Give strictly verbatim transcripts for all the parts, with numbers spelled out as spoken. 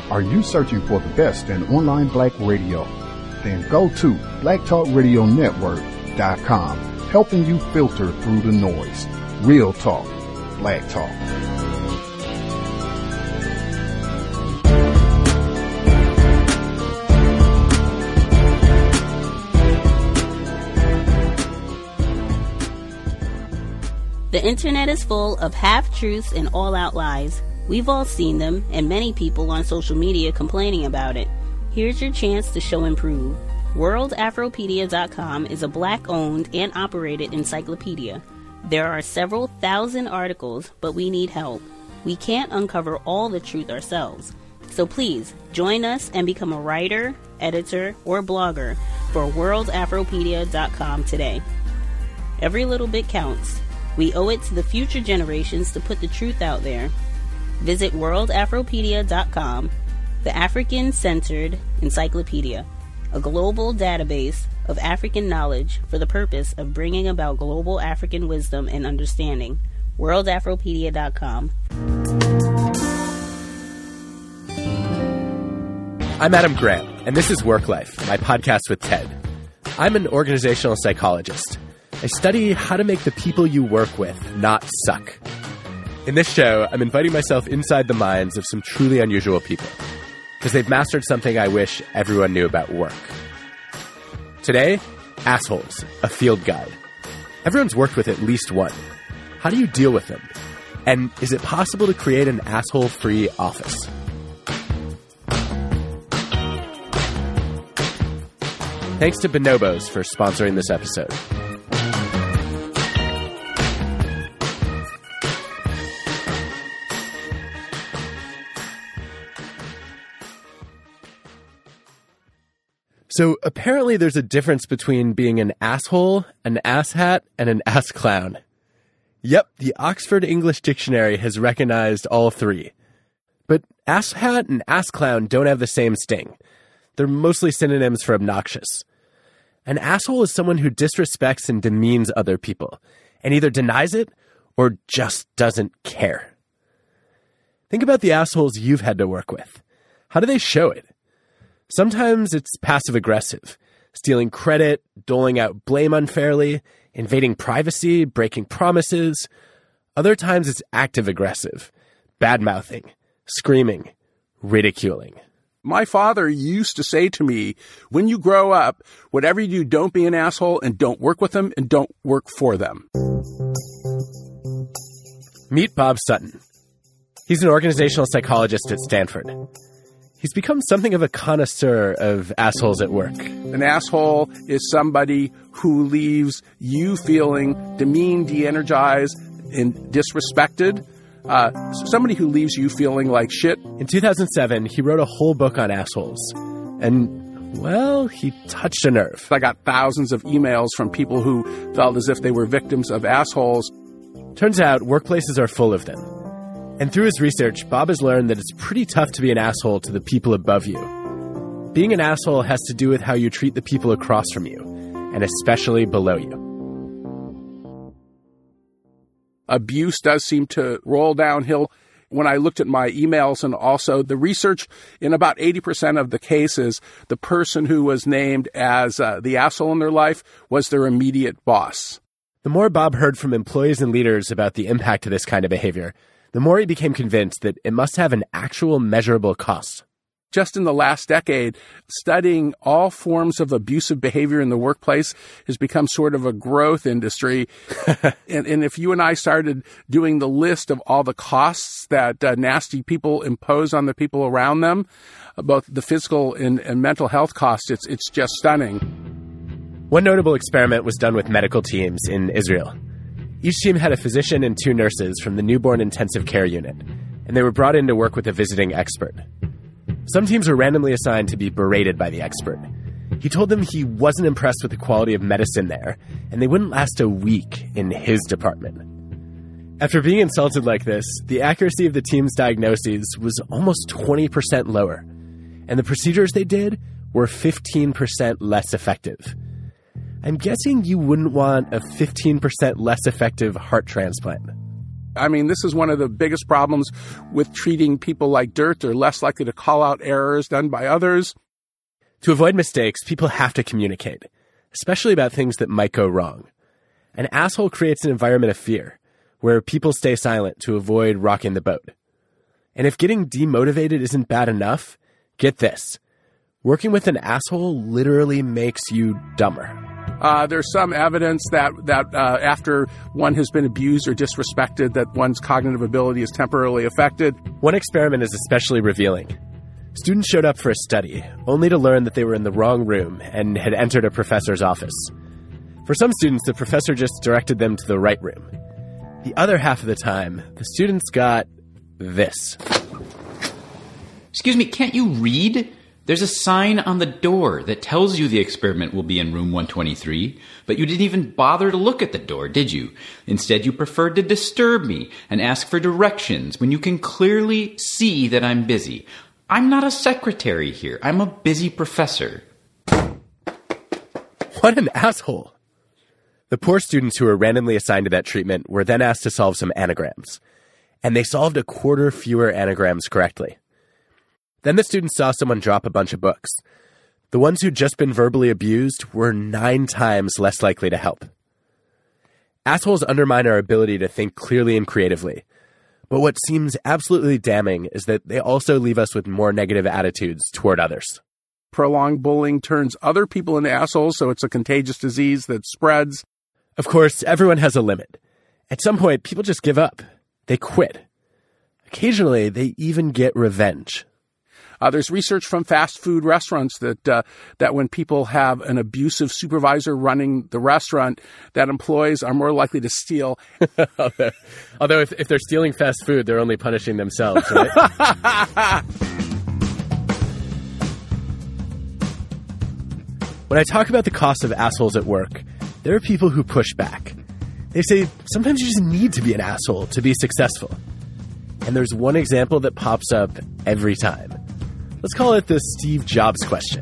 Are you searching for the best in online black radio? Then go to black talk radio network dot com, helping you filter through the noise. Real talk, black talk. The internet is full of half-truths and all-out lies. We've all seen them, and many people on social media complaining about it. Here's your chance to show and prove. world afropedia dot com is a black-owned and operated encyclopedia. There are several thousand articles, but we need help. We can't uncover all the truth ourselves. So please, join us and become a writer, editor, or blogger for world afropedia dot com today. Every little bit counts. We owe it to the future generations to put the truth out there. Visit world afropedia dot com, the African-centered encyclopedia, a global database of African knowledge for the purpose of bringing about global African wisdom and understanding. world afropedia dot com. I'm Adam Grant, and this is Work Life, my podcast with Ted. I'm an organizational psychologist. I study how to make the people you work with not suck. In this show, I'm inviting myself inside the minds of some truly unusual people, because they've mastered something I wish everyone knew about work. Today, assholes, a field guide. Everyone's worked with at least one. How do you deal with them? And is it possible to create an asshole-free office? Thanks to Bonobos for sponsoring this episode. So apparently there's a difference between being an asshole, an asshat, and an ass clown. Yep, the Oxford English Dictionary has recognized all three. But asshat and ass clown don't have the same sting. They're mostly synonyms for obnoxious. An asshole is someone who disrespects and demeans other people, and either denies it or just doesn't care. Think about the assholes you've had to work with. How do they show it? Sometimes it's passive-aggressive, stealing credit, doling out blame unfairly, invading privacy, breaking promises. Other times it's active-aggressive, bad-mouthing, screaming, ridiculing. My father used to say to me, when you grow up, whatever you do, don't be an asshole and don't work with them and don't work for them. Meet Bob Sutton. He's an organizational psychologist at Stanford. He's become something of a connoisseur of assholes at work. An asshole is somebody who leaves you feeling demeaned, de-energized, and disrespected. Uh, somebody who leaves you feeling like shit. In two thousand seven, he wrote a whole book on assholes. And, well, he touched a nerve. I got thousands of emails from people who felt as if they were victims of assholes. Turns out workplaces are full of them. And through his research, Bob has learned that it's pretty tough to be an asshole to the people above you. Being an asshole has to do with how you treat the people across from you, and especially below you. Abuse does seem to roll downhill. When I looked at my emails and also the research, in about eighty percent of the cases, the person who was named as uh, the asshole in their life was their immediate boss. The more Bob heard from employees and leaders about the impact of this kind of behavior, the more he became convinced that it must have an actual measurable cost. Just in the last decade, studying all forms of abusive behavior in the workplace has become sort of a growth industry. and, and if you and I started doing the list of all the costs that uh, nasty people impose on the people around them, both the physical and, and mental health costs, it's, it's just stunning. One notable experiment was done with medical teams in Israel. Each team had a physician and two nurses from the newborn intensive care unit, and they were brought in to work with a visiting expert. Some teams were randomly assigned to be berated by the expert. He told them he wasn't impressed with the quality of medicine there, and they wouldn't last a week in his department. After being insulted like this, the accuracy of the team's diagnoses was almost twenty percent lower, and the procedures they did were fifteen percent less effective. I'm guessing you wouldn't want a fifteen percent less effective heart transplant. I mean, this is one of the biggest problems with treating people like dirt. They're less likely to call out errors done by others. To avoid mistakes, people have to communicate, especially about things that might go wrong. An asshole creates an environment of fear, where people stay silent to avoid rocking the boat. And if getting demotivated isn't bad enough, get this. Working with an asshole literally makes you dumber. Uh, there's some evidence that, that uh, after one has been abused or disrespected, that one's cognitive ability is temporarily affected. One experiment is especially revealing. Students showed up for a study, only to learn that they were in the wrong room and had entered a professor's office. For some students, the professor just directed them to the right room. The other half of the time, the students got this. Excuse me, can't you read? There's a sign on the door that tells you the experiment will be in room one twenty-three, but you didn't even bother to look at the door, did you? Instead, you preferred to disturb me and ask for directions when you can clearly see that I'm busy. I'm not a secretary here. I'm a busy professor. What an asshole. The poor students who were randomly assigned to that treatment were then asked to solve some anagrams, and they solved a quarter fewer anagrams correctly. Then the students saw someone drop a bunch of books. The ones who'd just been verbally abused were nine times less likely to help. Assholes undermine our ability to think clearly and creatively. But what seems absolutely damning is that they also leave us with more negative attitudes toward others. Prolonged bullying turns other people into assholes, so it's a contagious disease that spreads. Of course, everyone has a limit. At some point, people just give up. They quit. Occasionally, they even get revenge. Uh, there's research from fast food restaurants that uh, that when people have an abusive supervisor running the restaurant, that employees are more likely to steal. although although if, if they're stealing fast food, they're only punishing themselves, right? When I talk about the cost of assholes at work, there are people who push back. They say, sometimes you just need to be an asshole to be successful. And there's one example that pops up every time. Let's call it the Steve Jobs question.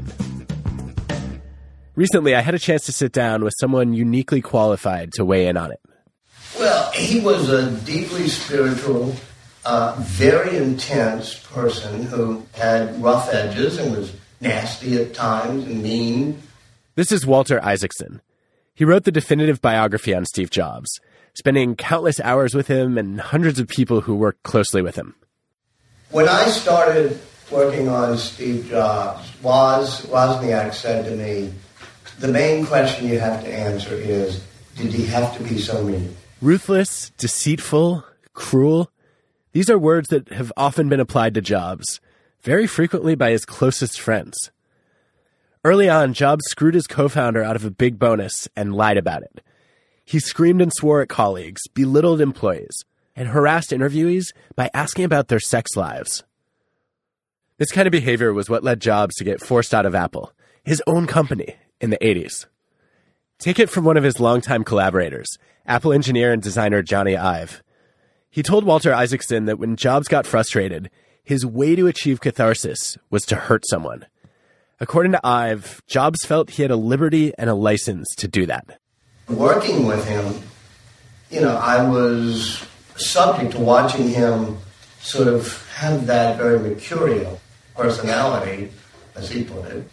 Recently, I had a chance to sit down with someone uniquely qualified to weigh in on it. Well, he was a deeply spiritual, uh, very intense person who had rough edges and was nasty at times and mean. This is Walter Isaacson. He wrote the definitive biography on Steve Jobs, spending countless hours with him and hundreds of people who worked closely with him. When I started working on Steve Jobs, Woz, Wozniak said to me, the main question you have to answer is, did he have to be so mean? Ruthless, deceitful, cruel. These are words that have often been applied to Jobs, very frequently by his closest friends. Early on, Jobs screwed his co-founder out of a big bonus and lied about it. He screamed and swore at colleagues, belittled employees, and harassed interviewees by asking about their sex lives. This kind of behavior was what led Jobs to get forced out of Apple, his own company, in the eighties. Take it from one of his longtime collaborators, Apple engineer and designer Johnny Ive. He told Walter Isaacson that when Jobs got frustrated, his way to achieve catharsis was to hurt someone. According to Ive, Jobs felt he had a liberty and a license to do that. Working with him, you know, I was subject to watching him sort of have that very mercurial personality, as he put it.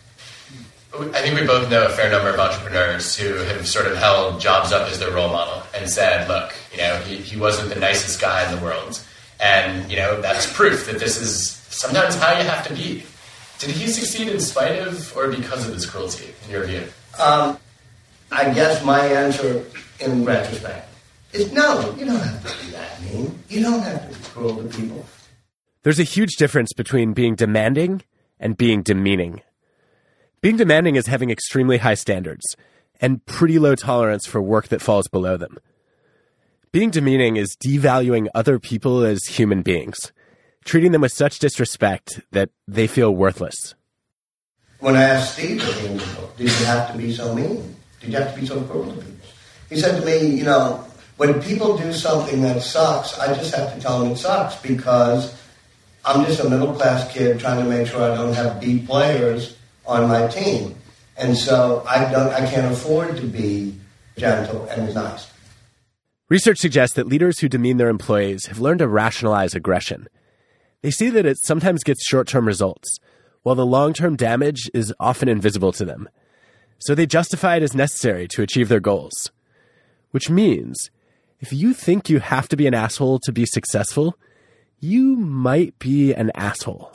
I think we both know a fair number of entrepreneurs who have sort of held Jobs up as their role model and said, look, you know, he, he wasn't the nicest guy in the world. And, you know, that's proof that this is sometimes how you have to be. Did he succeed in spite of or because of his cruelty, in your view? Um, I guess my answer, in retrospect, is no, you don't have to be that mean. You don't have to be cruel to people. There's a huge difference between being demanding and being demeaning. Being demanding is having extremely high standards and pretty low tolerance for work that falls below them. Being demeaning is devaluing other people as human beings, treating them with such disrespect that they feel worthless. When I asked Steve at the end of the book, did you have to be so mean? Did you have to be so cruel to people? He said to me, you know, when people do something that sucks, I just have to tell them it sucks because I'm just a middle-class kid trying to make sure I don't have B players on my team. And so I don't, I can't afford to be gentle and nice. Research suggests that leaders who demean their employees have learned to rationalize aggression. They see that it sometimes gets short-term results, while the long-term damage is often invisible to them. So they justify it as necessary to achieve their goals. Which means, if you think you have to be an asshole to be successful, you might be an asshole.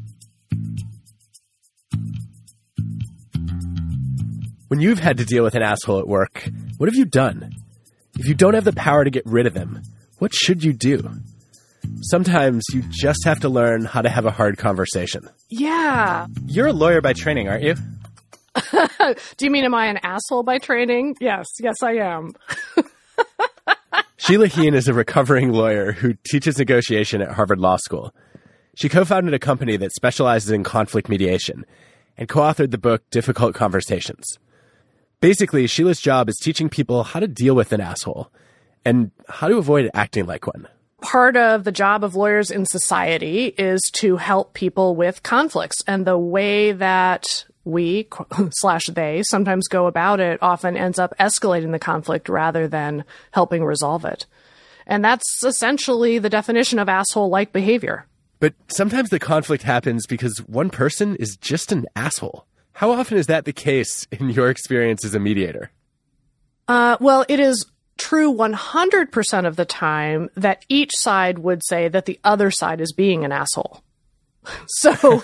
When you've had to deal with an asshole at work, what have you done? If you don't have the power to get rid of them, what should you do? Sometimes you just have to learn how to have a hard conversation. Yeah. You're a lawyer by training, aren't you? Do you mean, am I an asshole by training? Yes, yes, I am. Sheila Heen is a recovering lawyer who teaches negotiation at Harvard Law School. She co-founded a company that specializes in conflict mediation and co-authored the book Difficult Conversations. Basically, Sheila's job is teaching people how to deal with an asshole and how to avoid acting like one. Part of the job of lawyers in society is to help people with conflicts. And the way that we, slash they, sometimes go about it often ends up escalating the conflict rather than helping resolve it. And that's essentially the definition of asshole-like behavior. But sometimes the conflict happens because one person is just an asshole. How often is that the case in your experience as a mediator? Uh, well, it is true one hundred percent of the time that each side would say that the other side is being an asshole. So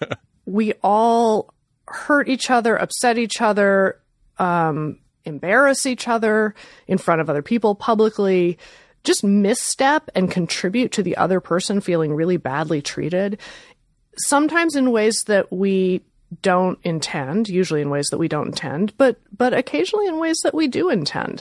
we all hurt each other, upset each other, um, embarrass each other in front of other people publicly, just misstep and contribute to the other person feeling really badly treated, sometimes in ways that we don't intend, usually in ways that we don't intend, but but occasionally in ways that we do intend.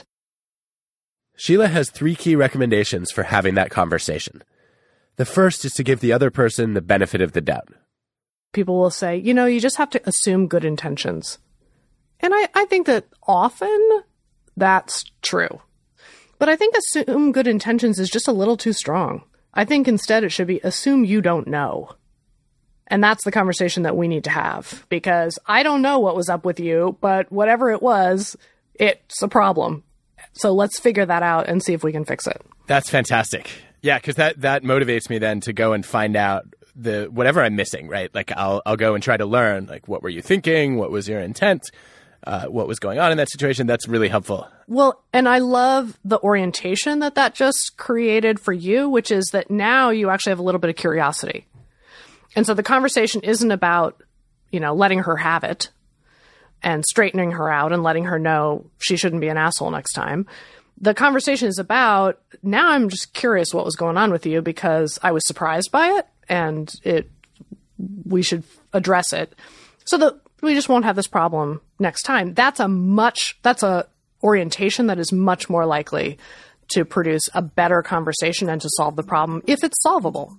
Sheila has three key recommendations for having that conversation. The first is to give the other person the benefit of the doubt. People will say, you know, you just have to assume good intentions. And I, I think that often that's true. But I think assume good intentions is just a little too strong. I think instead it should be assume you don't know. And that's the conversation that we need to have, because I don't know what was up with you, but whatever it was, it's a problem. So let's figure that out and see if we can fix it. That's fantastic. Yeah, because that, that motivates me then to go and find out the whatever I'm missing, right? Like I'll I'll go and try to learn, like, what were you thinking? What was your intent? Uh, what was going on in that situation? That's really helpful. Well, and I love the orientation that that just created for you, which is that now you actually have a little bit of curiosity. And so the conversation isn't about, you know, letting her have it and straightening her out and letting her know she shouldn't be an asshole next time. The conversation is about, now I'm just curious what was going on with you because I was surprised by it and it, we should address it so that we just won't have this problem next time. That's a much, that's a orientation that is much more likely to produce a better conversation and to solve the problem if it's solvable.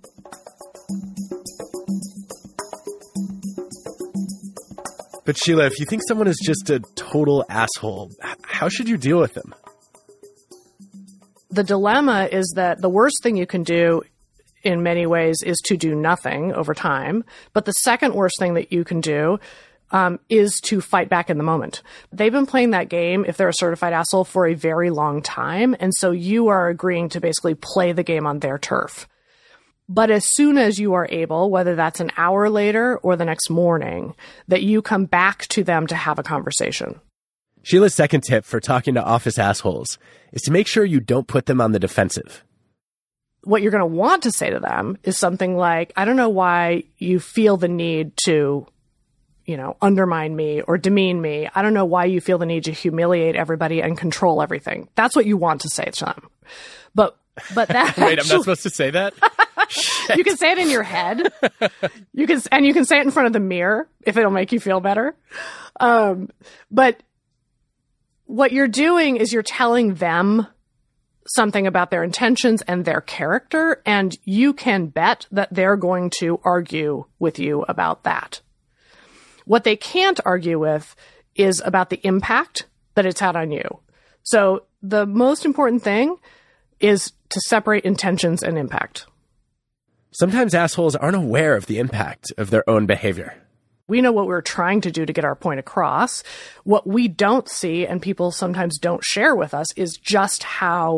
But Sheila, if you think someone is just a total asshole, how should you deal with them? The dilemma is that the worst thing you can do in many ways is to do nothing over time. But the second worst thing that you can do um, is to fight back in the moment. They've been playing that game, if they're a certified asshole, for a very long time. And so you are agreeing to basically play the game on their turf. But as soon as you are able, whether that's an hour later or the next morning, that you come back to them to have a conversation. Sheila's second tip for talking to office assholes is to make sure you don't put them on the defensive. What you're going to want to say to them is something like, I don't know why you feel the need to, you know, undermine me or demean me. I don't know why you feel the need to humiliate everybody and control everything. That's what you want to say to them. But, but that Wait, actually, I'm not supposed to say that? You can say it in your head. You can, and you can say it in front of the mirror if it'll make you feel better. Um, but what you're doing is you're telling them something about their intentions and their character, and you can bet that they're going to argue with you about that. What they can't argue with is about the impact that it's had on you. So the most important thing is to separate intentions and impact. Sometimes assholes aren't aware of the impact of their own behavior. We know what we're trying to do to get our point across. What we don't see, and people sometimes don't share with us, is just how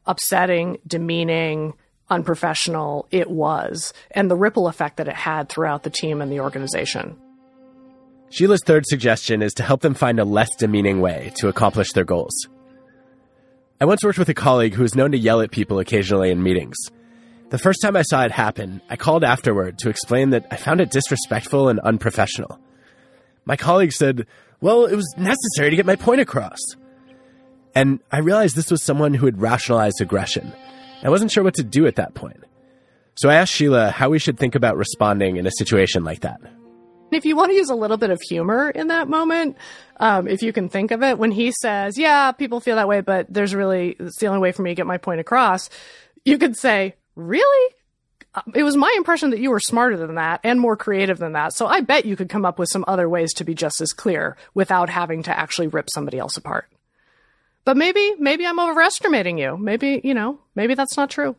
upsetting, demeaning, unprofessional it was, and the ripple effect that it had throughout the team and the organization. Sheila's third suggestion is to help them find a less demeaning way to accomplish their goals. I once worked with a colleague who was known to yell at people occasionally in meetings. The first time I saw it happen, I called afterward to explain that I found it disrespectful and unprofessional. My colleague said, well, it was necessary to get my point across. And I realized this was someone who had rationalized aggression. I wasn't sure what to do at that point. So I asked Sheila how we should think about responding in a situation like that. If you want to use a little bit of humor in that moment, um, if you can think of it, when he says, yeah, people feel that way, but there's really, it's the only way for me to get my point across, you could say, really? It was my impression that you were smarter than that and more creative than that. So I bet you could come up with some other ways to be just as clear without having to actually rip somebody else apart. But maybe, maybe I'm overestimating you. Maybe, you know, maybe that's not true.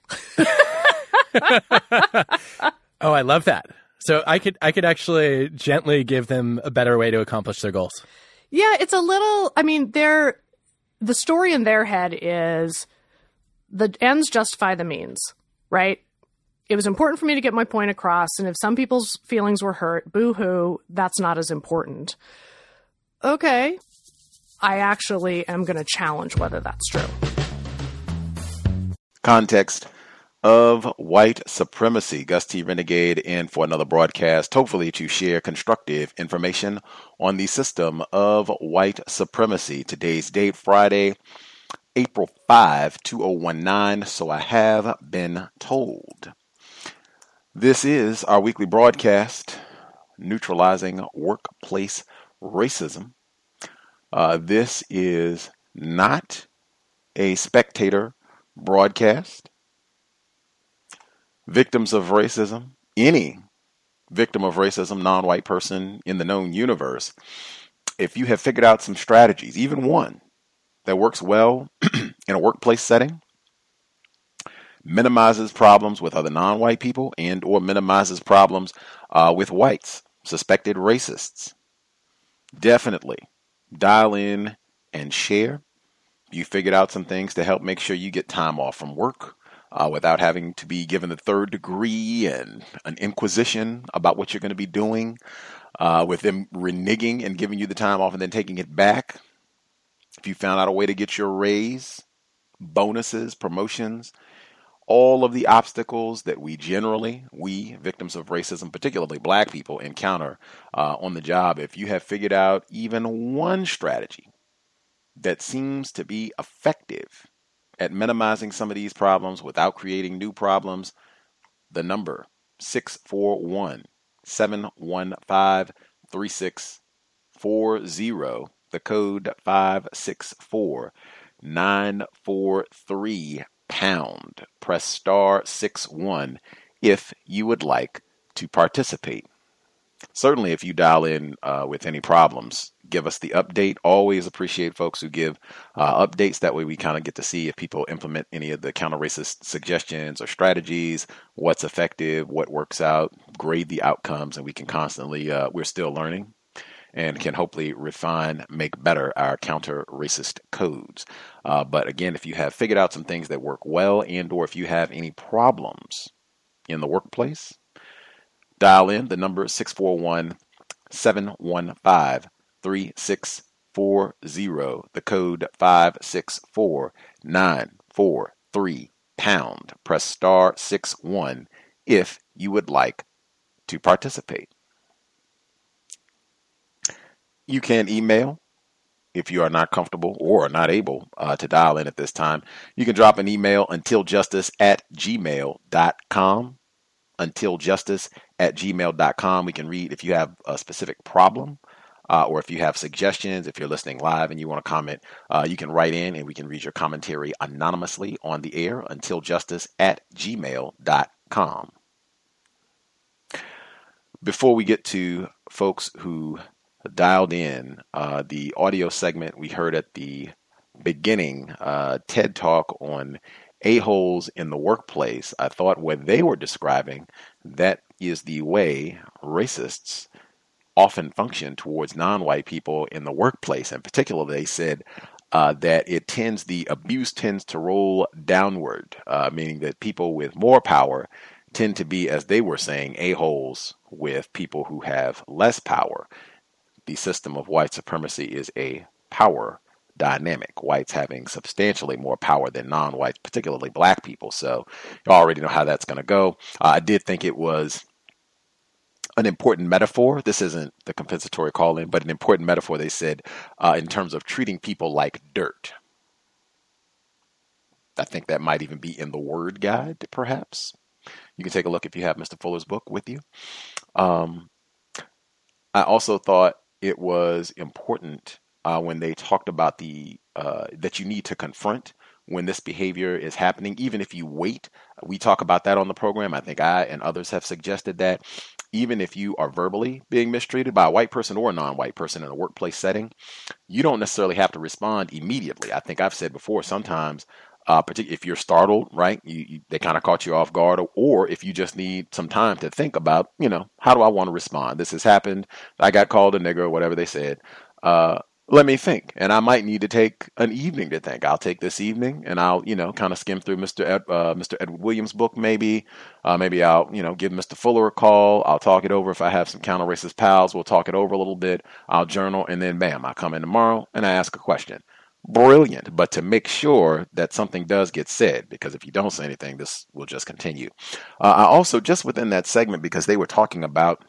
Oh, I love that. So I could, I could actually gently give them a better way to accomplish their goals. Yeah, it's a little, I mean, they're, the story in their head is the ends justify the means, right? It was important for me to get my point across, and if some people's feelings were hurt, boo-hoo, that's not as important. Okay, I actually am going to challenge whether that's true. Context of white supremacy. Gus T. Renegade in for another broadcast, hopefully to share constructive information on the system of white supremacy. Today's date, Friday, April fifth, two thousand nineteen, so I have been told. This is our weekly broadcast, Neutralizing Workplace Racism. Uh, this is not a spectator broadcast. Victims of racism, any victim of racism, non-white person in the known universe, if you have figured out some strategies, even one that works well in a workplace setting, minimizes problems with other non-white people and or minimizes problems uh, with whites, suspected racists, definitely dial in and share. You figured out some things to help make sure you get time off from work uh, without having to be given the third degree and an inquisition about what you're going to be doing, uh, with them reneging and giving you the time off and then taking it back. If you found out a way to get your raise, bonuses, promotions, all of the obstacles that we generally, we victims of racism, particularly black people, encounter uh, on the job, if you have figured out even one strategy that seems to be effective at minimizing some of these problems without creating new problems, the number six four one, seven one five, three six four zero, the code five six four, nine four three pound. Press star six one if you would like to participate. Certainly, if you dial in uh, with any problems, give us the update. Always appreciate folks who give uh, updates. That way we kind of get to see if people implement any of the counter-racist suggestions or strategies, what's effective, what works out, grade the outcomes, and we can constantly, uh, we're still learning and can hopefully refine, make better our counter-racist codes. Uh, but again, if you have figured out some things that work well and or if you have any problems in the workplace, dial in. The number is six four one, seven one five, three six four zero, the code five six four, nine four three pound. Press star six one if you would like to participate. You can email if you are not comfortable or are not able uh, to dial in at this time. You can drop an email untiljustice at gmail dot com. Untiljustice at gmail dot com. We can read if you have a specific problem uh, or if you have suggestions. If you're listening live and you want to comment, uh, you can write in and we can read your commentary anonymously on the air. Untiljustice at gmail dot com. Before we get to folks who dialed in, uh, the audio segment we heard at the beginning, uh, TED Talk on a-holes in the workplace, I thought what they were describing, that is the way racists often function towards non-white people in the workplace. In particular, they said uh, that it tends, the abuse tends to roll downward, uh, meaning that people with more power tend to be, as they were saying, a-holes with people who have less power. The system of white supremacy is a power dynamic, whites having substantially more power than non-whites, particularly black people. So you already know how that's going to go. Uh, I did think it was an important metaphor. This isn't the compensatory call-in, but an important metaphor, they said, uh, in terms of treating people like dirt. I think that might even be in the word guide, perhaps. You can take a look if you have Mister Fuller's book with you. Um, I also thought it was important uh, when they talked about the uh, that you need to confront when this behavior is happening, even if you wait. We talk about that on the program. I think I and others have suggested that even if you are verbally being mistreated by a white person or a non-white person in a workplace setting, you don't necessarily have to respond immediately. I think I've said before, sometimes Uh, particularly if you're startled, right? You, you, they kind of caught you off guard, or, or if you just need some time to think about, you know, how do I want to respond? This has happened. I got called a nigger or whatever they said. Uh, let me think. And I might need to take an evening to think. I'll take this evening and I'll, you know, kind of skim through Mister Ed, uh, Mister Edward Williams' book, maybe. Uh, maybe I'll, you know, give Mister Fuller a call. I'll talk it over. If I have some counter-racist pals, we'll talk it over a little bit. I'll journal, and then bam, I come in tomorrow and I ask a question. Brilliant, but to make sure that something does get said, because if you don't say anything, this will just continue. Uh, I also, just within that segment, because they were talking about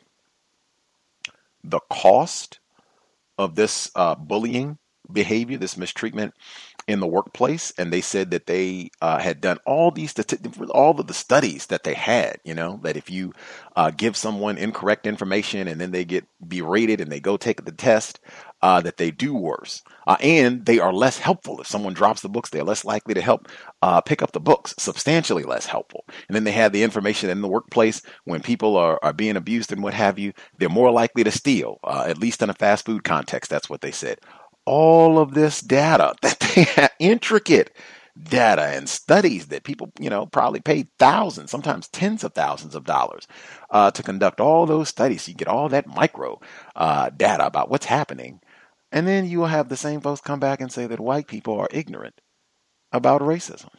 the cost of this uh, bullying behavior, this mistreatment in the workplace, and they said that they uh, had done all these all of the studies that they had, you know, that if you uh, give someone incorrect information and then they get berated and they go take the test, uh, that they do worse. Uh, and they are less helpful. If someone drops the books, they're less likely to help uh, pick up the books, substantially less helpful. And then they have the information in the workplace when people are, are being abused and what have you, they're more likely to steal, uh, at least in a fast food context. That's what they said. All of this data that they have, intricate data and studies that people, you know, probably paid thousands, sometimes tens of thousands of dollars uh, to conduct all those studies. So you get all that micro uh, data about what's happening. And then you will have the same folks come back and say that white people are ignorant about racism.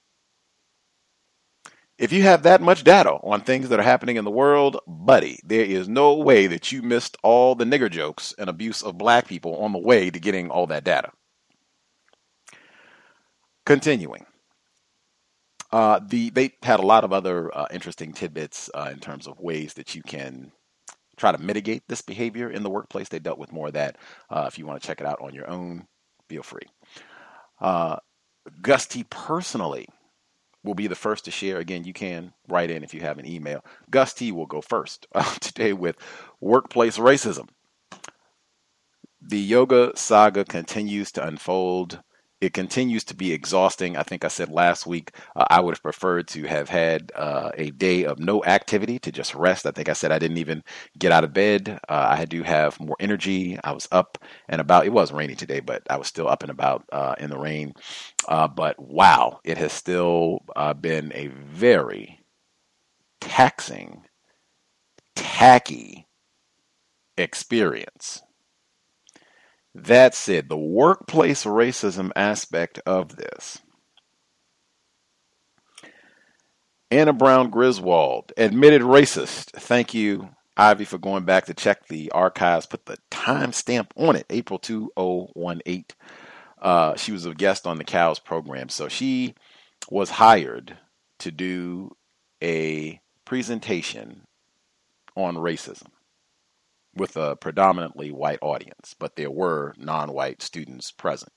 If you have that much data on things that are happening in the world, buddy, there is no way that you missed all the nigger jokes and abuse of black people on the way to getting all that data. Continuing. Uh, the they had a lot of other uh, interesting tidbits uh, in terms of ways that you can try to mitigate this behavior in the workplace. They dealt with more of that. Uh, if you want to check it out on your own, feel free. Uh, Gus T. personally will be the first to share. Again, you can write in if you have an email. Gus T. will go first uh, today with workplace racism. The yoga saga continues to unfold. It continues to be exhausting. I think I said last week uh, I would have preferred to have had uh, a day of no activity to just rest. I think I said I didn't even get out of bed. Uh, I do have more energy. I was up and about. It was raining today, but I was still up and about uh, in the rain. Uh, but wow, it has still uh, been a very taxing, tacky experience. That said, the workplace racism aspect of this. Anna Brown Griswold, admitted racist. Thank you, Ivy, for going back to check the archives. Put the timestamp on it, April two thousand eighteen. Uh, she was a guest on the Cows program. So she was hired to do a presentation on racism with a predominantly white audience, but there were non-white students present.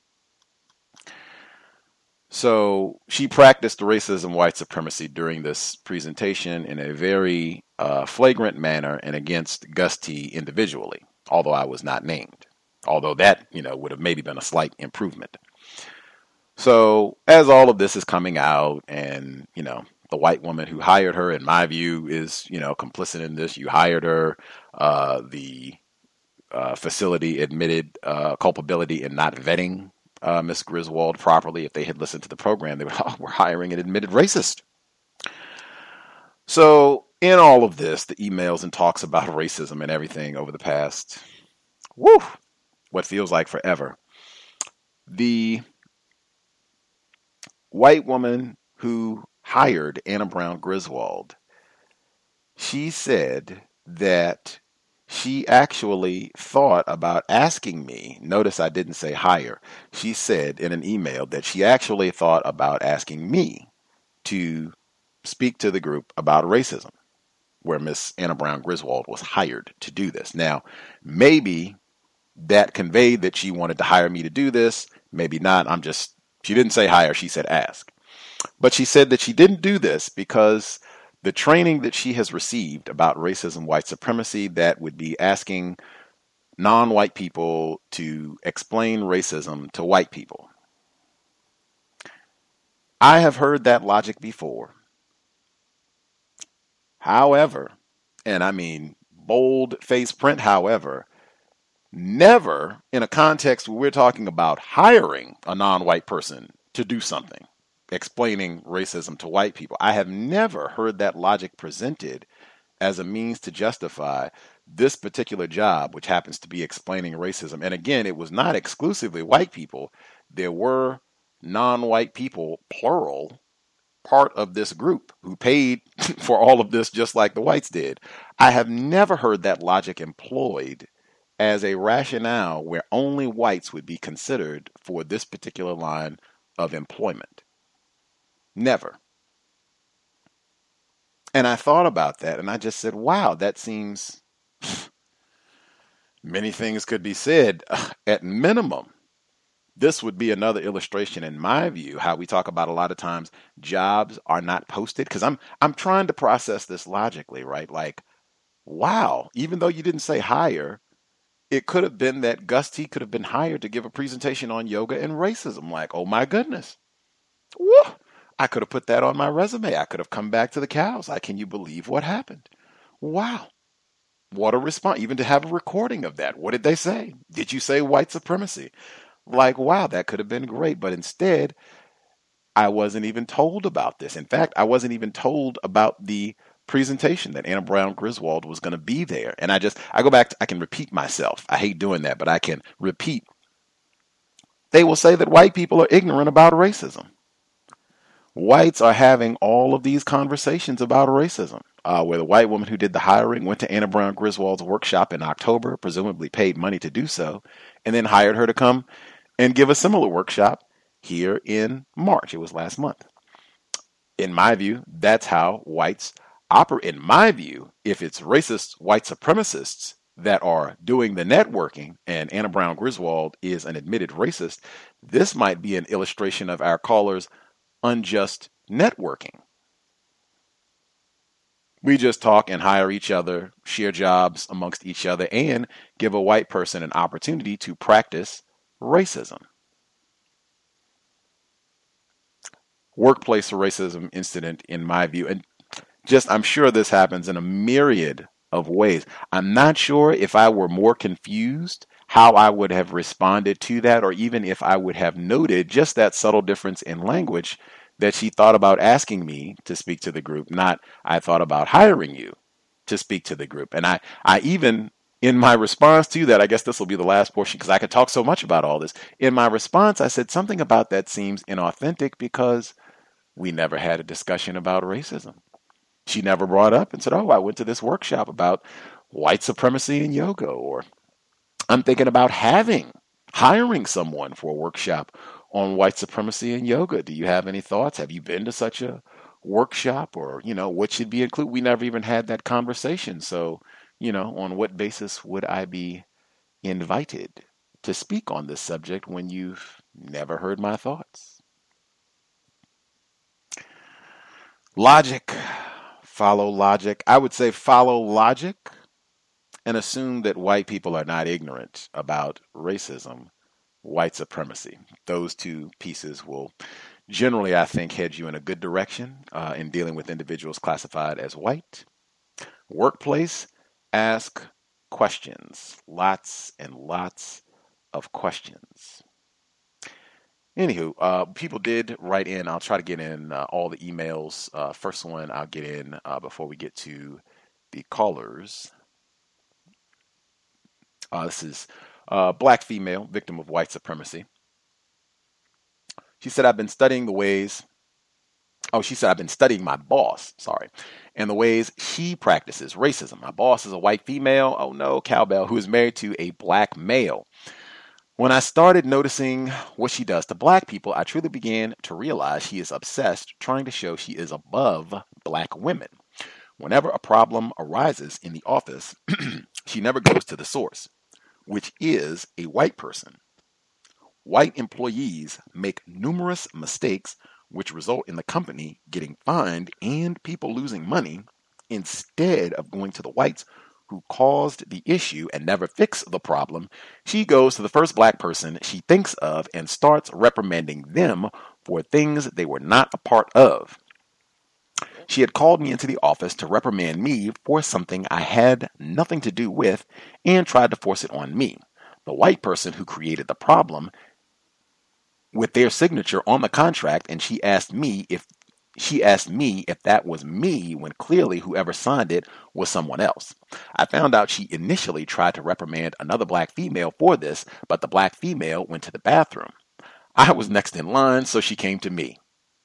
So she practiced racism, white supremacy during this presentation in a very uh, flagrant manner and against Gus T. individually, although I was not named, although that, you know, would have maybe been a slight improvement. So as all of this is coming out and, you know, the white woman who hired her, in my view, is, you know, complicit in this. You hired her. Uh, the uh, facility admitted uh, culpability in not vetting uh, Miss Griswold properly. If they had listened to the program, they would, oh, we're hiring an admitted racist. So in all of this, the emails and talks about racism and everything over the past, woo, what feels like forever. The white woman who hired Anna Brown Griswold, she said that she actually thought about asking me. Notice I didn't say hire. She said in an email that she actually thought about asking me to speak to the group about racism, where Miss Anna Brown Griswold was hired to do this. Now, maybe that conveyed that she wanted to hire me to do this. Maybe not. I'm just, she didn't say hire. She said ask. But she said that she didn't do this because the training that she has received about racism, white supremacy, that would be asking non-white people to explain racism to white people. I have heard that logic before. However, and I mean bold face print, however, never in a context where we're talking about hiring a non-white person to do something, explaining racism to white people. I have never heard that logic presented as a means to justify this particular job, which happens to be explaining racism. And again, it was not exclusively white people. There were non-white people, plural, part of this group who paid for all of this just like the whites did. I have never heard that logic employed as a rationale where only whites would be considered for this particular line of employment. Never. And I thought about that and I just said, wow, that seems, many things could be said. At minimum, this would be another illustration, in my view, how we talk about a lot of times jobs are not posted. Because I'm I'm trying to process this logically, right? Like, wow, even though you didn't say hire, it could have been that Gus T could have been hired to give a presentation on yoga and racism. Like, oh my goodness. Woo! I could have put that on my resume. I could have come back to the cows. Like, can you believe what happened? Wow. What a response. Even to have a recording of that. What did they say? Did you say white supremacy? Like, wow, that could have been great. But instead, I wasn't even told about this. In fact, I wasn't even told about the presentation that Anna Brown Griswold was going to be there. And I just, I go back to, I can repeat myself. I hate doing that, but I can repeat. They will say that white people are ignorant about racism. Whites are having all of these conversations about racism, uh, where the white woman who did the hiring went to Anna Brown Griswold's workshop in October, presumably paid money to do so, and then hired her to come and give a similar workshop here in March. It was last month. In my view, that's how whites operate. In my view, if it's racist white supremacists that are doing the networking, and Anna Brown Griswold is an admitted racist, this might be an illustration of our callers' unjust networking. We just talk and hire each other, share jobs amongst each other, and give a white person an opportunity to practice racism. Workplace racism incident, in my view, and just I'm sure this happens in a myriad of ways. I'm not sure if I were more confused how I would have responded to that, or even if I would have noted just that subtle difference in language that she thought about asking me to speak to the group, not I thought about hiring you to speak to the group. And I, I even, in my response to that, I guess this will be the last portion because I could talk so much about all this. In my response, I said something about that seems inauthentic because we never had a discussion about racism. She never brought up and said, oh, I went to this workshop about white supremacy and yoga, or I'm thinking about having, hiring someone for a workshop on white supremacy and yoga. Do you have any thoughts? Have you been to such a workshop? Or, you know, what should be included? We never even had that conversation. So, you know, on what basis would I be invited to speak on this subject when you've never heard my thoughts? Logic. Follow logic. I would say follow logic and assume that white people are not ignorant about racism, white supremacy. Those two pieces will generally, I think, head you in a good direction uh, in dealing with individuals classified as white. Workplace, ask questions. Lots and lots of questions. Anywho, uh, people did write in. I'll try to get in uh, all the emails. Uh, first one I'll get in uh, before we get to the callers. Uh, this is uh, black female, victim of white supremacy. She said, I've been studying the ways, oh, she said, I've been studying my boss, sorry, and the ways she practices racism. My boss is a white female, oh no, cowbell, who is married to a black male. When I started noticing what she does to black people, I truly began to realize she is obsessed trying to show she is above black women. Whenever a problem arises in the office, she never goes to the source, which is a white person. White employees make numerous mistakes which result in the company getting fined and people losing money instead of going to the whites who caused the issue and never fix the problem. She goes to the first black person she thinks of and starts reprimanding them for things they were not a part of. She had called me into the office to reprimand me for something I had nothing to do with and tried to force it on me. The white person who created the problem with their signature on the contract, and she asked me if she asked me if that was me when clearly whoever signed it was someone else. I found out she initially tried to reprimand another black female for this, but the black female went to the bathroom. I was next in line, so she came to me.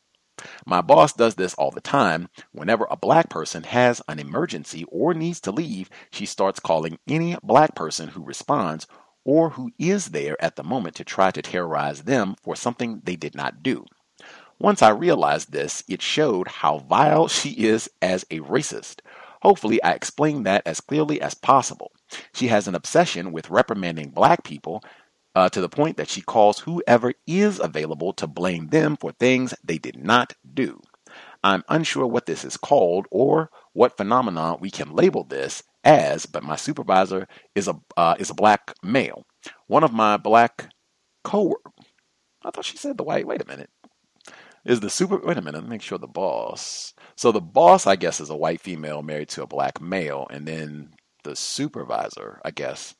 My boss does this all the time. Whenever a black person has an emergency or needs to leave, she starts calling any black person who responds or who is there at the moment to try to terrorize them for something they did not do. Once I realized this, it showed how vile she is as a racist. Hopefully, I explained that as clearly as possible. She has an obsession with reprimanding black people uh, to the point that she calls whoever is available to blame them for things they did not do. I'm unsure what this is called or what phenomenon we can label this as, but my supervisor is a uh, is a black male. One of my black co-workers, I thought she said the white, wait a minute, is the super, wait a minute, make sure the boss. So the boss, I guess, is a white female married to a black male, and then the supervisor, I guess,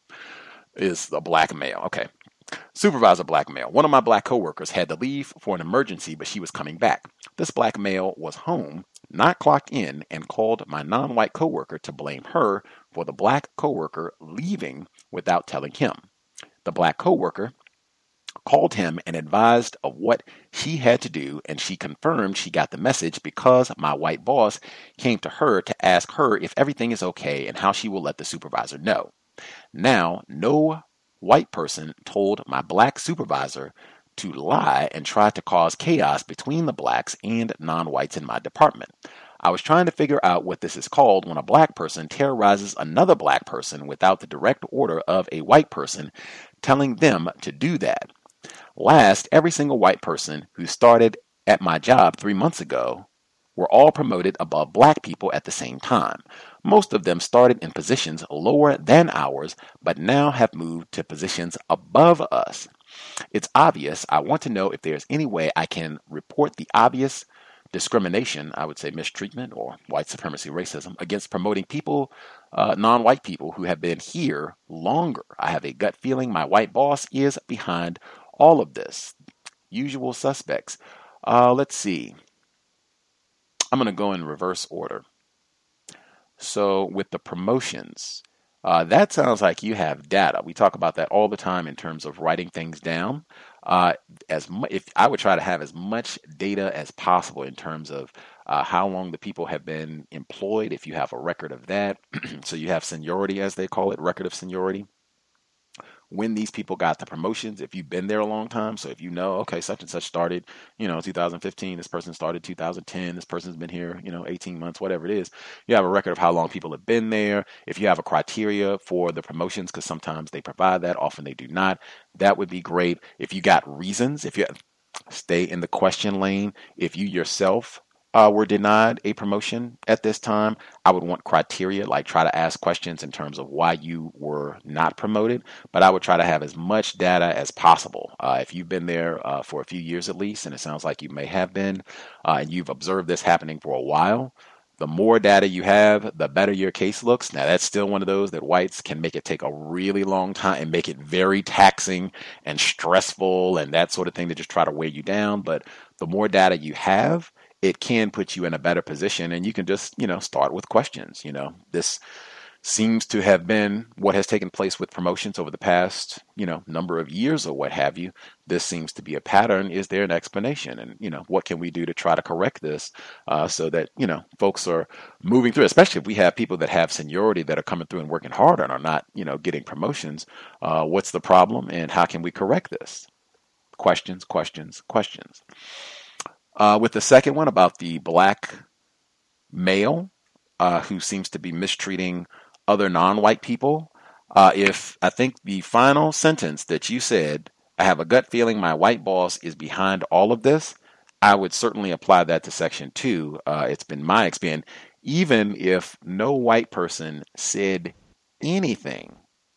is a black male. Okay. Supervisor black male. One of my black coworkers had to leave for an emergency, but she was coming back. This black male was home, not clocked in, and called my non-white coworker to blame her for the black coworker leaving without telling him. The black coworker called him and advised of what she had to do, and she confirmed she got the message because my white boss came to her to ask her if everything is okay and how she will let the supervisor know. Now, no white person told my black supervisor to lie and try to cause chaos between the blacks and non-whites in my department. I was trying to figure out what this is called when a black person terrorizes another black person without the direct order of a white person telling them to do that. Last, every single white person who started at my job three months ago were all promoted above black people at the same time. Most of them started in positions lower than ours, but now have moved to positions above us. It's obvious. I want to know if there's any way I can report the obvious discrimination, I would say mistreatment or white supremacy racism, against promoting people, uh, non-white people who have been here longer. I have a gut feeling my white boss is behind all of this. Usual suspects. Uh, let's see. I'm going to go in reverse order. So with the promotions, uh, that sounds like you have data. We talk about that all the time in terms of writing things down. Uh, as mu- if I would try to have as much data as possible in terms of uh, how long the people have been employed, if you have a record of that. So you have seniority, as they call it, record of seniority. When these people got the promotions, if you've been there a long time. So if you know, okay, such and such started, you know, two thousand fifteen, this person started two thousand ten, this person's been here, you know, eighteen months, whatever it is. You have a record of how long people have been there. If you have a criteria for the promotions, because sometimes they provide that, often they do not, that would be great. If you got reasons, if you stay in the question lane, if you yourself Uh, were denied a promotion at this time, I would want criteria, like try to ask questions in terms of why you were not promoted, but I would try to have as much data as possible. Uh, if you've been there uh, for a few years at least, and it sounds like you may have been, uh, and you've observed this happening for a while, the more data you have, the better your case looks. Now, that's still one of those that whites can make it take a really long time and make it very taxing and stressful and that sort of thing to just try to weigh you down. But the more data you have, it can put you in a better position, and you can just, you know, start with questions. You know, this seems to have been what has taken place with promotions over the past, you know, number of years or what have you. This seems to be a pattern. Is there an explanation? And, you know, what can we do to try to correct this uh, so that, you know, folks are moving through, especially if we have people that have seniority that are coming through and working hard and are not, you know, getting promotions. Uh, what's the problem and how can we correct this? Questions, questions, questions. Uh, with the second one about the black male uh, who seems to be mistreating other non-white people, uh, if I think the final sentence that you said, I have a gut feeling my white boss is behind all of this, I would certainly apply that to section two. Uh, it's been my experience, even if no white person said anything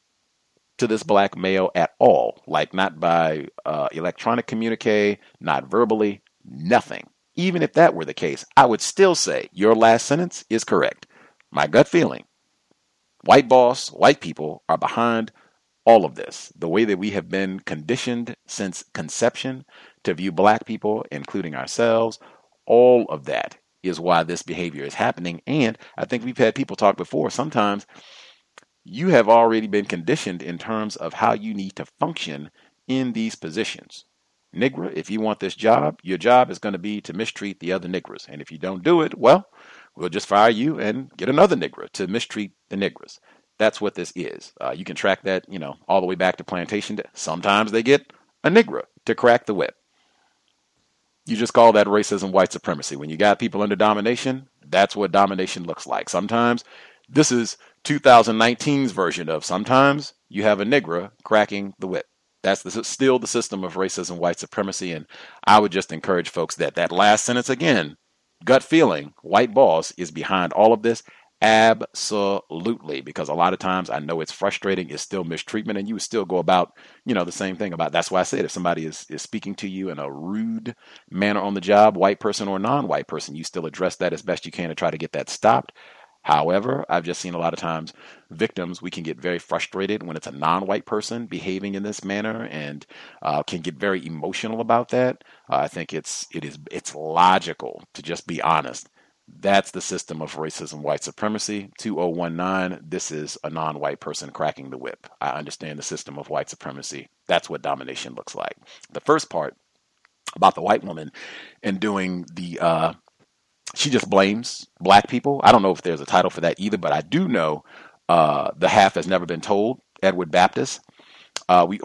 to this black male at all, like not by uh, electronic communique, not verbally, nothing. Even if that were the case, I would still say your last sentence is correct. My gut feeling, white boss, white people are behind all of this. The way that we have been conditioned since conception to view black people, including ourselves, all of that is why this behavior is happening. And I think we've had people talk before. Sometimes you have already been conditioned in terms of how you need to function in these positions. Nigger, if you want this job, your job is going to be to mistreat the other niggers. And if you don't do it, well, we'll just fire you and get another nigger to mistreat the niggers. That's what this is. Uh, you can track that, you know, all the way back to plantation. Sometimes they get a nigger to crack the whip. You just call that racism, white supremacy. When you got people under domination, that's what domination looks like. Sometimes this is two thousand nineteen's version of sometimes you have a nigger cracking the whip. That's the, still the system of racism, white supremacy. And I would just encourage folks that that last sentence again, gut feeling, white boss is behind all of this. Absolutely. Because a lot of times I know it's frustrating. It's still mistreatment. And you would still go about, you know, the same thing about. That's why I said if somebody is, is speaking to you in a rude manner on the job, white person or non-white person, you still address that as best you can to try to get that stopped. However, I've just seen a lot of times victims, we can get very frustrated when it's a non-white person behaving in this manner and uh, can get very emotional about that. Uh, I think it's it is it's logical to just be honest. That's the system of racism, white supremacy. two oh one nine, this is a non-white person cracking the whip. I understand the system of white supremacy. That's what domination looks like. The first part about the white woman and doing the... Uh, She just blames black people. I don't know if there's a title for that either, but I do know uh, The Half Has Never Been Told, Edward Baptist. Uh, we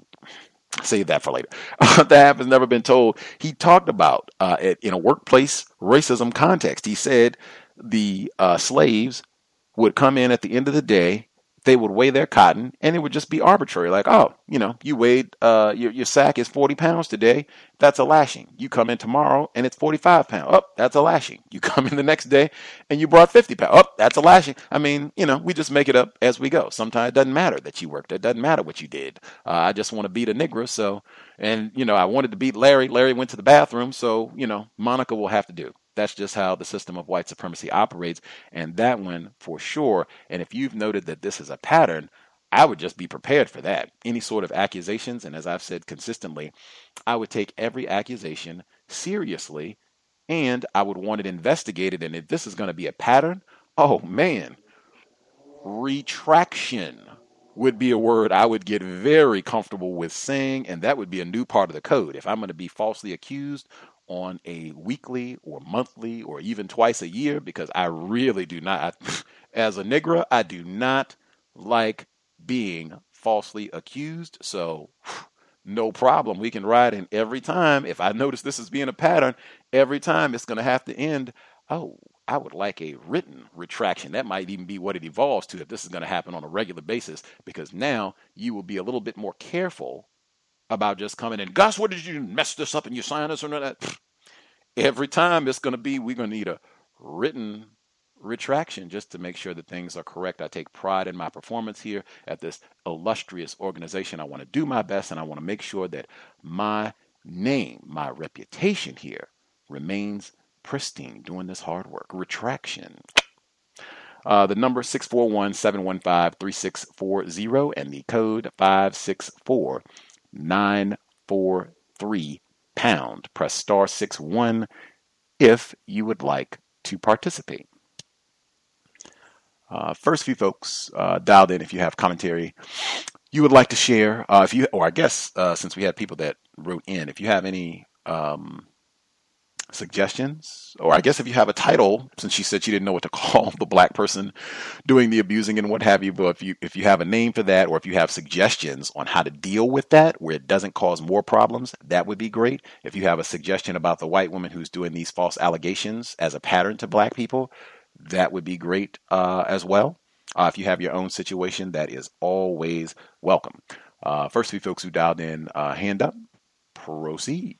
save that for later. The Half Has Never Been Told. He talked about uh, it in a workplace racism context. He said the uh, slaves would come in at the end of the day. They would weigh their cotton, and it would just be arbitrary. Like, oh, you know, you weighed, uh, your, your sack is forty pounds today. That's a lashing. You come in tomorrow, and it's forty-five pounds. Oh, that's a lashing. You come in the next day, and you brought fifty pounds. Oh, that's a lashing. I mean, you know, we just make it up as we go. Sometimes it doesn't matter that you worked. It doesn't matter what you did. Uh, I just want to beat a nigger, so, and, you know, I wanted to beat Larry. Larry went to the bathroom, so, you know, Monica will have to do. That's just how the system of white supremacy operates. And that one for sure. And if you've noted that this is a pattern, I would just be prepared for that. Any sort of accusations. And as I've said consistently, I would take every accusation seriously and I would want it investigated. And if this is going to be a pattern, oh man, retraction would be a word I would get very comfortable with saying. And that would be a new part of the code. If I'm going to be falsely accused on a weekly or monthly or even twice a year, because I really do not, I, as a nigger, I do not like being falsely accused. So no problem. We can ride in every time. If I notice this is being a pattern, every time it's going to have to end. Oh, I would like a written retraction. That might even be what it evolves to if this is going to happen on a regular basis, because now you will be a little bit more careful about just coming in. Gus, what did you mess this up and you sign this or that? Every time it's going to be, we're going to need a written retraction just to make sure that things are correct. I take pride in my performance here at this illustrious organization. I want to do my best and I want to make sure that my name, my reputation here remains pristine doing this hard work. Retraction. Uh, the number six four one, seven one five, three six four zero and the code five six four nine four three pound. Press star six one if you would like to participate. Uh, first few folks uh, dialed in. If you have commentary you would like to share, uh, if you, or I guess uh, since we had people that wrote in, if you have any um, suggestions, or I guess if you have a title, since she said she didn't know what to call the black person doing the abusing and what have you, but if you if you have a name for that, or if you have suggestions on how to deal with that where it doesn't cause more problems, that would be great. If you have a suggestion about the white woman who's doing these false allegations as a pattern to black people, that would be great uh, as well. Uh, if you have your own situation, that is always welcome. Uh, first few folks who dialed in, uh, hand up, proceed.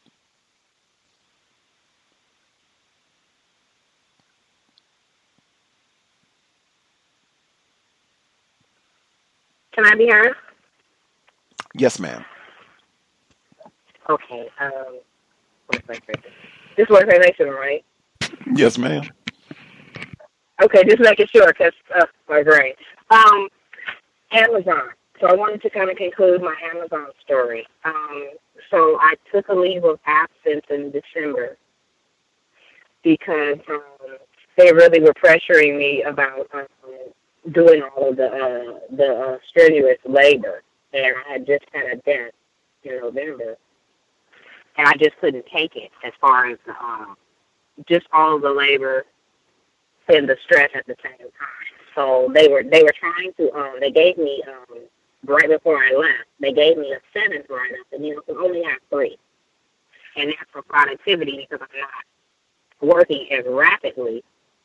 Can I be heard? Yes, ma'am. Okay. Um, this work relation, right? Yes, ma'am. Okay, just making sure, because uh, my brain. Um, Amazon. So I wanted to kind of conclude my Amazon story. Um, so I took a leave of absence in December because um, they really were pressuring me about um, doing all of the uh, the uh, strenuous labor, and I had just had a death in November, and I just couldn't take it as far as um, just all of the labor and the stress at the same time. So they were they were trying to um they gave me um right before I left, they gave me a sentence write up, and you know, I only have three. And that's for productivity because I'm not working as rapidly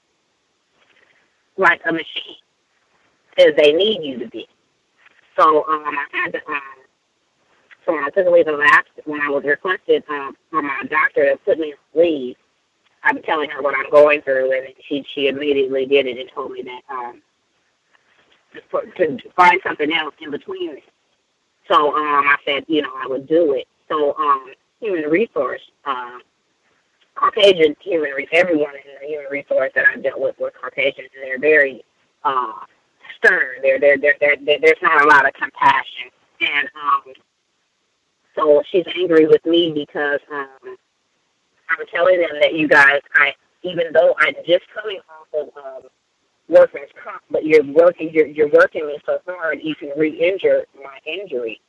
like a machine as they need you to be. So um I had to um so when I took a leave of absence, when I was requested um for my doctor to put me on leave, I'm telling her what I'm going through, and she she immediately did it and told me that um for, to find something else in between it. So um I said, you know, I would do it. So um human resource, uh, Caucasian human resource, everyone in the human resource that I've dealt with was Caucasian, and they're very uh stern. They're they're they're, they're, they're there's not a lot of compassion, and um so she's angry with me because um. I'm telling them that you guys, I even though I'm just coming off of um, workman's comp, but you're working, you're, you're working me so hard, you can re-injure my injury.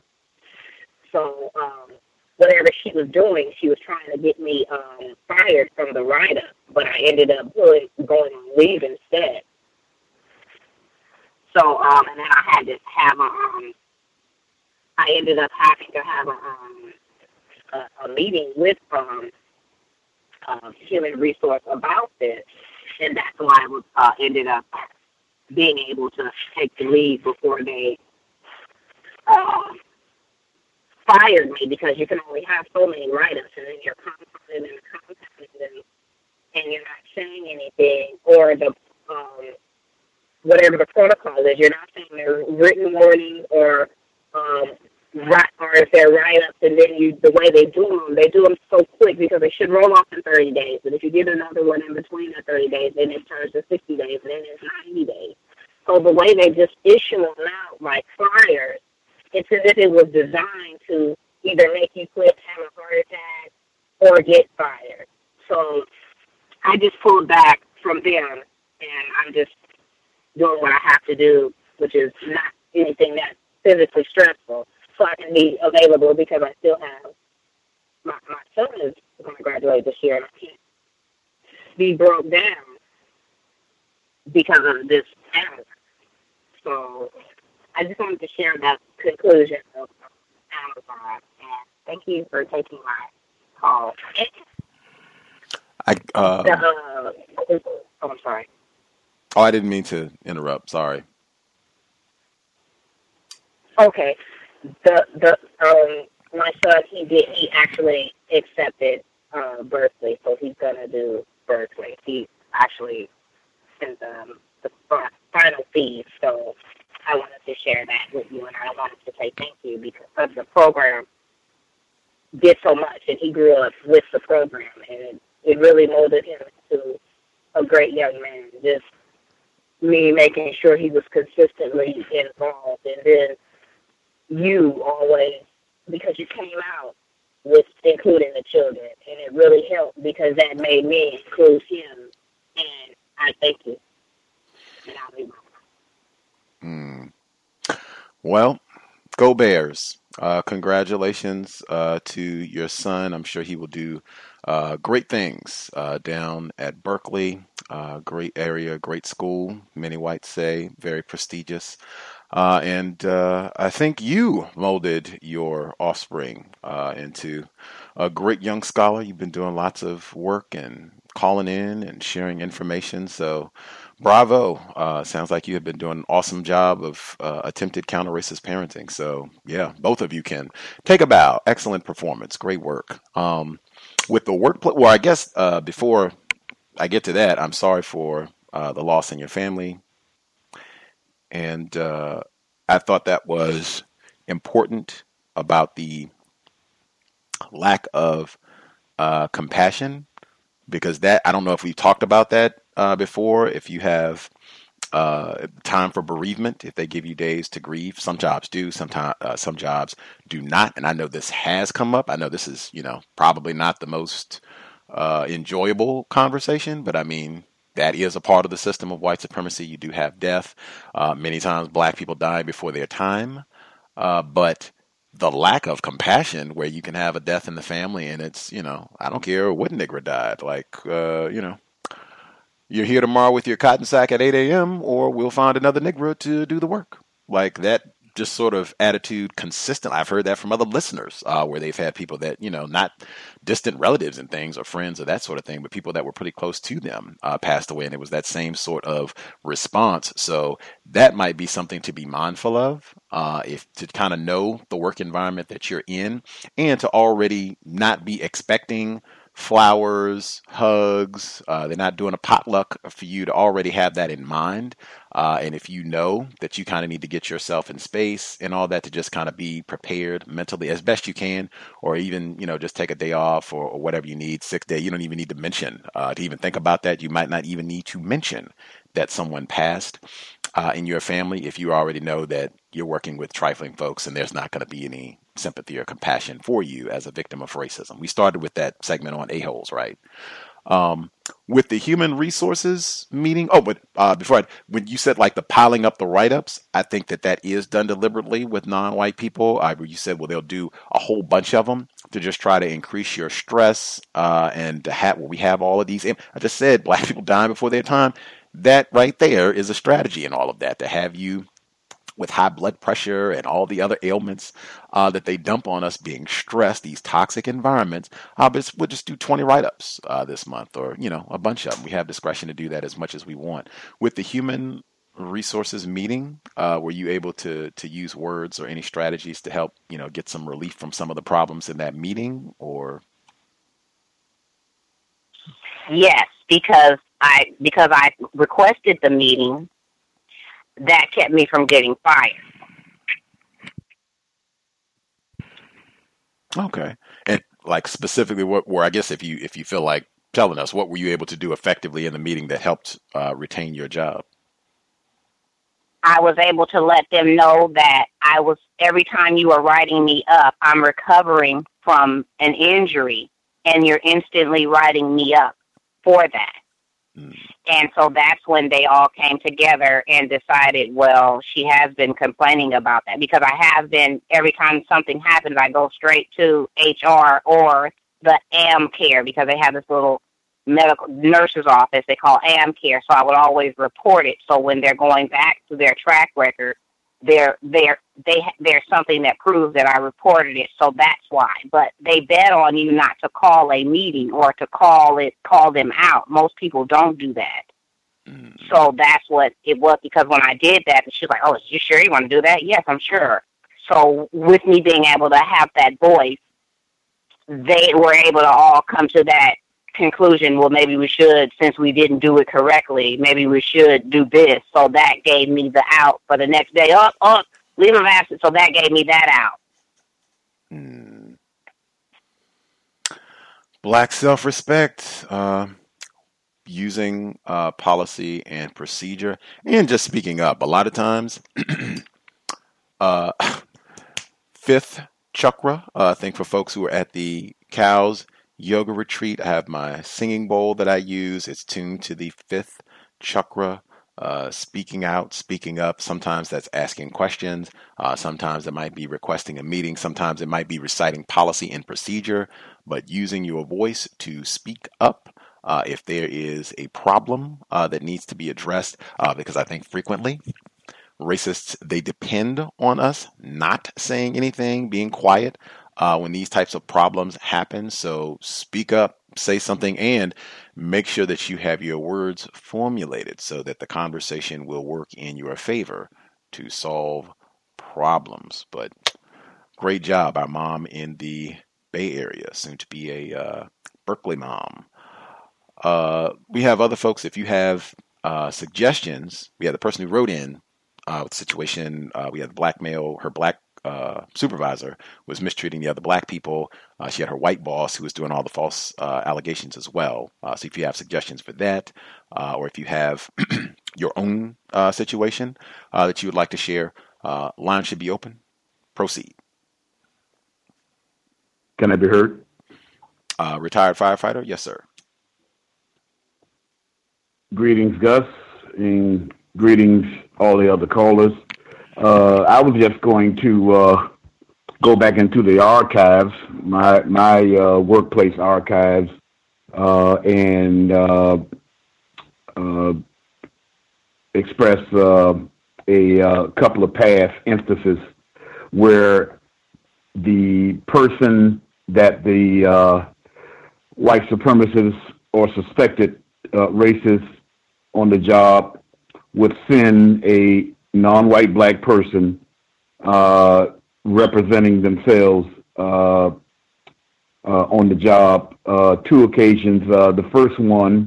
So um, whatever she was doing, she was trying to get me um, fired from the write-up, but I ended up going, going on leave instead. So um, and then I had to have a, um, I ended up having to have a, um, a, a meeting with um. Uh, human resource about this, and that's why I was, uh, ended up being able to take the leave before they uh, fired me, because you can only have so many write-ups, and then you're compounding and compounding, and, and you're not saying anything, or the um, whatever the protocol is, you're not saying their written warnings or um, Right, or if they're write-ups, and then you, the way they do them, they do them so quick because they should roll off in thirty days. But if you get another one in between the thirty days, then it turns to sixty days, and then it's ninety days. So the way they just issue them out like flyers, it's as if it was designed to either make you quit, have a heart attack, or get fired. So I just pulled back from them, and I'm just doing what I have to do, which is not anything that's physically stressful. So I can be available because I still have, my, my son is going to graduate this year, and I can't be broke down because of this Amazon. So I just wanted to share that conclusion of Amazon, and thank you for taking my call. I, uh, the, uh, oh, I'm sorry. Oh, I didn't mean to interrupt. Sorry. Okay. The the um my son he did he actually accepted uh Berkeley, so he's gonna do Berkeley. He actually sent um the final fees, so I wanted to share that with you, and I wanted to say thank you because the program did so much, and he grew up with the program, and it, it really molded him into a great young man. Just me making sure he was consistently involved, and then you always, because you came out with including the children, and it really helped because that made me include him, and I thank you. And I'll be Hmm. Well, go Bears. Uh, congratulations uh, to your son. I'm sure he will do uh, great things uh, down at Berkeley. Uh, great area, great school, many whites say, very prestigious. Uh, and uh, I think you molded your offspring uh, into a great young scholar. You've been doing lots of work and calling in and sharing information. So bravo. Uh, sounds like you have been doing an awesome job of uh, attempted counter-racist parenting. So yeah, both of you can take a bow. Excellent performance. Great work. Um, with the workplace, well, I guess uh, before I get to that, I'm sorry for uh, the loss in your family. And uh, I thought that was important about the lack of uh, compassion, because that, I don't know if we've talked about that uh, before. If you have uh, time for bereavement, if they give you days to grieve, some jobs do, sometimes uh, some jobs do not. And I know this has come up. I know this is, you know, probably not the most uh, enjoyable conversation, but I mean, that is a part of the system of white supremacy. You do have death. Uh, many times black people die before their time. Uh, but the lack of compassion where you can have a death in the family and it's, you know, I don't care what nigger died. Like, uh, you know, you're here tomorrow with your cotton sack at eight a.m. or we'll find another nigger to do the work. Like that just sort of attitude consistent. I've heard that from other listeners uh, where they've had people that, you know, not distant relatives and things or friends or that sort of thing, but people that were pretty close to them uh, passed away. And it was that same sort of response. So that might be something to be mindful of, uh, if to kind of know the work environment that you're in and to already not be expecting flowers, hugs. Uh, they're not doing a potluck for you to already have that in mind. Uh, and if you know that you kind of need to get yourself in space and all that, to just kind of be prepared mentally as best you can, or even, you know, just take a day off or, or whatever you need, sick day. You don't even need to mention, uh, to even think about that. You might not even need to mention that someone passed uh, in your family if you already know that you're working with trifling folks and there's not going to be any sympathy or compassion for you as a victim of racism. We started with that segment on A-holes, right? Um, with the human resources meeting. Oh, but uh, before I, when you said like the piling up the write-ups, I think that that is done deliberately with non-white people. I, you said, well, they'll do a whole bunch of them to just try to increase your stress uh, and to have, well, we have all of these. I just said black people dying before their time. That right there is a strategy in all of that, to have you with high blood pressure and all the other ailments uh, that they dump on us being stressed, these toxic environments. Uh, but we'll just do twenty write-ups uh, this month, or, you know, a bunch of them. We have discretion to do that as much as we want. With the human resources meeting, uh, were you able to to use words or any strategies to help, you know, get some relief from some of the problems in that meeting? Or yes, because I because I requested the meeting. That kept me from getting fired. Okay. And like specifically what were, I guess if you if you feel like telling us, what were you able to do effectively in the meeting that helped uh, retain your job? I was able to let them know that I was, every time you are writing me up, I'm recovering from an injury and you're instantly writing me up for that. Mm. And so that's when they all came together and decided, well, she has been complaining about that, because I have been, every time something happens, I go straight to H R or the A M Care, because they have this little medical nurse's office they call A M Care. So I would always report it. So when they're going back to their track record, there, there, they, there's something that proves that I reported it. So that's why. But they bet on you not to call a meeting or to call it, call them out. Most people don't do that. Mm. So that's what it was. Because when I did that, she was like, "Oh, you sure you want to do that?" Yes, I'm sure. So with me being able to have that voice, they were able to all come to that conclusion. Well, maybe we should, since we didn't do it correctly, maybe we should do this. So that gave me the out for the next day. Up, up, leave of absence. So that gave me that out. Mm. Black self-respect, uh, using uh, policy and procedure, and just speaking up. A lot of times, uh, fifth chakra, uh, I think for folks who are at the cows yoga retreat, I have my singing bowl that I use. It's tuned to the fifth chakra uh, speaking out, speaking up. Sometimes that's asking questions. Uh, sometimes it might be requesting a meeting. Sometimes it might be reciting policy and procedure, but using your voice to speak up uh, if there is a problem uh, that needs to be addressed, uh, because I think frequently racists, they depend on us not saying anything, being quiet uh, when these types of problems happen. So speak up, say something, and make sure that you have your words formulated so that the conversation will work in your favor to solve problems. But great job, our mom in the Bay Area, soon to be a uh, Berkeley mom. Uh, we have other folks. If you have uh, suggestions, we have the person who wrote in uh, with the situation. Uh, we had the black male, her black uh, supervisor was mistreating the other black people. Uh, she had her white boss who was doing all the false uh, allegations as well. Uh, so if you have suggestions for that, uh, or if you have your own uh, situation uh, that you would like to share, uh, line should be open. Proceed. Can I be heard? Uh, retired firefighter? Yes, sir. Greetings, Gus, and greetings, all the other callers. Uh, I was just going to uh, go back into the archives, my my uh, workplace archives, uh, and uh, uh, express uh, a uh, couple of past instances where the person that the uh, white supremacists or suspected uh, racists on the job would send a non-white black person uh, representing themselves uh, uh, on the job. Uh, two occasions. Uh, the first one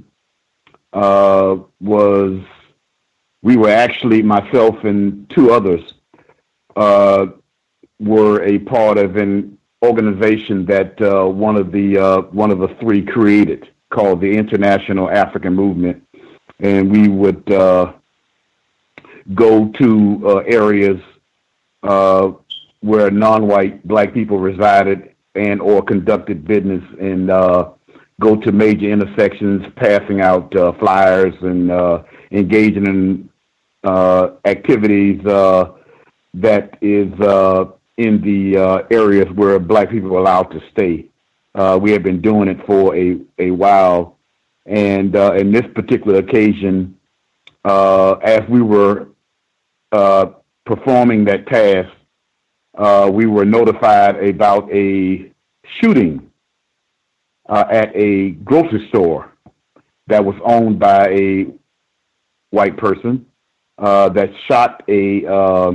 uh, was we were actually, myself and two others, uh, were a part of an organization that uh, one of the uh, one of the three created, called the International African Movement, and we would uh, go to uh, areas uh, where non-white black people resided and or conducted business, and uh, go to major intersections, passing out uh, flyers and uh, engaging in uh, activities uh, that is uh, in the uh, areas where black people are allowed to stay. Uh, we have been doing it for a, a while, and uh, in this particular occasion, uh, as we were uh, performing that task, uh, we were notified about a shooting uh, at a grocery store that was owned by a white person uh, that shot a uh,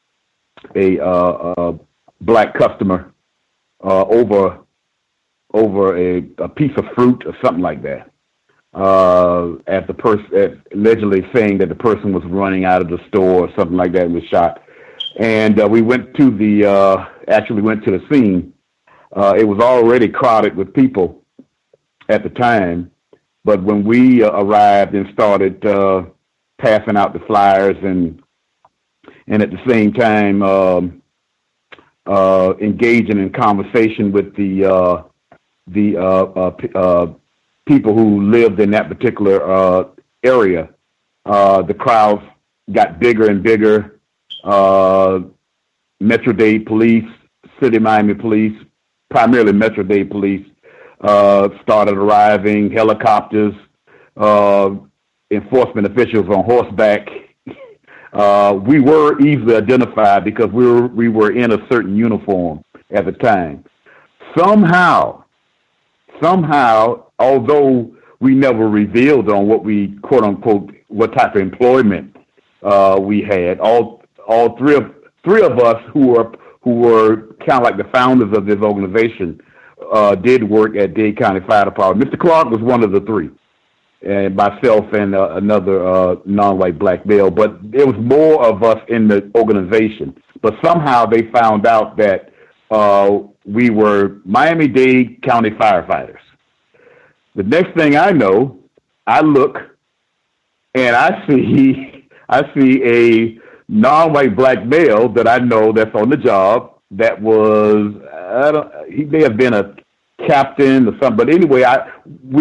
a uh, uh, black customer uh, over over a, a piece of fruit or something like that. Uh, at the person allegedly saying that the person was running out of the store or something like that and was shot. And uh, we went to the uh, actually went to the scene. Uh, it was already crowded with people at the time, but when we uh, arrived and started uh, passing out the flyers and and at the same time um, uh, engaging in conversation with the uh, the uh, uh, p- uh, people who lived in that particular uh, area, uh, the crowds got bigger and bigger. Uh, Metro-Dade Police, City Miami Police, primarily Metro-Dade Police, uh, started arriving, helicopters, uh, enforcement officials on horseback. Uh, we were easily identified because we were we were in a certain uniform at the time. Somehow, somehow, although we never revealed on what we quote unquote what type of employment uh, we had, all all three of three of us who were who were kind of like the founders of this organization uh, did work at Dade County Fire Department. Mister Clark was one of the three, and myself and uh, another uh, non-white black male. But there was more of us in the organization. But somehow they found out that uh, we were Miami-Dade County firefighters. The next thing I know, I look and I see I see a non-white black male that I know that's on the job. That was I don't, he may have been a captain or something. But anyway, I we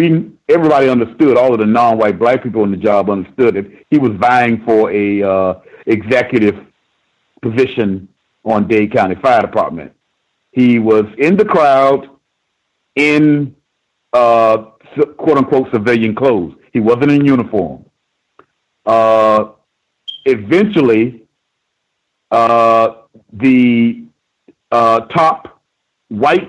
everybody understood, all of the non-white black people on the job understood that he was vying for a uh, executive position on Dade County Fire Department. He was in the crowd in uh, quote unquote civilian clothes. He wasn't in uniform. Uh, eventually, uh, the uh, top white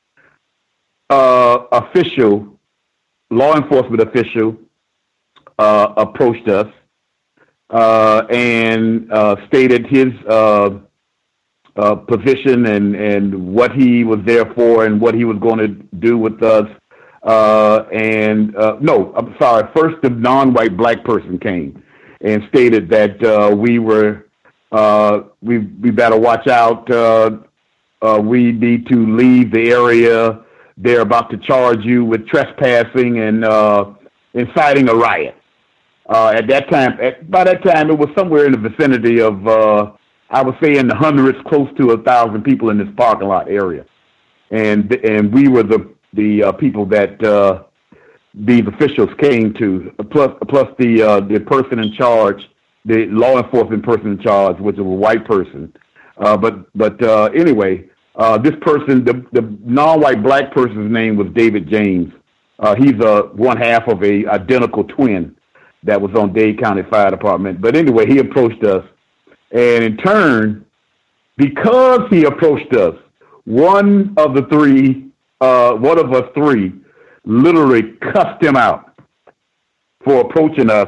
uh, official, law enforcement official, uh, approached us uh, and uh, stated his uh, uh, position and, and what he was there for and what he was going to do with us. Uh, and uh, no, I'm sorry. First, the non-white black person came and stated that uh, we were uh, we we better watch out. Uh, uh, we need to leave the area. They're about to charge you with trespassing and uh, inciting a riot. Uh, at that time, at, by that time, it was somewhere in the vicinity of uh, I would say in the hundreds, close to a thousand people in this parking lot area, and and we were the the uh, people that uh, these officials came to, plus plus the uh, the person in charge, the law enforcement person in charge, which was a white person. Uh, but but uh, anyway, uh, this person, the, the non-white black person's name was David James. Uh, he's a one half of a identical twin that was on Dade County Fire Department. But anyway, he approached us, and in turn, because he approached us, one of the three. Uh, one of us three literally cussed him out for approaching us,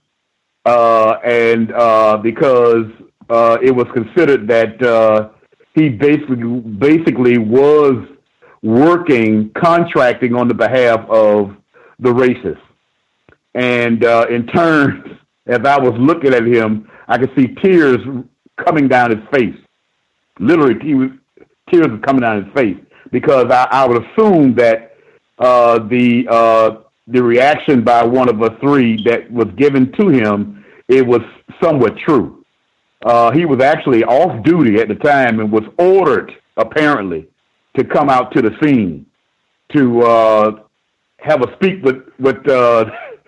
uh, and uh, because uh, it was considered that uh, he basically basically was working, contracting on the behalf of the racists. And uh, in turn, as I was looking at him, I could see tears coming down his face. Literally, he was, tears were coming down his face. Because I, I would assume that uh, the uh, the reaction by one of us three that was given to him, it was somewhat true. Uh, he was actually off duty at the time and was ordered, apparently, to come out to the scene to uh, have a speak with with uh,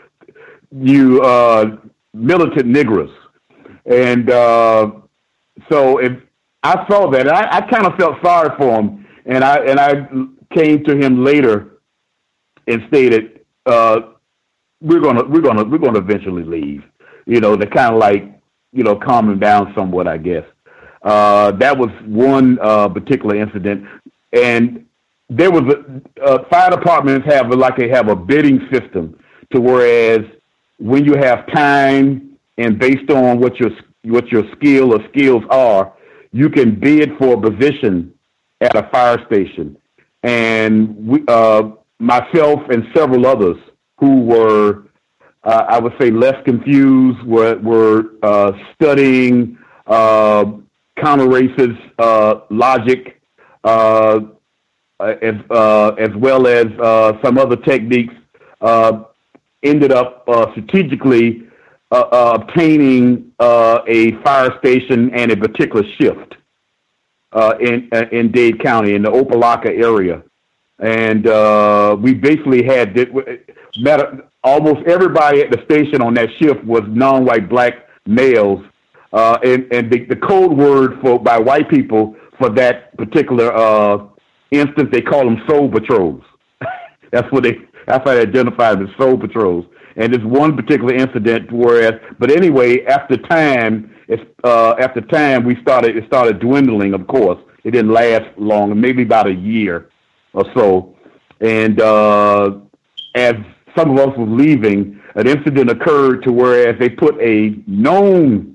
you uh, militant Negroes. And uh, so if I saw that, I, I kind of felt sorry for him. And I and I came to him later and stated, uh, "We're gonna we're gonna we're gonna eventually leave." You know, to kind of like you know calm him down somewhat, I guess. Uh, that was one uh, particular incident, and there was a uh, fire departments have like they have a bidding system, to whereas when you have time and based on what your what your skill or skills are, you can bid for a position at a fire station. And we, uh, myself and several others who were, uh, I would say, less confused, were, were uh, studying uh, counter-racist uh, logic, uh, as, uh, as well as uh, some other techniques, uh, ended up uh, strategically uh, uh, obtaining uh, a fire station and a particular shift. Uh, in uh, in Dade County, in the Opelika area, and uh, we basically had matter, almost everybody at the station on that shift was non-white black males, uh, and and the, the code word for by white people for that particular uh, instance, they call them soul patrols. That's what they that's how they identify them as soul patrols. And this one particular incident, whereas, but anyway, after time. It's, uh, after time, we started. It started dwindling. Of course, it didn't last long, maybe about a year or so. And uh, as some of us were leaving, an incident occurred to whereas they put a known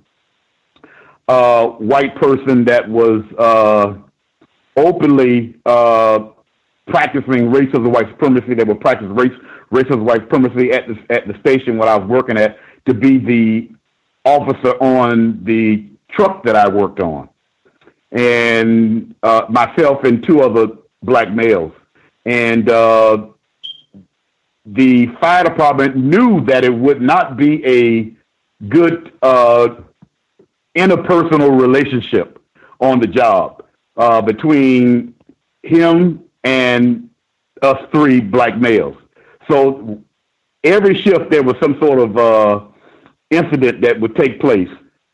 uh, white person that was uh, openly uh, practicing racism, white supremacy. They were practicing race, racism, white supremacy at the at the station where I was working at to be the officer on the truck that I worked on, and uh, myself and two other black males. And uh, the fire department knew that it would not be a good uh, interpersonal relationship on the job uh, between him and us three black males. So every shift there was some sort of uh, incident that would take place.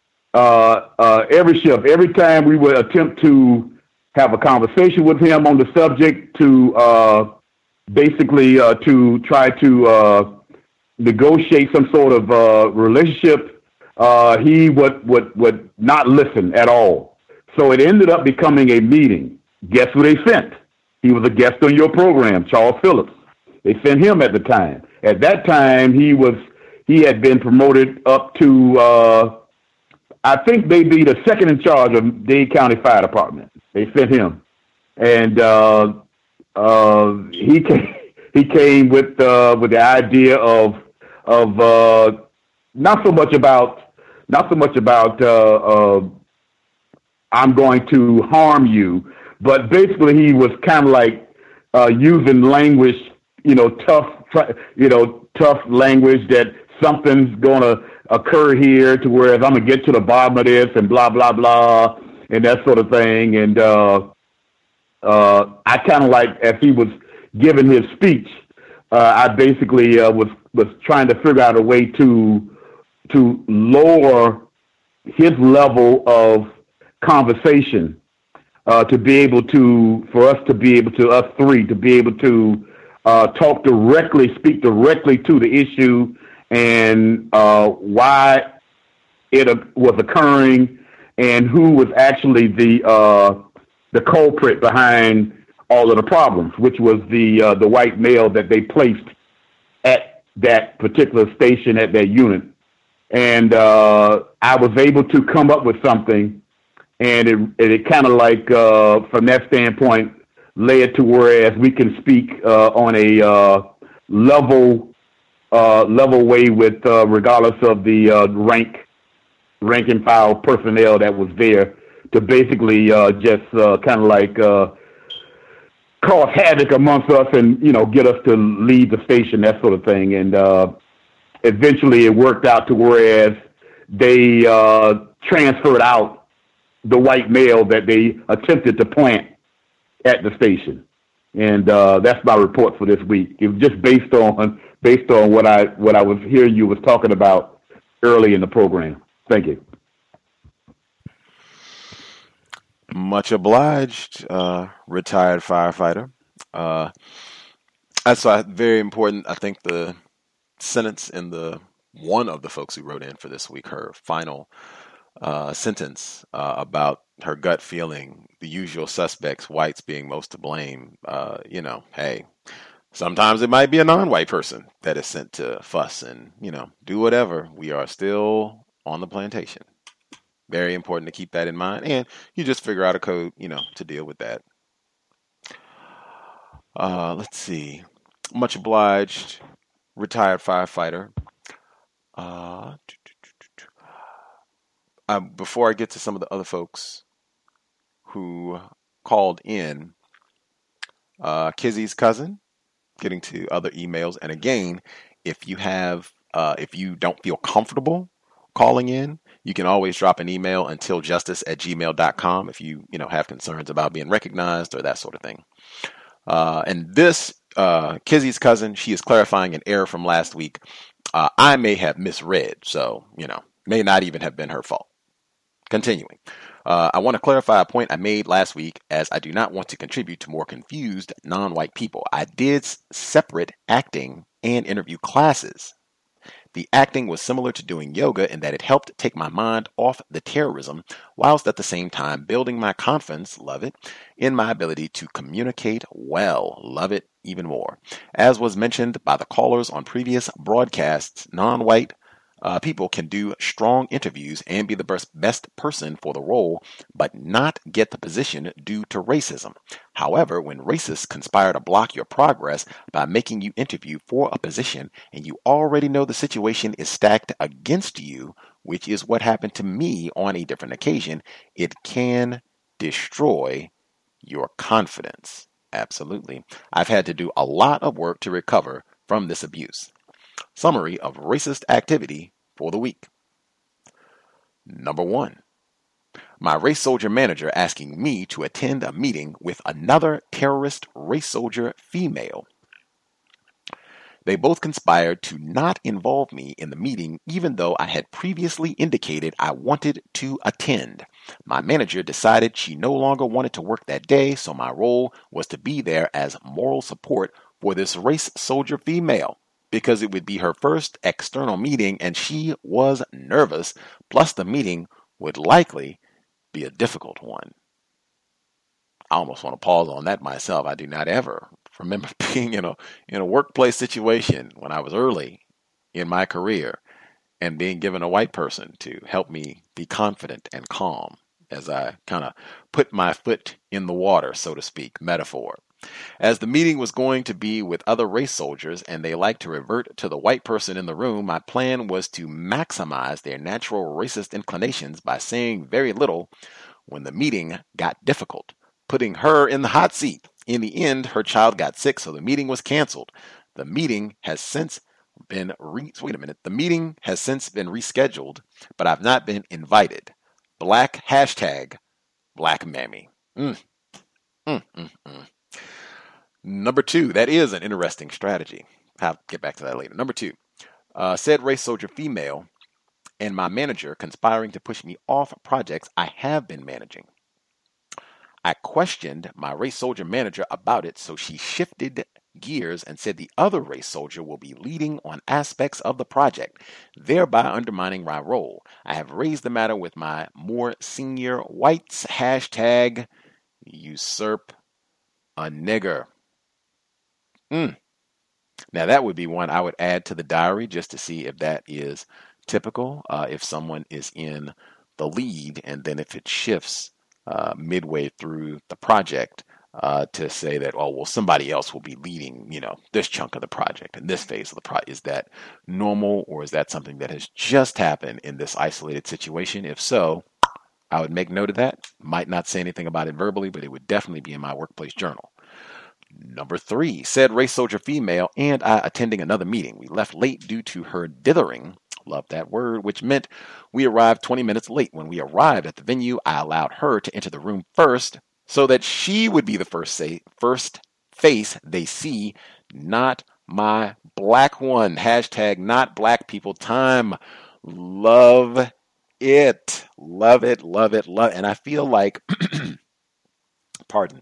Uh, uh, every shift, every time we would attempt to have a conversation with him on the subject to uh, basically uh, to try to uh, negotiate some sort of uh, relationship, uh, he would, would, would not listen at all. So it ended up becoming a meeting. Guess who they sent? He was a guest on your program, Charles Phillips. They sent him at the time. At that time, he was he had been promoted up to, uh, I think, maybe the second in charge of Dade County Fire Department. They sent him, and uh, uh, he came. He came with uh, with the idea of of uh, not so much about not so much about uh, uh, I'm going to harm you, but basically he was kind of like uh, using language, you know, tough, you know, tough language that something's going to occur here to where I'm going to get to the bottom of this and blah blah blah and that sort of thing. And uh, uh, I kind of like, as he was giving his speech, uh, I basically uh, was was trying to figure out a way to to lower his level of conversation uh, to be able to, for us to be able to, us three, to be able to uh, talk directly, speak directly to the issue and uh, why it uh, was occurring and who was actually the uh, the culprit behind all of the problems, which was the uh, the white male that they placed at that particular station, at that unit. And uh, I was able to come up with something, and it it kind of like, uh, from that standpoint, led to whereas we can speak uh, on a uh, level uh, level way with uh, regardless of the uh, rank rank and file personnel that was there to basically uh, just uh, kind of like uh, cause havoc amongst us and, you know, get us to leave the station, that sort of thing. And uh, eventually it worked out to whereas they uh, transferred out the white male that they attempted to plant at the station. And uh, that's my report for this week. It was just based on based on what I what I was hearing you was talking about early in the program. Thank you. Much obliged, uh, retired firefighter. Uh, that's uh, very important. I think the sentence in the one of the folks who wrote in for this week, her final uh, sentence uh, about her gut feeling, the usual suspects, whites being most to blame. Uh, you know, hey, sometimes it might be a non-white person that is sent to fuss and, you know, do whatever. We are still on the plantation. Very important to keep that in mind. And you just figure out a code, you know, to deal with that. Uh, let's see. Much obliged, retired firefighter. Uh, uh, before I get to some of the other folks who called in, uh, Kizzy's cousin, getting to other emails. And again, if you have, uh, if you don't feel comfortable calling in, you can always drop an email until justice at gmail dot com if you, you know, have concerns about being recognized or that sort of thing. Uh, and this, uh, Kizzy's cousin, she is clarifying an error from last week. Uh, I may have misread, so, you know, may not even have been her fault. Continuing. Uh, I want to clarify a point I made last week, as I do not want to contribute to more confused non-white people. I did separate acting and interview classes. The acting was similar to doing yoga in that it helped take my mind off the terrorism, whilst at the same time building my confidence, love it, in my ability to communicate well, love it even more. As was mentioned by the callers on previous broadcasts, non-white uh, people can do strong interviews and be the best, best person for the role, but not get the position due to racism. However, when racists conspire to block your progress by making you interview for a position and you already know the situation is stacked against you, which is what happened to me on a different occasion, it can destroy your confidence. Absolutely. I've had to do a lot of work to recover from this abuse. Summary of racist activity for the week. Number one. My race soldier manager asking me to attend a meeting with another terrorist race soldier female. They both conspired to not involve me in the meeting, even though I had previously indicated I wanted to attend. My manager decided she no longer wanted to work that day, so my role was to be there as moral support for this race soldier female, because it would be her first external meeting and she was nervous, plus the meeting would likely be a difficult one. I almost want to pause on that myself. I do not ever remember being in a in a workplace situation when I was early in my career and being given a white person to help me be confident and calm as I kind of put my foot in the water, so to speak, metaphor. As the meeting was going to be with other race soldiers and they liked to revert to the white person in the room, my plan was to maximize their natural racist inclinations by saying very little when the meeting got difficult, putting her in the hot seat. In the end, her child got sick, so the meeting was canceled. The meeting has since been re- wait a minute. The meeting has since been rescheduled, but I've not been invited. Black hashtag Black Mammy. Mm. Mm, mm, mm. Number two, that is an interesting strategy. I'll get back to that later. Number two, uh, said race soldier female and my manager conspiring to push me off projects I have been managing. I questioned my race soldier manager about it, so she shifted gears and said the other race soldier will be leading on aspects of the project, thereby undermining my role. I have raised the matter with my more senior whites. Hashtag usurp a nigger. Mm. Now that would be one I would add to the diary just to see if that is typical, uh, if someone is in the lead and then if it shifts Uh, midway through the project uh, to say that, oh, well, somebody else will be leading, you know, this chunk of the project and this phase of the project. Is that normal, or is that something that has just happened in this isolated situation? If so, I would make note of that. Might not say anything about it verbally, but it would definitely be in my workplace journal. Number three, said race soldier female and I attending another meeting. We left late due to her dithering. Love that word, which meant we arrived twenty minutes late. When we arrived at the venue, I allowed her to enter the room first so that she would be the first say, first face they see, not my black one. Hashtag not black people time. Love it. Love it. Love it. Love it. And I feel like, pardon,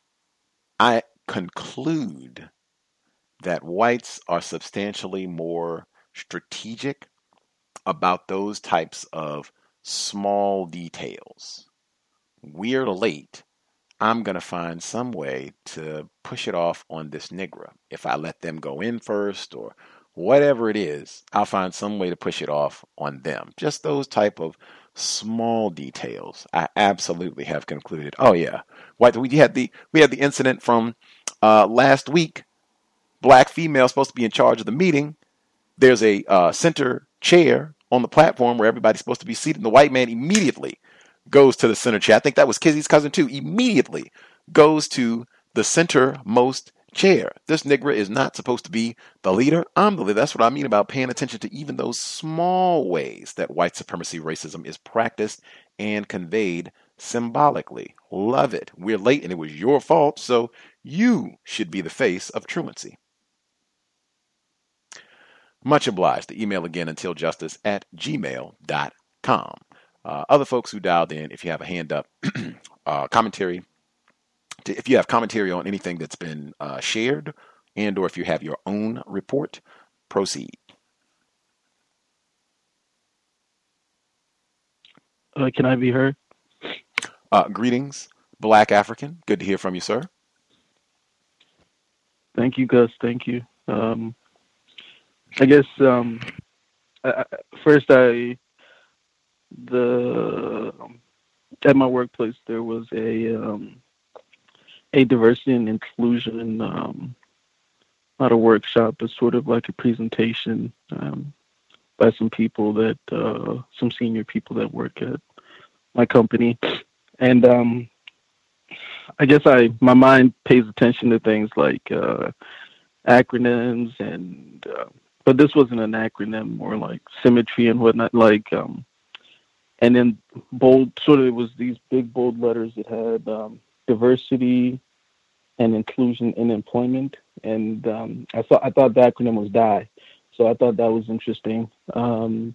I conclude that whites are substantially more strategic about those types of small details. We're late. I'm going to find some way to push it off on this nigger. If I let them go in first or whatever it is, I'll find some way to push it off on them. Just those type of small details. I absolutely have concluded. Oh yeah. White, we had the we had the incident from uh, last week. Black female supposed to be in charge of the meeting. There's a uh, center chair on the platform where everybody's supposed to be seated. And the white man immediately goes to the center chair. I think that was Kizzy's cousin too. Immediately goes to the centermost chair. This nigger is not supposed to be the leader. I'm the leader. That's what I mean about paying attention to even those small ways that white supremacy racism is practiced and conveyed symbolically. Love it. We're late and it was your fault, so you should be the face of truancy. Much obliged. The email again, untiljustice at gmail dot com. Uh, other folks who dialed in, if you have a hand up, uh, commentary, to, if you have commentary on anything that's been uh, shared, and or if you have your own report, proceed. Uh, can I be heard? Uh, greetings, Black African. Good to hear from you, sir. Thank you, Gus. Thank you. Um, I guess um, I, first, I the at my workplace there was a um, a diversity and inclusion um, not a workshop, but sort of like a presentation um, by some people that uh, some senior people that work at my company, and um, I guess I my mind pays attention to things like uh, acronyms and. Uh, But this wasn't an acronym, more like symmetry and whatnot. Like, um, and then bold, sort of, it was these big bold letters that had um, diversity, and inclusion in employment. And um, I thought I thought the acronym was D I E, so I thought that was interesting. Um,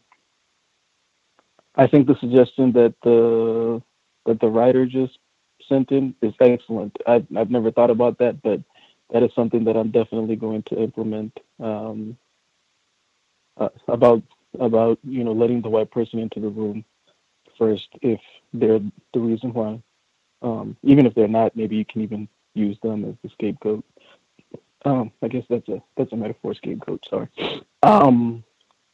I think the suggestion that the that the writer just sent in is excellent. I've I've never thought about that, but that is something that I'm definitely going to implement. Um, uh, about about you know letting the white person into the room first, if they're the reason why. Um, even if they're not, maybe you can even use them as the scapegoat. Um, I guess that's a that's a metaphor, scapegoat. Sorry. Um,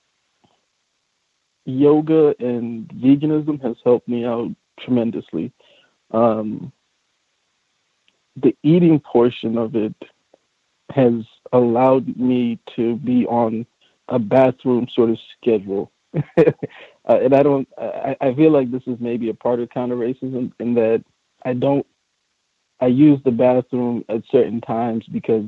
yoga and veganism has helped me out tremendously. Um, the eating portion of it has allowed me to be on a bathroom sort of schedule. uh, and I don't, I, I feel like this is maybe a part of counter racism in that I don't, I use the bathroom at certain times because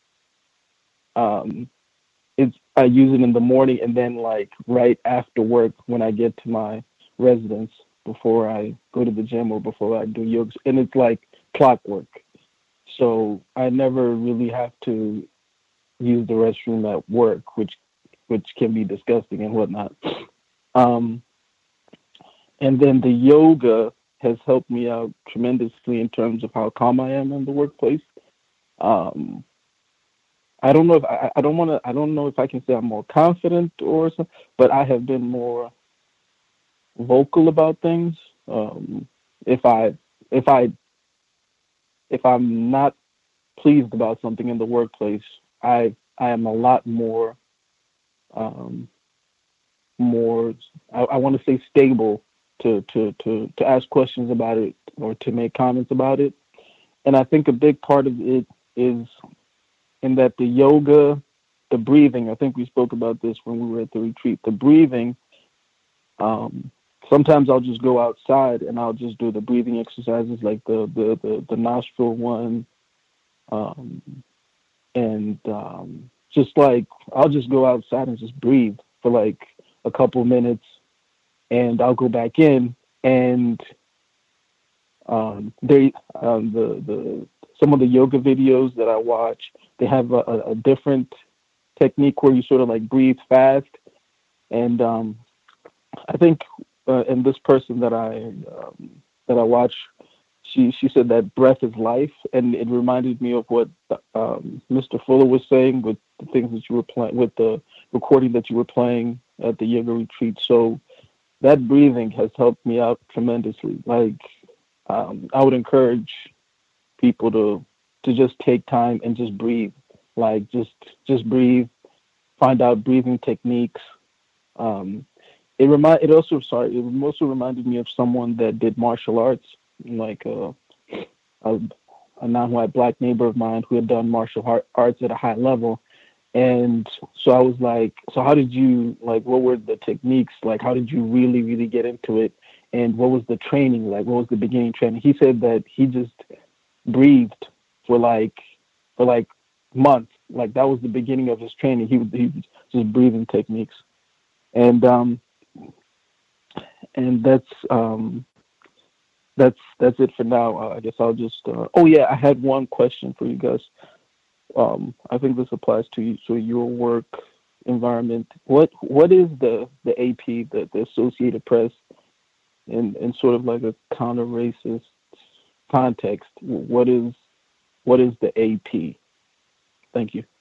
um, it's, I use it in the morning and then like right after work when I get to my residence before I go to the gym or before I do yoga. And it's like clockwork. So I never really have to use the restroom at work, which which can be disgusting and whatnot. Um, and then the yoga has helped me out tremendously in terms of how calm I am in the workplace. Um, I don't know if I, I don't want to. I don't know if I can say I'm more confident or something, but I have been more vocal about things. Um, if I if I if I'm not pleased about something in the workplace, I I am a lot more um, more I, I want to say stable to, to to to ask questions about it or to make comments about it. And I think a big part of it is in that the yoga, the breathing, I think we spoke about this when we were at the retreat, the breathing, um, sometimes I'll just go outside and I'll just do the breathing exercises like the, the, the, the nostril one. Um, and um, just like, I'll just go outside and just breathe for like a couple minutes and I'll go back in and um, they, um, the, the, some of the yoga videos that I watch, they have a, a different technique where you sort of like breathe fast. And um, I think, uh, and this person that I um, that I watch, she she said that breath is life, and it reminded me of what um, Mister Fuller was saying with the things that you were playing, with the recording that you were playing at the yoga retreat. So that breathing has helped me out tremendously. Like um, I would encourage people to to just take time and just breathe, like just just breathe, find out breathing techniques. Um, it remind it also sorry it also reminded me of someone that did martial arts, like a, a, a non-white black neighbor of mine who had done martial arts at a high level. And so I was like, so how did you, like, what were the techniques? Like, how did you really, really get into it? And what was the training like? What was the beginning training? He said that he just breathed for like, for like months. Like that was the beginning of his training. He was, he was just breathing techniques. And, um, and that's, um, that's, that's it for now. Uh, I guess I'll just, uh, oh yeah, I had one question for you guys. Um, I think this applies to you, to your work environment. What what is the, the A P, the, the Associated Press, in, in sort of like a counter-racist context? What is what is the A P? Thank you.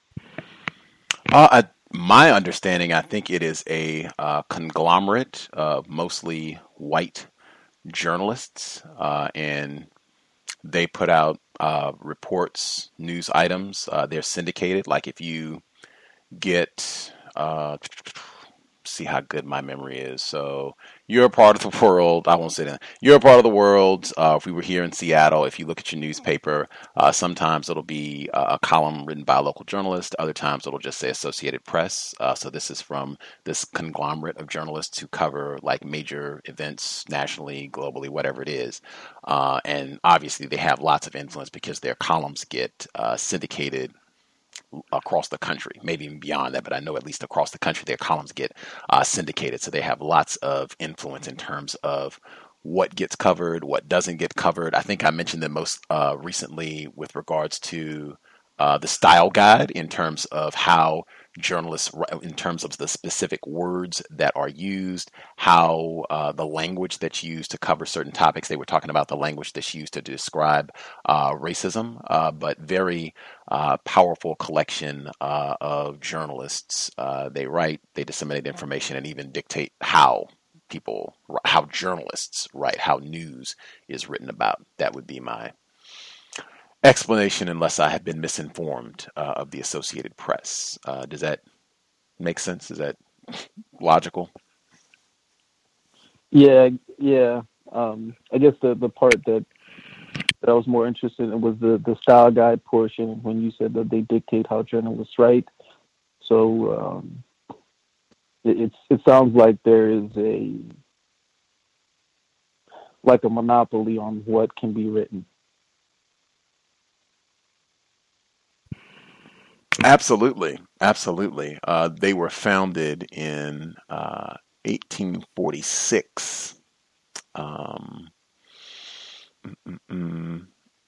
Uh, I, my understanding, I think it is a uh, conglomerate of mostly white journalists, uh, and they put out uh, reports, news items. Uh, they're syndicated. Like if you get, uh, see how good my memory is. So you're a part of the world. I won't say that. You're a part of the world. Uh, if we were here in Seattle, if you look at your newspaper, uh, sometimes it'll be a column written by a local journalist. Other times it'll just say Associated Press. Uh, so this is from this conglomerate of journalists who cover like major events nationally, globally, whatever it is. Uh, and obviously they have lots of influence because their columns get uh, syndicated across the country, maybe even beyond that, but I know at least across the country their columns get uh, syndicated, so they have lots of influence in terms of what gets covered, what doesn't get covered. I think I mentioned them most uh, recently with regards to uh, the style guide in terms of how journalists, in terms of the specific words that are used, how uh, the language that's used to cover certain topics. They were talking about the language that's used to describe uh, racism, uh, but very uh, powerful collection uh, of journalists. Uh, they write, they disseminate information, and even dictate how people, how journalists write, how news is written about. That would be my explanation, unless I have been misinformed uh, of the Associated Press. Uh, does that make sense? Is that logical? Yeah, yeah. Um, I guess the, the part that, that I was more interested in was the, the style guide portion, when you said that they dictate how journalists write. So um, it, it's, it sounds like there is a like a monopoly on what can be written. Absolutely, absolutely. Uh, they were founded in uh, eighteen forty-six. Um, mm, mm,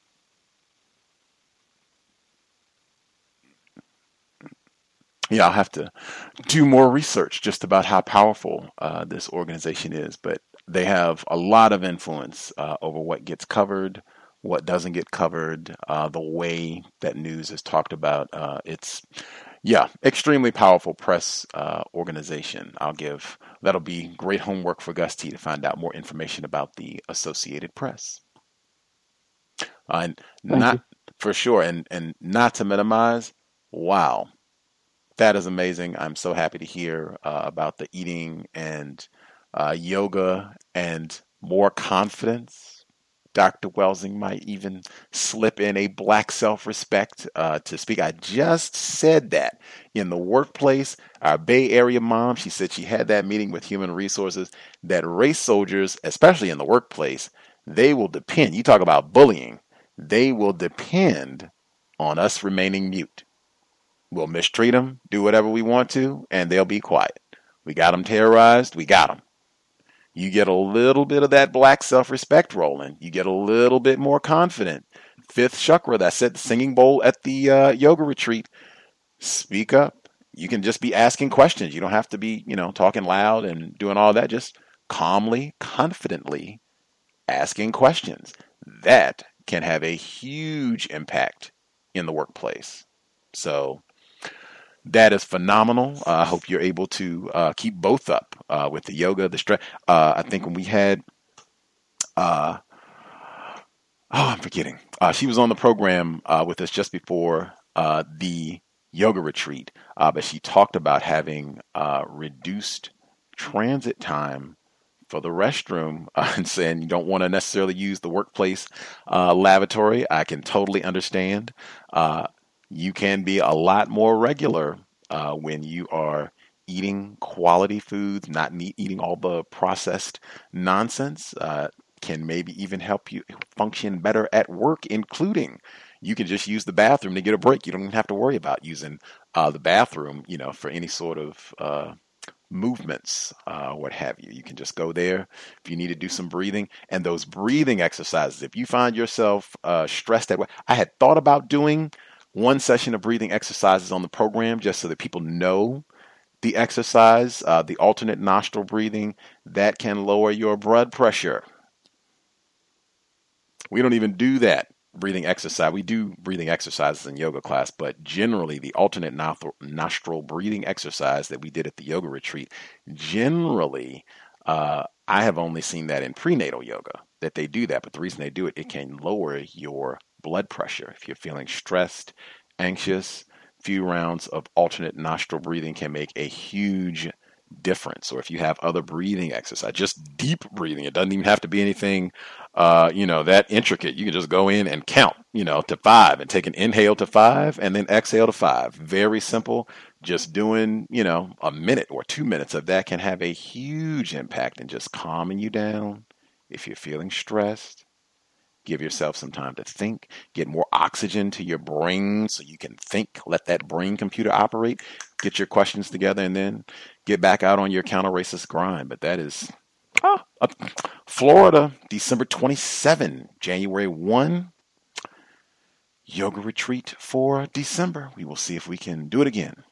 yeah, I'll have to do more research just about how powerful uh, this organization is, but they have a lot of influence uh, over what gets covered, what doesn't get covered, uh, the way that news is talked about. Uh, it's, yeah, extremely powerful press uh, organization. I'll give, that'll be great homework for Gus T to find out more information about the Associated Press. Uh, and Thank not, you. for sure, and, and not to minimize, wow, that is amazing. I'm so happy to hear uh, about the eating and uh, yoga and more confidence. Doctor Welsing might even slip in a black self-respect uh, to speak. I just said that in the workplace. Our Bay Area mom, she said she had that meeting with Human Resources, that race soldiers, especially in the workplace, they will depend. You talk about bullying. They will depend on us remaining mute. We'll mistreat them, do whatever we want to, and they'll be quiet. We got them terrorized. We got them. You get a little bit of that black self-respect rolling. You get a little bit more confident. Fifth chakra, that's at the singing bowl at the uh, yoga retreat. Speak up. You can just be asking questions. You don't have to be, you know, talking loud and doing all that. Just calmly, confidently asking questions. That can have a huge impact in the workplace. So that is phenomenal. Uh, I hope you're able to uh, keep both up uh, with the yoga, the stress. Uh, I think when we had, uh, oh, I'm forgetting. Uh, she was on the program uh, with us just before uh, the yoga retreat, uh, but she talked about having uh, reduced transit time for the restroom uh, and saying you don't want to necessarily use the workplace uh, lavatory. I can totally understand. Uh, You can be a lot more regular uh, when you are eating quality foods, not me- eating all the processed nonsense. Uh, can maybe even help you function better at work, including you can just use the bathroom to get a break. You don't even have to worry about using uh, the bathroom, you know, for any sort of uh, movements, uh, what have you. You can just go there if you need to do some breathing. And those breathing exercises, if you find yourself uh, stressed that way, I had thought about doing one session of breathing exercises on the program just so that people know the exercise, uh, the alternate nostril breathing, that can lower your blood pressure. We don't even do that breathing exercise. We do breathing exercises in yoga class, but generally the alternate nostril breathing exercise that we did at the yoga retreat, generally, uh, I have only seen that in prenatal yoga, that they do that. But the reason they do it, it can lower your blood pressure. If you're feeling stressed, anxious, few rounds of alternate nostril breathing can make a huge difference. Or if you have other breathing exercise, just deep breathing, it doesn't even have to be anything, uh, you know, that intricate. You can just go in and count, you know, to five and take an inhale to five and then exhale to five. Very simple. Just doing, you know, a minute or two minutes of that can have a huge impact in just calming you down. If you're feeling stressed, give yourself some time to think, get more oxygen to your brain so you can think, let that brain computer operate, get your questions together, and then get back out on your counter-racist grind. But that is oh, Uh, Florida, December twenty-seventh, January first. Yoga retreat for December. We will see if we can do it again.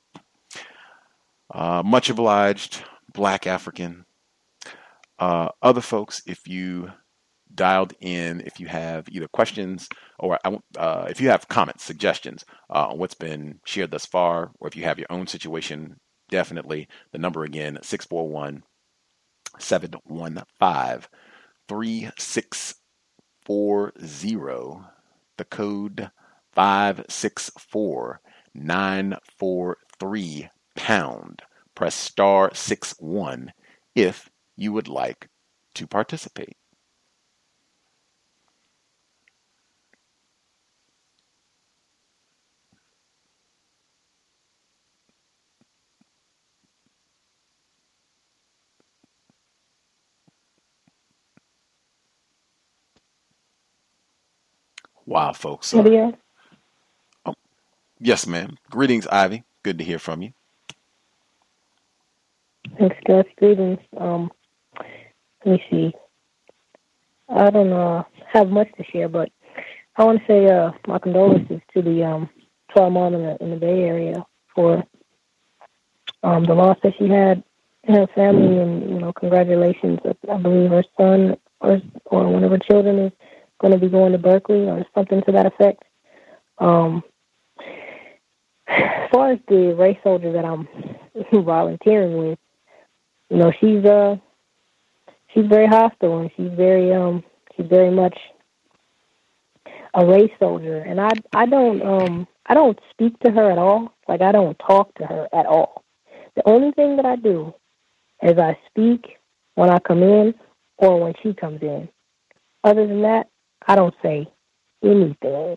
Uh, much obliged, Black African. Uh, other folks, if you dialed in, if you have either questions or uh, if you have comments, suggestions uh, on what's been shared thus far, or if you have your own situation, definitely the number again, six four one, seven one five, three six four zero. The code five six four nine four three pound. Press star six one if you would like to participate. Wow, folks. Uh, Lydia? Oh, yes, ma'am. Greetings, Ivy. Good to hear from you. Thanks, Gus. Greetings. Um, let me see. I don't uh, have much to share, but I want to say uh, my condolences to the um, to our mom in the, in the Bay Area for um, the loss that she had in her family, and you know, congratulations. I believe her son or or one of her children is going to be going to Berkeley or something to that effect. Um, as far as the race soldier that I'm volunteering with, you know, she's uh she's very hostile, and she's very um she's very much a race soldier, and I I don't um I don't speak to her at all. Like, I don't talk to her at all. The only thing that I do is I speak when I come in or when she comes in. Other than that, I don't say anything.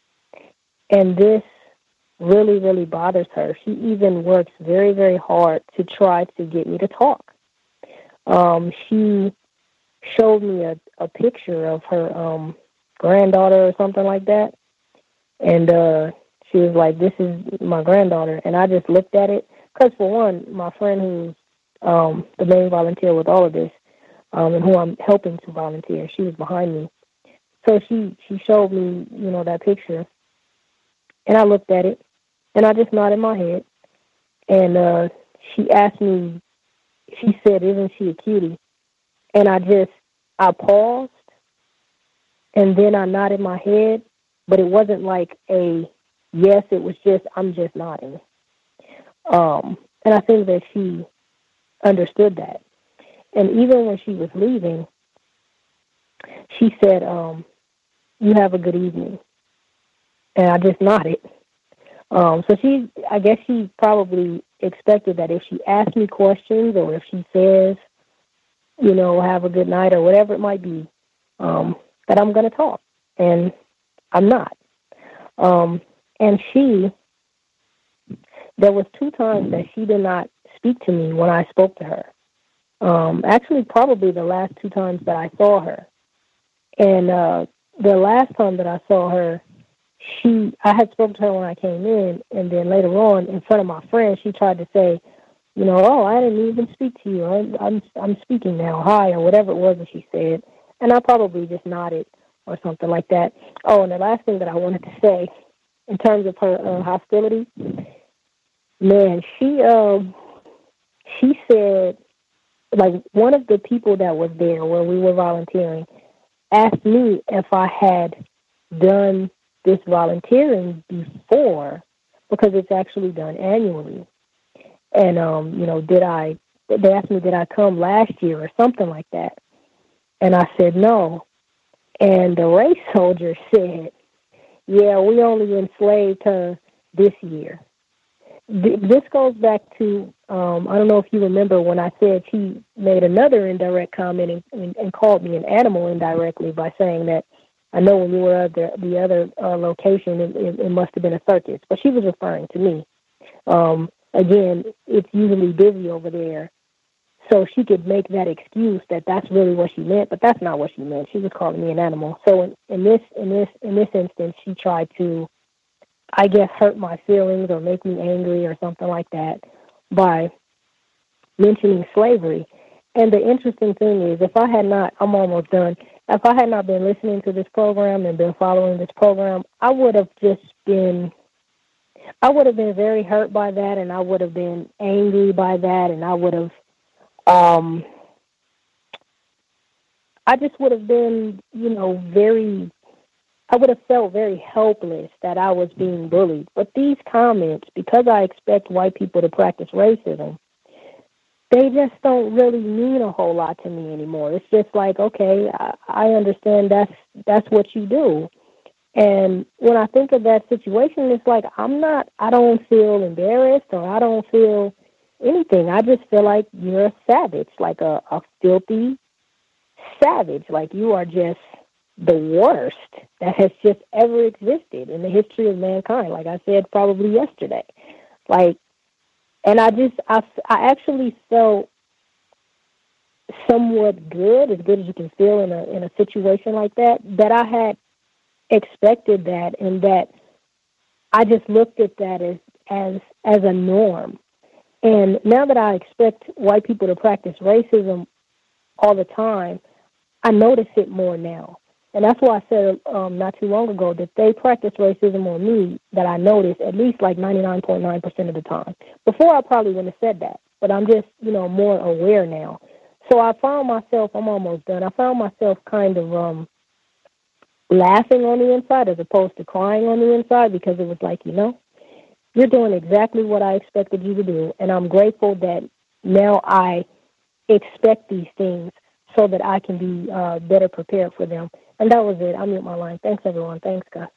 And this really, really bothers her. She even works very, very hard to try to get me to talk. Um, she showed me a, a picture of her um, granddaughter or something like that. And uh, she was like, this is my granddaughter. And I just looked at it. Because, for one, my friend who's um, the main volunteer with all of this, um, and who I'm helping to volunteer, she was behind me. So she, she showed me, you know, that picture, and I looked at it, and I just nodded my head, and uh, she asked me, she said, isn't she a cutie? And I just, I paused, and then I nodded my head, but it wasn't like a yes, it was just, I'm just nodding. Um, and I think that she understood that. And even when she was leaving, she said, um, you have a good evening. And I just nodded. Um, so she, I guess she probably expected that if she asked me questions or if she says, you know, have a good night or whatever it might be, um, that I'm going to talk. And I'm not. Um, and she, there was two times that she did not speak to me when I spoke to her. Um, actually, probably the last two times that I saw her. And uh, the last time that I saw her, she, I had spoken to her when I came in, and then later on, in front of my friend, she tried to say, you know, oh, I didn't even speak to you. I'm, I'm, I'm speaking now. Hi, or whatever it was that she said. And I probably just nodded or something like that. Oh, and the last thing that I wanted to say, in terms of her uh, hostility, man, she, um, she said, like, one of the people that was there where we were volunteering asked me if I had done this volunteering before, because it's actually done annually. And, um, you know, did I, they asked me, did I come last year or something like that? And I said, no. And the race soldier said, yeah, we only enslaved her this year. This goes back to, um, I don't know if you remember when I said she made another indirect comment and, and, and called me an animal indirectly by saying that, I know when you were at the, the other uh, location, it, it, it must have been a circus. But she was referring to me. Um, again, it's usually busy over there. So she could make that excuse that that's really what she meant, but that's not what she meant. She was calling me an animal. So in, in this in this in this instance, she tried to, I guess, hurt my feelings or make me angry or something like that by mentioning slavery. and the interesting thing is, if I had not, I'm almost done. If I had not been listening to this program and been following this program, I would have just been, I would have been very hurt by that, and I would have been angry by that, and I would have, um, I just would have been, you know, very, I would have felt very helpless that I was being bullied. But these comments, because I expect white people to practice racism, they just don't really mean a whole lot to me anymore. It's just like, okay, I, I understand that's that's what you do. And when I think of that situation, it's like I'm not, I don't feel embarrassed or I don't feel anything. I just feel like you're a savage, like a, a filthy savage. Like you are just the worst that has just ever existed in the history of mankind. Like I said probably yesterday. Like, and I just, I, I actually felt somewhat good, as good as you can feel in a in a situation like that, that I had expected that, and that I just looked at that as as as a norm. And now that I expect white people to practice racism all the time, I notice it more now. And that's why I said um, not too long ago that they practice racism on me, that I notice at least like ninety-nine point nine percent of the time. Before I probably wouldn't have said that, but I'm just, you know, more aware now. So I found myself, I'm almost done, I found myself kind of um, laughing on the inside as opposed to crying on the inside, because it was like, you know, you're doing exactly what I expected you to do. And I'm grateful that now I expect these things so that I can be uh, better prepared for them. And that was it. I'll mute my line. Thanks, everyone. Thanks, guys.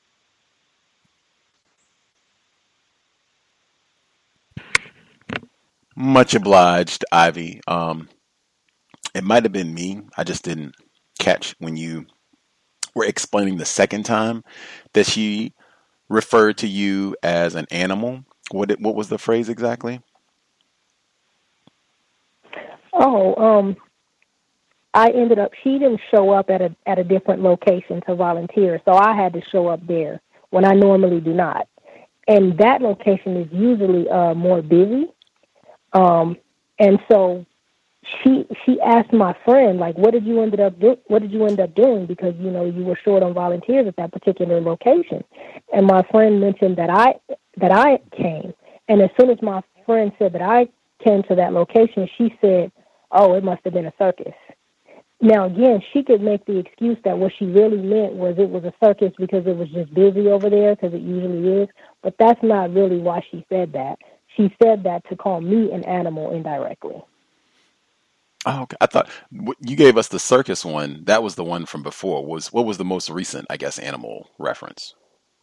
Much obliged, Ivy. Um, it might have been me. I just didn't catch when you were explaining the second time that she referred to you as an animal. What it, what was the phrase exactly? Oh, um, I ended up, she didn't show up at a at a different location to volunteer, so I had to show up there when I normally do not. And that location is usually uh, more busy. Um, and so she she asked my friend, like, what did you ended up do- what did you end up doing? Because, you know, you were short on volunteers at that particular location. And my friend mentioned that I that I came. And as soon as my friend said that I came to that location, she said, oh, it must have been a circus. Now, again, she could make the excuse that what she really meant was it was a circus because it was just busy over there, because it usually is. But that's not really why she said that. She said that to call me an animal indirectly. Oh, okay. I thought you gave us the circus one. That was the one from before. Was what was the most recent, I guess, animal reference?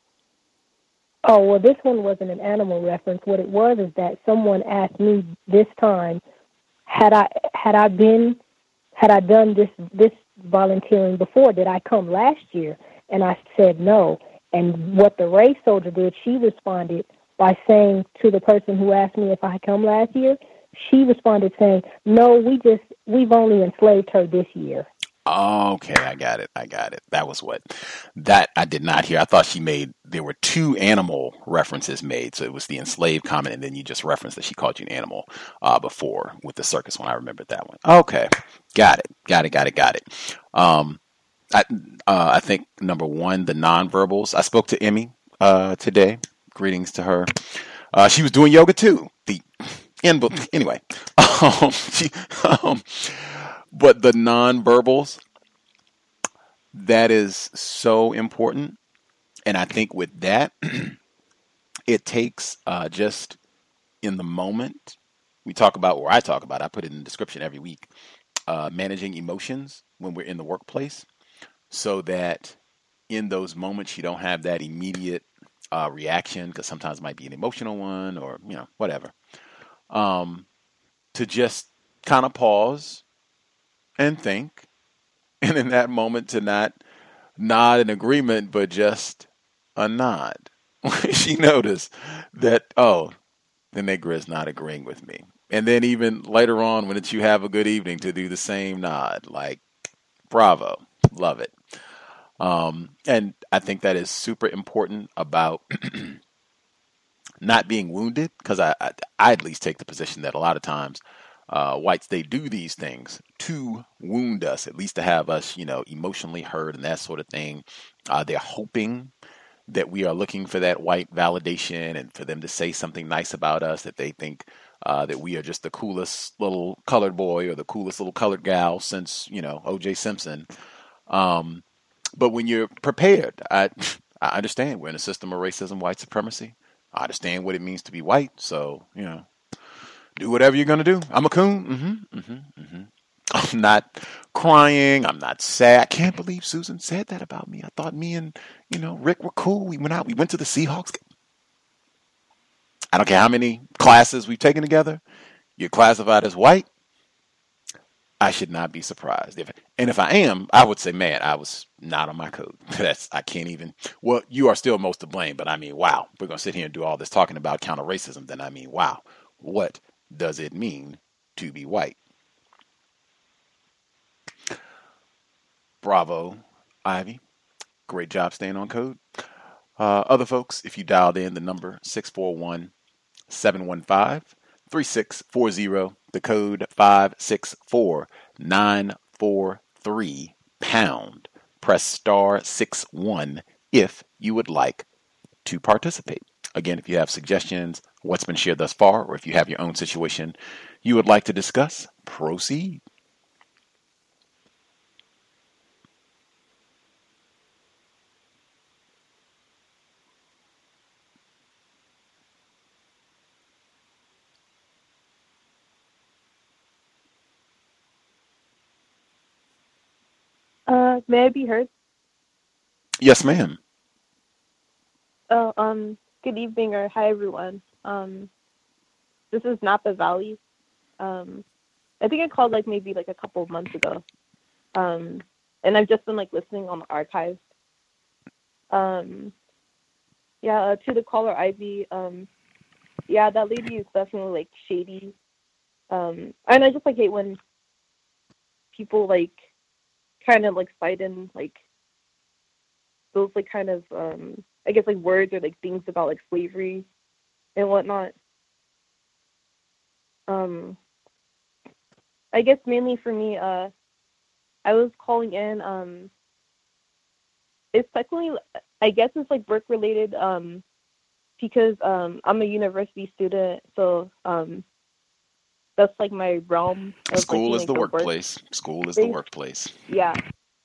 Oh, well, this one wasn't an animal reference. What it was is that someone asked me this time, had I had I been Had I done this this volunteering before? Did I come last year? And I said no. And what the race soldier did, she responded by saying to the person who asked me if I had come last year, she responded saying, no, we just, we've only enslaved her this year. Okay, I got it. I got it. That was what, that I did not hear. I thought she made, there were two animal references made. So it was the enslaved comment, and then you just referenced that she called you an animal uh, before with the circus one. I remembered that one. Okay, got it. Got it, got it, got it. Um, I, uh, I think number one, the nonverbals. I spoke to Emmy uh, today. Greetings to her. Uh, she was doing yoga too. The end, anyway. Um, she, um, But the nonverbals, that is so important. And I think with that, it takes uh, just in the moment. We talk about, or I talk about, I put it in the description every week, uh, managing emotions when we're in the workplace, so that in those moments you don't have that immediate uh, reaction, because sometimes it might be an emotional one or, you know, whatever. Um, to just kind of pause and think, and in that moment to not nod in agreement, but just a nod. She noticed that, oh, the Negra is not agreeing with me. And then even later on, when it's you have a good evening, to do the same nod, like, bravo, love it. Um, and I think that is super important about not being wounded, because I, I, I at least take the position that a lot of times uh, whites, they do these things to wound us, at least to have us, you know, emotionally hurt and that sort of thing. Uh, they're hoping that we are looking for that white validation and for them to say something nice about us, that they think uh, that we are just the coolest little colored boy or the coolest little colored gal since, you know, O J Simpson. Um, but when you're prepared, I, I understand we're in a system of racism, white supremacy. I understand what it means to be white. So, you know, do whatever you're going to do. I'm a coon. Mm-hmm, mm-hmm, mm-hmm. I'm not crying. I'm not sad. I can't believe Susan said that about me. I thought me and, you know, Rick were cool. We went out. We went to the Seahawks. I don't care how many classes we've taken together. You're classified as white. I should not be surprised. If, and if I am, I would say, man, I was not on my code. That's, I can't even, well, you are still most to blame, but I mean, wow, we're going to sit here and do all this talking about counter racism. Then I mean, wow, what does it mean to be white? Bravo, Ivy. Great job staying on code. Uh, other folks, if you dialed in the number six four one, seven one five, three six four zero, the code five six four nine four three pound. Press star six one if you would like to participate. Again, if you have suggestions, what's been shared thus far, or if you have your own situation you would like to discuss, proceed. Uh, may I be heard? Yes, ma'am. Oh, um, good evening or hi everyone. Um, this is Napa Valley. Um, I think I called like maybe like a couple of months ago. Um, and I've just been like listening on the archives. Um, yeah, uh, to the caller Ivy. Um, yeah, that lady is definitely like shady. Um, and I just like hate when people like kind of like cite in like those like kind of um I guess like words or like things about like slavery and whatnot. Um I guess mainly for me, uh I was calling in, um it's technically I guess it's like work related, um because um I'm a university student, so um that's like my realm. Of, School like, is like, the the workplace. Work School is thing. the workplace. Yeah.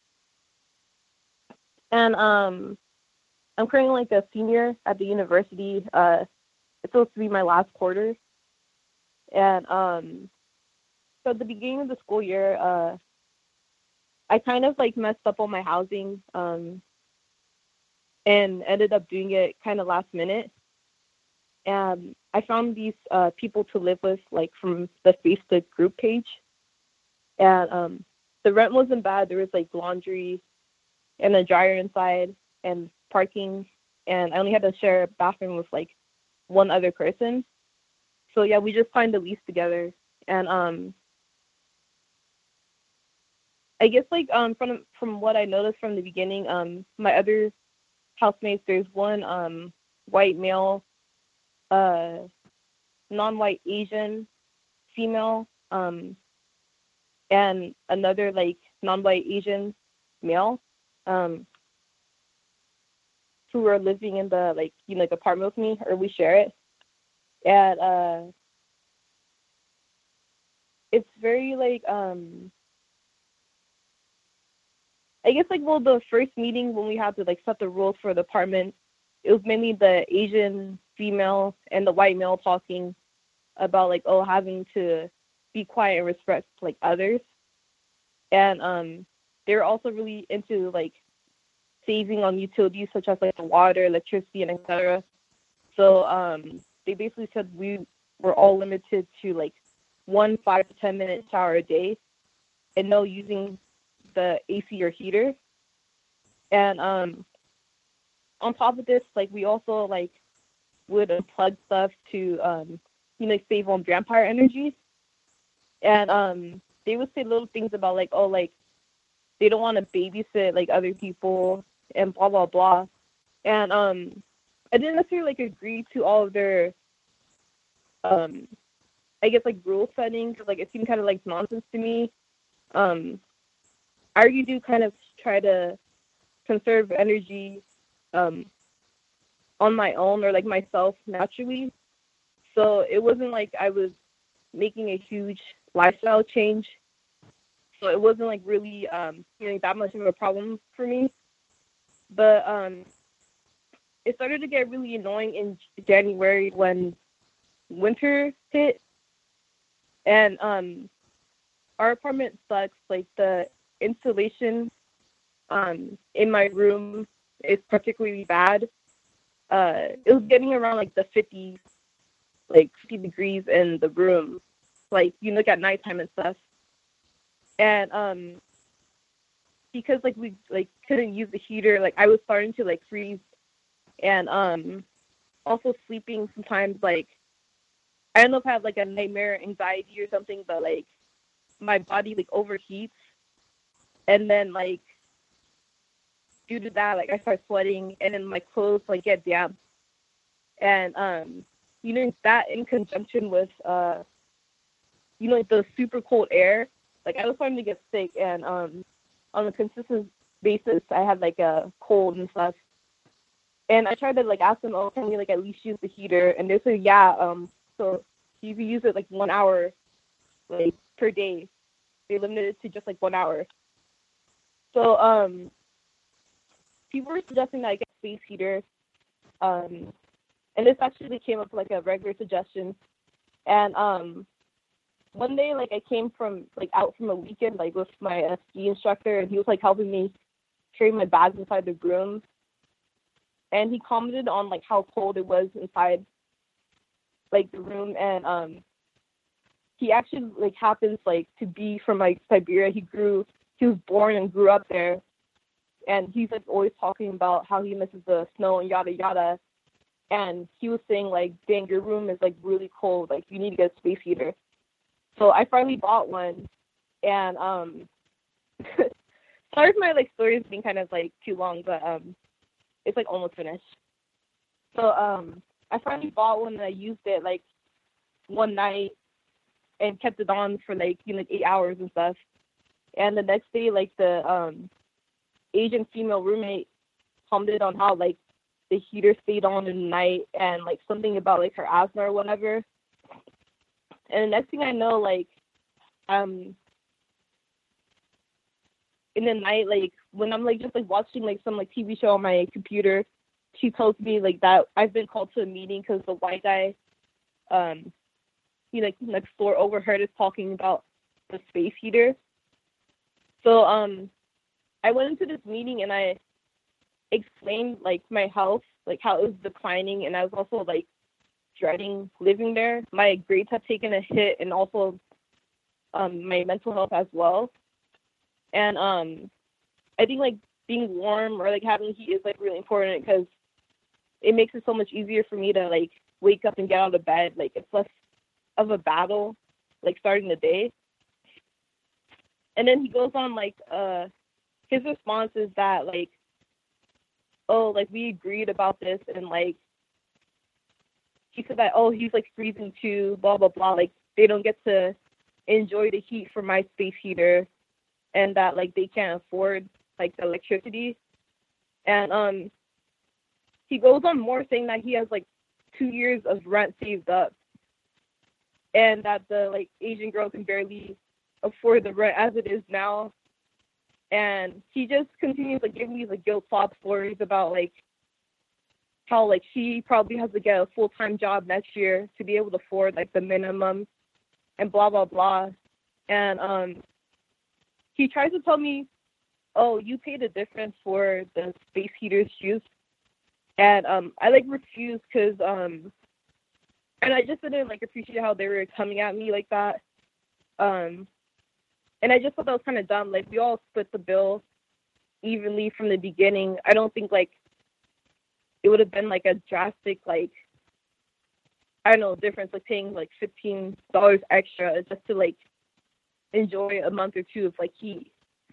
And um, I'm currently like a senior at the university. Uh, it's supposed to be my last quarter. And um, so at the beginning of the school year, uh, I kind of like messed up on my housing um, and ended up doing it kind of last minute. And I found these uh, people to live with, like from the Facebook group page. And um, the rent wasn't bad. There was like laundry and a dryer inside and parking. And I only had to share a bathroom with like one other person. So yeah, we just signed a lease together. And um, I guess like um, from from what I noticed from the beginning, um, my other housemates, there's one um, white male, uh, non-white Asian female, um, and another like non-white Asian male, um, who are living in the like you know like apartment with me, or we share it. And uh, it's very like um, I guess like well the first meeting when we had to like set the rules for the apartment, it was mainly the Asian female and the white male talking about like oh having to be quiet and respect like others, and um they were also really into like saving on utilities such as like the water, electricity, and et cetera. So um they basically said we were all limited to like one five to ten minute shower a day, and no using the A C or heater. And um on top of this, like we also like would unplug stuff to um you know save on vampire energy. And um they would say little things about like oh like they don't want to babysit like other people and blah blah blah. And um I didn't necessarily like agree to all of their um I guess like rule setting, because like it seemed kind of like nonsense to me. Um, I really do kind of try to conserve energy um, on my own or like myself naturally. So it wasn't like I was making a huge lifestyle change. So it wasn't like really um, you know, that much of a problem for me. But um, it started to get really annoying in January when winter hit. And um, our apartment sucks. Like the insulation um, in my room is particularly bad. Uh, it was getting around like the fifty, like fifty degrees in the room. Like you look at nighttime and stuff. And um, because like we like couldn't use the heater, like I was starting to like freeze, and um, also sleeping sometimes like. I don't know if I have like a nightmare anxiety or something, but like my body like overheats, and then like due to that, like I start sweating, and then my clothes like get damp, and um, you know that in conjunction with uh, you know like, the super cold air, like I was starting to get sick, and um, on a consistent basis, I had like a cold and stuff, and I tried to like ask them, oh, can we like at least use the heater, and they said, yeah, um. So you can use it like one hour, like per day. They limited it to just like one hour. So um, people were suggesting that I get a space heater, um, and this actually came up like a regular suggestion. And um, one day, like I came from like out from a weekend, like with my uh, ski instructor, and he was like helping me carry my bags inside the room. And he commented on like how cold it was inside like the room, and um he actually like happens like to be from like Siberia. He grew he was born and grew up there, and he's like always talking about how he misses the snow and yada yada. And he was saying like, dang, your room is like really cold, like you need to get a space heater. So I finally bought one, and um sorry if my like story is being kind of like too long, but um it's like almost finished. So um I finally bought one and I used it like one night and kept it on for like, you know, like eight hours and stuff. And the next day, like the um, Asian female roommate commented on how like the heater stayed on in the night and like something about like her asthma or whatever. And the next thing I know, like um, in the night, like when I'm like just like watching like some like T V show on my computer, she tells me like that I've been called to a meeting because the white guy, um, he like next door overheard us talking about the space heater. So um, I went into this meeting and I explained like my health, like how it was declining, and I was also like dreading living there. My grades have taken a hit, and also um, my mental health as well. And um, I think like being warm or like having heat is like really important because it makes it so much easier for me to like wake up and get out of bed. Like it's less of a battle, like starting the day. And then he goes on like uh his response is that like, oh, like we agreed about this, and like he said that, oh, he's like freezing too, blah blah blah, like they don't get to enjoy the heat from my space heater, and that like they can't afford like the electricity. And um he goes on more saying that he has like two years of rent saved up, and that the like Asian girl can barely afford the rent as it is now. And he just continues like giving these like guilt sob stories about like how like she probably has to get a full-time job next year to be able to afford like the minimum, and blah blah blah. And um he tries to tell me, oh, you pay the difference for the space heater's use. And um, I like refused because um, and I just didn't like appreciate how they were coming at me like that. Um, and I just thought that was kind of dumb. Like we all split the bill evenly from the beginning. I don't think like it would have been like a drastic like I don't know difference, like paying like fifteen dollars extra just to like enjoy a month or two of like heat.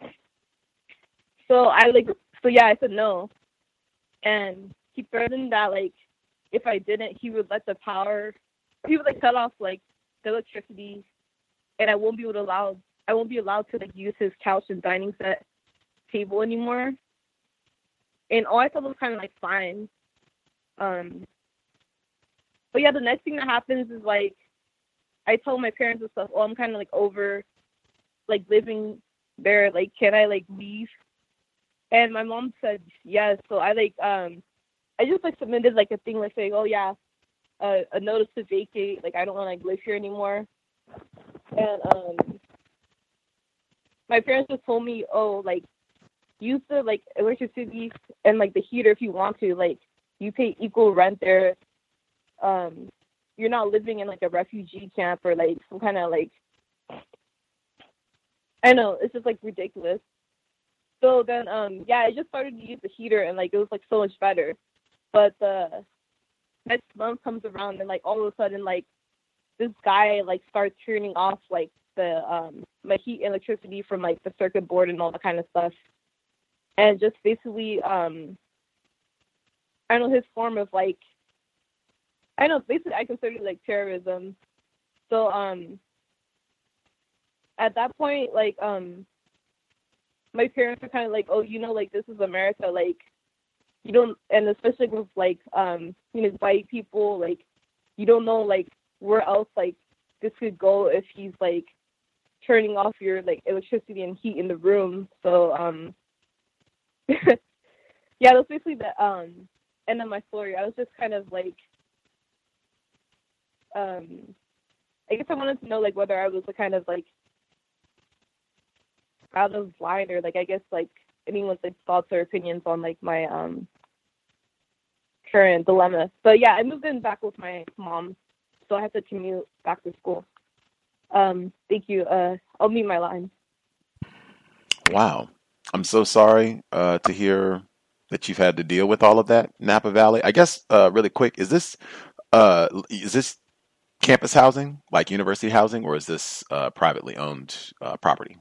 So I like so yeah I said no, and he threatened that like if I didn't, he would let the power, he would like cut off like the electricity, and I won't be able to allow I won't be allowed to like use his couch and dining set table anymore. And all I thought was kind of like fine. Um, but yeah, the next thing that happens is like I told my parents and stuff, oh, I'm kind of like over like living there. Like, can I like leave? And my mom said yes. So I like um I just like submitted like a thing like saying, oh yeah, uh, a notice to vacate. Like I don't want to like live here anymore. And um my parents just told me, oh, like use the like electricity and like the heater if you want to. Like you pay equal rent there. Um, you're not living in like a refugee camp or like some kind of like, I know, it's just like ridiculous. So then, um, yeah, I just started to use the heater and like it was like so much better. But the next month comes around and like all of a sudden like this guy like starts turning off like the um my heat and electricity from like the circuit board and all that kind of stuff. And just basically, um, I don't know, his form of like, I don't know, basically I consider it like terrorism. So um, at that point, like, um, my parents are kind of like, oh, you know, like, this is America, like, you don't, and especially with like, um, you know, white people, like, you don't know, like, where else, like, this could go if he's, like, turning off your, like, electricity and heat in the room. So, um, yeah, that's basically the um end of my story. I was just kind of like, um, I guess I wanted to know like whether I was a kind of like out of line or like I guess like anyone's like thoughts or opinions on like my um current dilemma. But yeah, I moved in back with my mom, so I have to commute back to school. Um, thank you. Uh, I'll mute my line. Wow. I'm so sorry uh, to hear that you've had to deal with all of that, Napa Valley. I guess uh, really quick, is this uh, is this campus housing, like university housing, or is this uh, privately owned uh, property?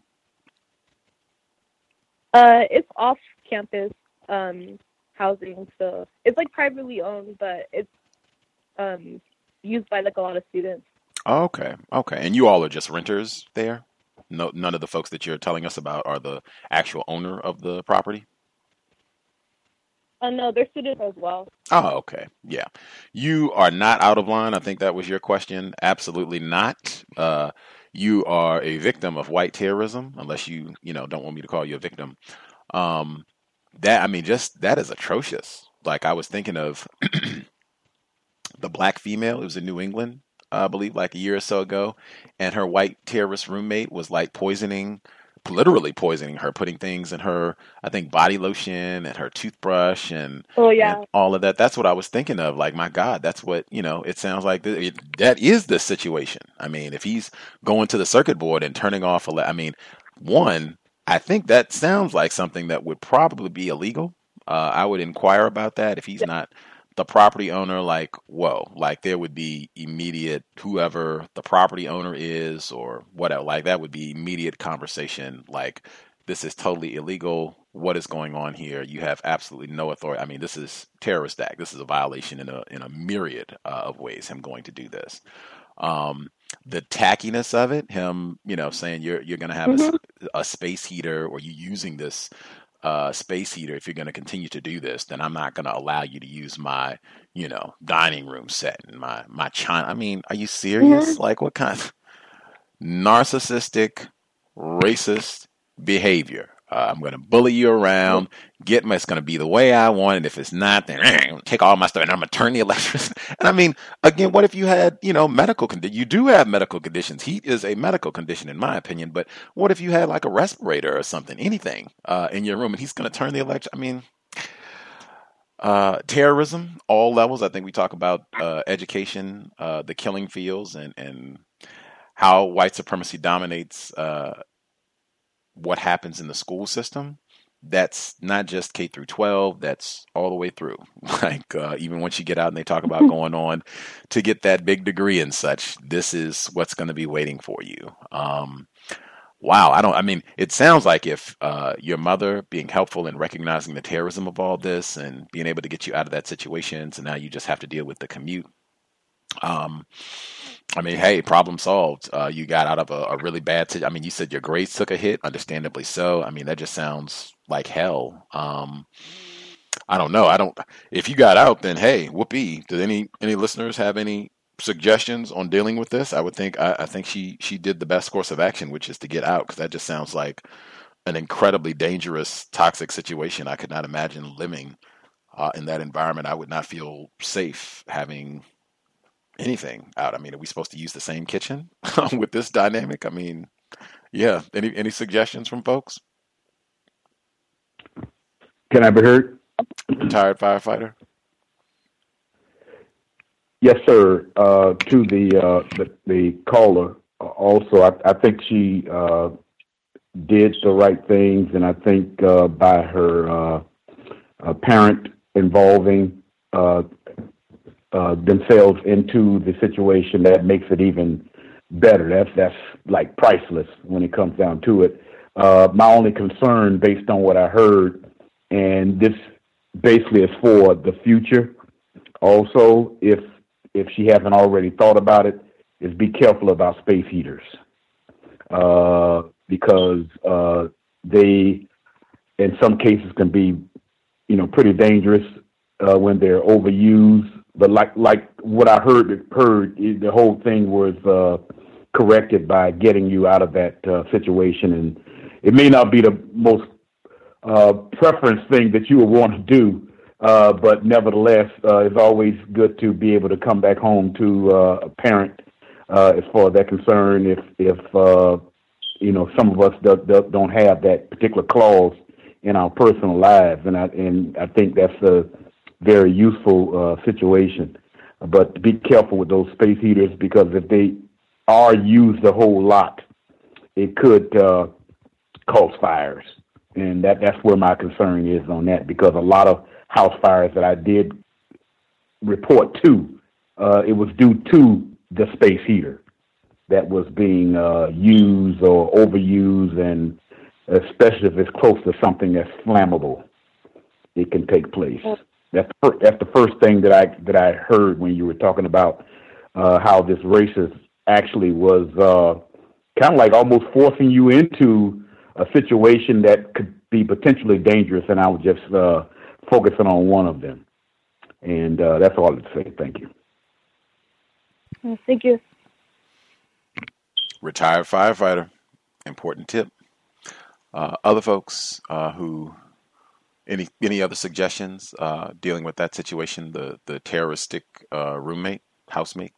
Uh, it's off campus um, housing, so it's like privately owned, but it's um, used by like a lot of students. Okay, okay, and you all are just renters there? No, none of the folks that you're telling us about are the actual owner of the property? Oh, uh, no, they're students as well. Oh, okay. Yeah. You are not out of line. I think that was your question. Absolutely not. Uh, you are a victim of white terrorism, unless you, you know, don't want me to call you a victim. Um, that, I mean, just, that is atrocious. Like I was thinking of the black female, it was in New England, I believe like a year or so ago, and her white terrorist roommate was like poisoning, literally poisoning her, putting things in her, I think, body lotion and her toothbrush and, oh, yeah. and all of that. That's what I was thinking of. Like, my God, that's what, you know, it sounds like th- it, that is the situation. I mean, if he's going to the circuit board and turning off, ele- I mean, one, I think that sounds like something that would probably be illegal. Uh, I would inquire about that if he's yeah. not the property owner. Like, whoa, like there would be immediate, whoever the property owner is or whatever, like that would be immediate conversation. Like, this is totally illegal. What is going on here? You have absolutely no authority. I mean, this is terrorist act. This is a violation in a in a myriad uh, of ways. Him going to do this. Um, the tackiness of it, him, you know, saying you're you're going to have mm-hmm. a, a space heater, or you using this uh, space heater. If you're going to continue to do this, then I'm not going to allow you to use my, you know, dining room set and my my china. I mean, are you serious? Mm-hmm. Like, what kind of narcissistic, racist behavior? Uh, I'm going to bully you around, get my, it's going to be the way I want it. If it's not, then I'm going to take all my stuff and I'm going to turn the electricity. And I mean, again, what if you had, you know, medical conditions? You do have medical conditions. Heat is a medical condition, in my opinion. But what if you had like a respirator or something, anything uh, in your room, and he's going to turn the electric? I mean, uh, terrorism, all levels. I think we talk about uh, education, uh, the killing fields, and, and how white supremacy dominates uh what happens in the school system. That's not just K through twelve, that's all the way through. Like, uh, even once you get out and they talk about going on to get that big degree and such, this is what's going to be waiting for you. Um, wow. I don't, I mean, it sounds like if uh, your mother being helpful in recognizing the terrorism of all this and being able to get you out of that situation, so now you just have to deal with the commute. Um, I mean, hey, problem solved. Uh, you got out of a, a really bad situation. I mean, you said your grades took a hit, understandably so. I mean, that just sounds like hell. Um, I don't know. I don't. If you got out, then hey, whoopee. Did any any listeners have any suggestions on dealing with this? I would think. I, I think she she did the best course of action, which is to get out, because that just sounds like an incredibly dangerous, toxic situation. I could not imagine living uh, in that environment. I would not feel safe having anything out. I mean, are we supposed to use the same kitchen with this dynamic? I mean, yeah. Any any suggestions from folks? Can I be heard? Retired firefighter. Yes, sir. Uh, to the, uh, the the caller, uh, also, I, I think she uh, did the right things, and I think uh, by her uh, uh, parent involving uh, uh, themselves into the situation, that makes it even better. That's that's like priceless when it comes down to it. Uh, my only concern, based on what I heard, and this basically is for the future. Also, if if she hasn't already thought about it, is be careful about space heaters, uh, because uh, they, in some cases, can be, you know, pretty dangerous uh, when they're overused. But like like what I heard heard, the whole thing was uh, corrected by getting you out of that uh, situation, and it may not be the most uh, preference thing that you would want to do. Uh, but nevertheless, uh, it's always good to be able to come back home to uh, a parent uh, as far as that concern. If, if uh, you know, some of us do, do, don't have that particular clause in our personal lives, and I, and I think that's a very useful uh, situation. But be careful with those space heaters, because if they are used a whole lot, it could uh, cause fires. And that, that's where my concern is on that, because a lot of house fires that I did report to, uh, it was due to the space heater that was being uh, used or overused, and especially if it's close to something that's flammable, it can take place. That's the first, that's the first thing that I that I heard when you were talking about uh, how this racist actually was uh, kind of like almost forcing you into a situation that could be potentially dangerous, and I was just uh, focusing on one of them. And uh, that's all I'd say. Thank you. Thank you. Retired firefighter. Important tip. Uh, other folks uh, who, any any other suggestions uh, dealing with that situation, the, the terroristic uh, roommate, housemate?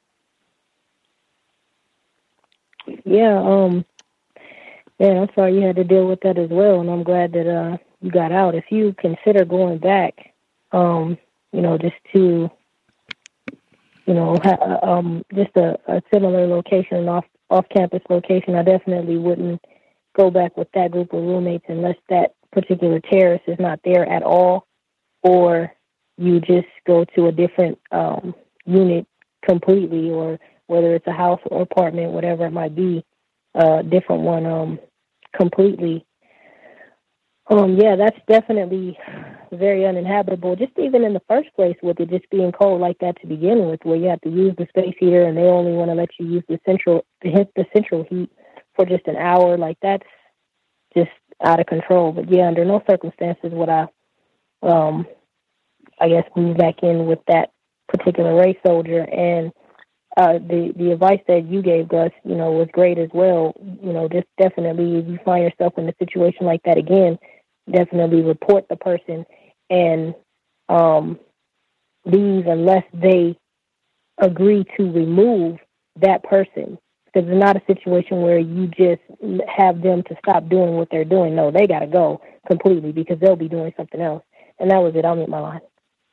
Yeah, um, yeah, I'm sorry you had to deal with that as well, and I'm glad that uh, you got out. If you consider going back, um, you know, just to, you know, ha- um, just a, a similar location, an off, off-campus location, I definitely wouldn't go back with that group of roommates unless that particular terrorist is not there at all, or you just go to a different um, unit completely, or whether it's a house or apartment, whatever it might be, a uh, different one um, completely. Um, yeah, that's definitely very uninhabitable, just even in the first place, with it just being cold like that to begin with, where you have to use the space heater and they only want to let you use the central the, the central heat for just an hour. Like, that's just out of control. But yeah, under no circumstances would I, um, I guess, move back in with that particular race soldier. And uh, the the advice that you gave, Gus, you know, was great as well. You know, just definitely, if you find yourself in a situation like that again, definitely report the person and um, leave unless they agree to remove that person. Because it's not a situation where you just have them to stop doing what they're doing. No, they got to go completely, because they'll be doing something else. And that was it. I'll mute my line.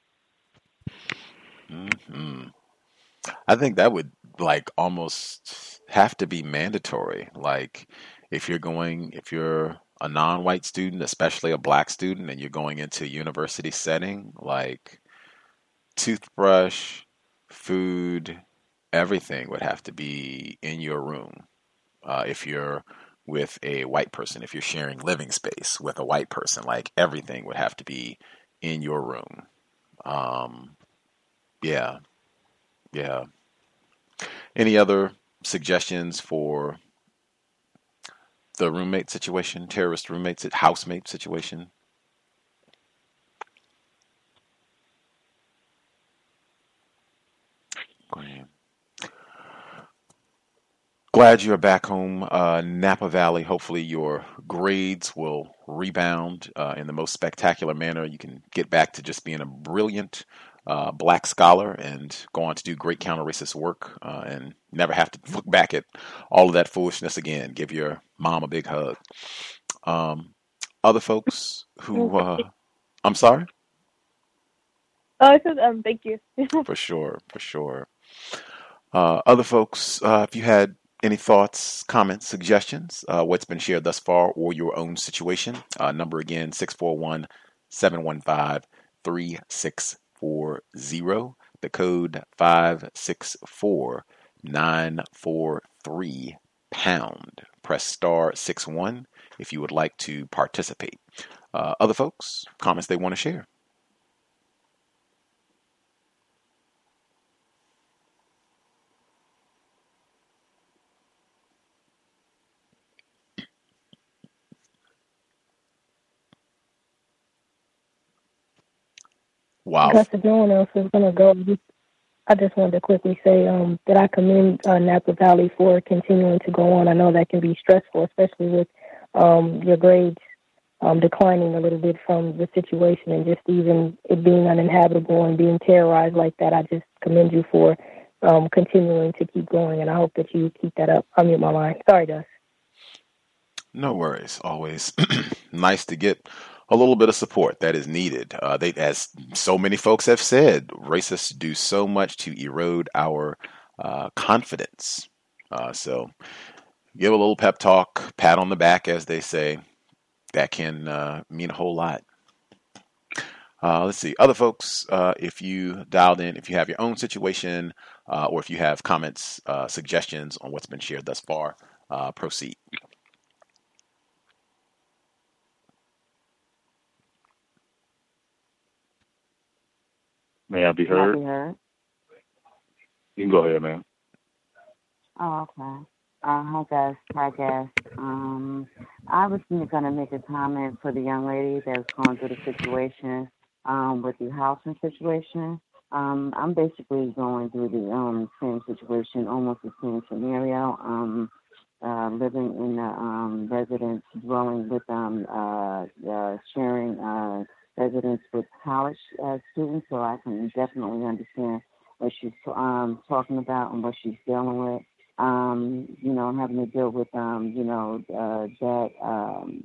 Mm-hmm. I think that would like almost have to be mandatory. Like, if you're going, if you're a non-white student, especially a black student, and you're going into a university setting, like toothbrush, food, everything would have to be in your room. Uh, if you're with a white person, if you're sharing living space with a white person, like everything would have to be in your room. Um, yeah, yeah. Any other suggestions for the roommate situation, terrorist roommates, housemate situation? Great. Glad you're back home, uh, Napa Valley. Hopefully your grades will rebound uh, in the most spectacular manner. You can get back to just being a brilliant uh, black scholar and go on to do great counter-racist work uh, and never have to look back at all of that foolishness again. Give your mom a big hug. Um, other folks who, uh, I'm sorry? Oh, I said um, thank you. For sure, for sure. Uh, other folks, uh, if you had any thoughts, comments, suggestions, uh, what's been shared thus far, or your own situation, uh, number again, six four one, seven one five, three six four zero, the code five six four nine four three pound. Press star six one if you would like to participate. Uh, other folks, comments they want to share. Wow. Gus, if no one else is going to go, I just wanted to quickly say um, that I commend uh, Napa Valley for continuing to go on. I know that can be stressful, especially with um, your grades um, declining a little bit from the situation and just even it being uninhabitable and being terrorized like that. I just commend you for um, continuing to keep going, and I hope that you keep that up. I'll mute my line. Sorry, Gus. No worries. Always nice to get a little bit of support that is needed. Uh, they, as so many folks have said, racists do so much to erode our uh, confidence. Uh, so give a little pep talk, pat on the back, as they say. That can uh, mean a whole lot. Uh, let's see. Other folks, uh, if you dialed in, if you have your own situation, uh, or if you have comments, uh, suggestions on what's been shared thus far, uh, proceed. May I be heard? May I be heard? You can go ahead, man. Oh, okay. Uh, hi, guys. Hi, guys. Um, I was going to make a comment for the young lady that's going through the situation um, with the housing situation. Um, I'm basically going through the um, same situation, almost the same scenario. Um, uh, living in a um, residence dwelling with um, uh, uh, sharing uh, residence with college uh, students, so I can definitely understand what she's um, talking about and what she's dealing with. Um, you know, having to deal with, um, you know, uh, that um,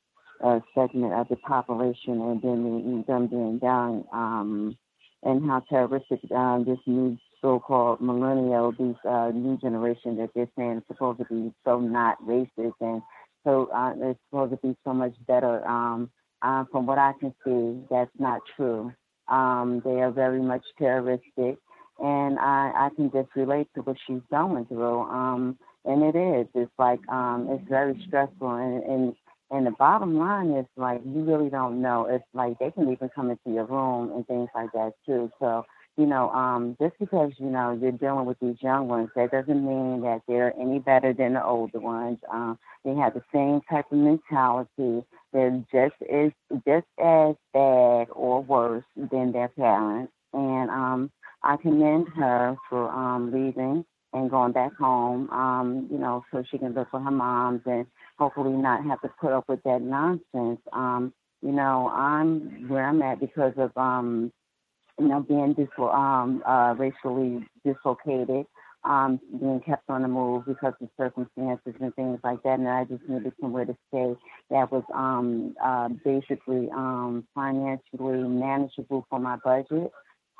uh, segment of the population and then them being down, um, and how terroristic um, this new so-called millennial, these uh, new generation that they're saying is supposed to be so not racist and so uh, it's supposed to be so much better. Um, uh, from what I can see, that's not true. Um, they are very much terroristic. And I, I can just relate to what she's going through. Um, and it is. It's like, um, it's very stressful. And, and, and the bottom line is, like, you really don't know. It's like they can even come into your room and things like that, too. So, you know, um, just because, you know, you're dealing with these young ones, that doesn't mean that they're any better than the older ones. Um, they have the same type of mentality. They're just as, just as bad or worse than their parents. And, um, I commend her for um, leaving and going back home, um, you know, so she can look for her moms and hopefully not have to put up with that nonsense. Um, you know, I'm where I'm at because of, um, you know, being dis- um, uh, racially dislocated, um, being kept on the move because of circumstances and things like that. And I just needed somewhere to stay that was um, uh, basically um, financially manageable for my budget.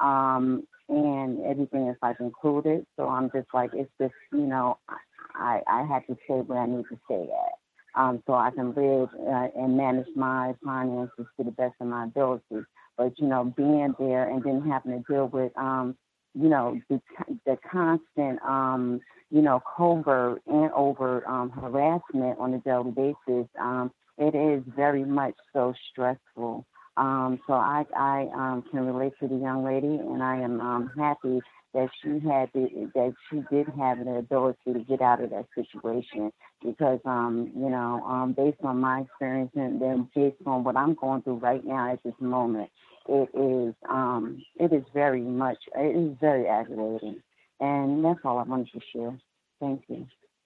Um, and everything is like included. So I'm just like, it's just, you know, I, I have to stay where I need to stay at. Um, so I can live uh, and manage my finances to the best of my ability. But, you know, being there and then having to deal with, um, you know, the, the constant, um, you know, covert and overt um, harassment on a daily basis, um, it is very much so stressful. Um, so I, I um, can relate to the young lady, and I am um, happy that she had the, that she did have the ability to get out of that situation, because um you know um based on my experience and then based on what I'm going through right now at this moment, it is um it is very much it is very aggravating, and that's all I wanted to share. Thank you.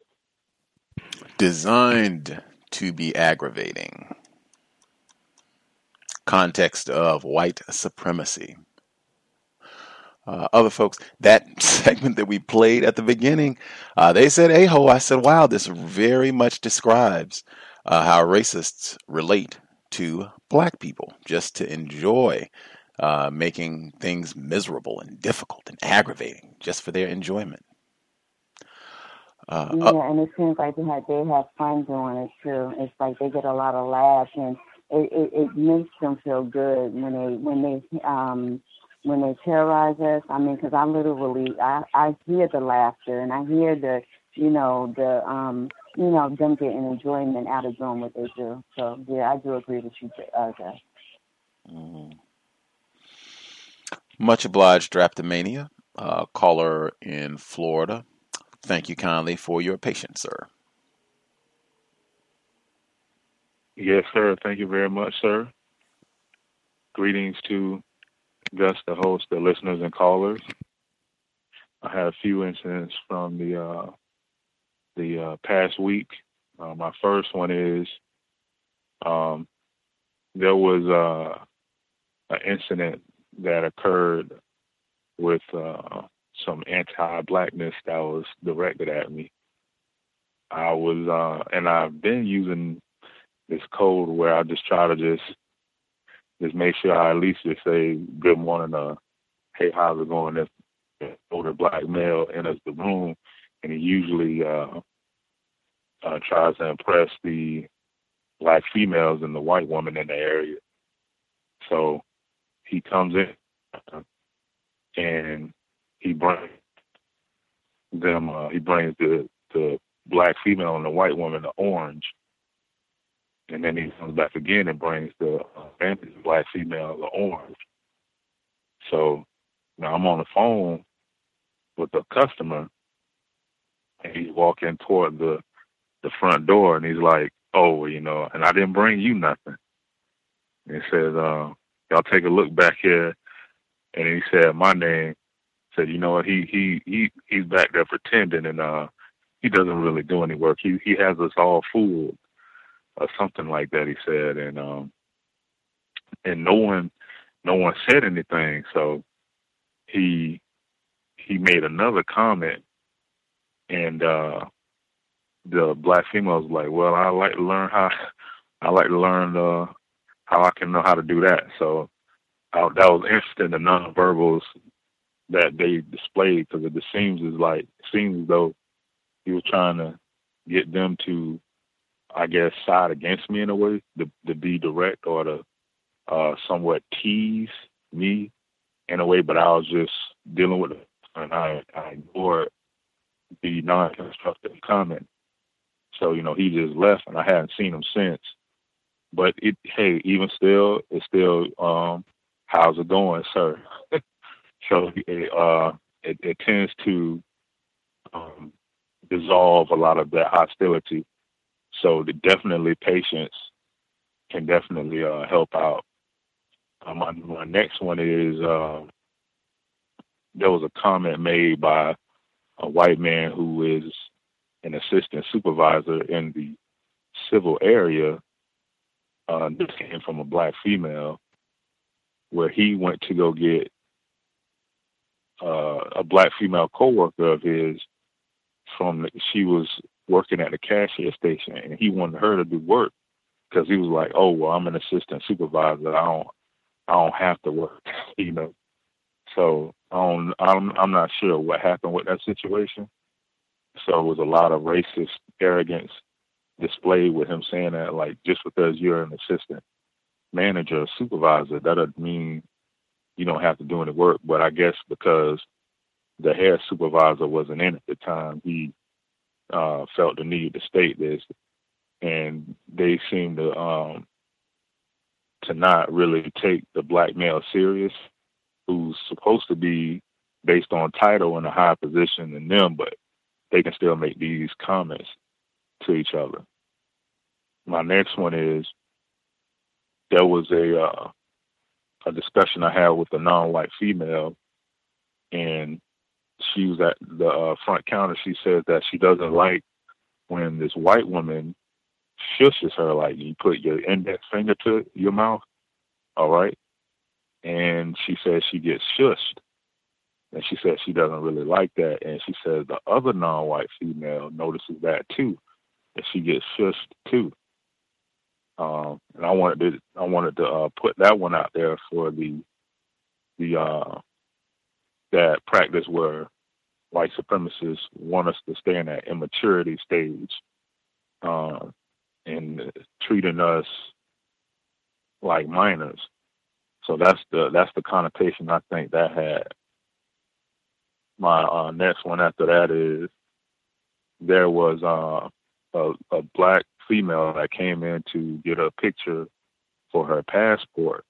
Designed to be aggravating. Context of white supremacy. Uh, other folks, that segment that we played at the beginning, uh, they said a-hole. I said, wow, this very much describes uh, how racists relate to black people, just to enjoy uh, making things miserable and difficult and aggravating just for their enjoyment. Uh, yeah, uh, and it seems like they have, they have fun doing it too. It's like they get a lot of laughs, and it, it, it makes them feel good when they when they um when they terrorize us. I mean, because I literally I, I hear the laughter, and I hear the you know the um you know them getting enjoyment out of doing what they do. So yeah, I do agree with you, uh, guys. Mm-hmm. Much obliged, Draftomania. Uh, caller in Florida. Thank you kindly for your patience, sir. Yes, sir. Thank you very much, sir. Greetings to Gus, the host, the listeners, and callers. I had a few incidents from the uh, the uh, past week. Uh, my first one is um, there was uh, an incident that occurred with uh, some anti-blackness that was directed at me. I was, uh, and I've been using this code where I just try to just just make sure I at least just say good morning, uh, hey, how's it going? If an older black male enters the room, and he usually uh, uh, tries to impress the black females and the white woman in the area. So he comes in and he brings them, uh, he brings the, the black female and the white woman the orange. And then he comes back again and brings the uh, black female the orange. So now I'm on the phone with the customer, and he's walking toward the the front door, and he's like, oh, you know, and I didn't bring you nothing. And he says, uh, y'all take a look back here. And he said my name. Said, you know what, he he he he's back there pretending, and uh, he doesn't really do any work. He he has us all fooled, or something like that. He said, and um, and no one no one said anything. So he he made another comment, and uh, the black female was like, well, I like to learn how I like to learn uh, how I can know how to do that. So I, that was interesting, the nonverbals that they displayed, because it seems as like it seems as though he was trying to get them to, I guess, side against me in a way, to, to be direct or to uh, somewhat tease me in a way. But I was just dealing with it, and I, I ignored the non-constructive comment. So, you know, he just left, and I hadn't seen him since. But it, hey, even still, it's still, um, how's it going, sir? So it, uh, it, it tends to um, dissolve a lot of that hostility. So the, definitely patience can definitely uh, help out. Uh, my, my next one is uh, there was a comment made by a white man who is an assistant supervisor in the civil area. Uh, this came from a black female, where he went to go get uh, a black female coworker of his from the, she was working at the cashier station, and he wanted her to do work because he was like, oh, well, I'm an assistant supervisor. I don't, I don't have to work, you know. So I don't, I'm, I'm not sure what happened with that situation. So it was a lot of racist arrogance displayed with him saying that, like, just because you're an assistant manager or supervisor, that doesn't mean you don't have to do any work. But I guess because the head supervisor wasn't in at the time, he uh, felt the need to state this, and they seem to um, to not really take the black male serious, who's supposed to be based on title and a higher position than them, but they can still make these comments to each other. My next one is, there was a uh, a discussion I had with a non-white female, and she was at the uh, front counter. She said that she doesn't like when this white woman shushes her, like you put your index finger to your mouth, all right? And she says she gets shushed. And she said she doesn't really like that. And she says the other non-white female notices that too, that she gets shushed too. Um, and I wanted to, I wanted to uh, put that one out there for the, the uh, that practice where white supremacists want us to stay in that immaturity stage, uh, and treating us like minors. So that's the that's the connotation I think that had. My uh, next one after that is, there was uh, a, a black female that came in to get a picture for her passport.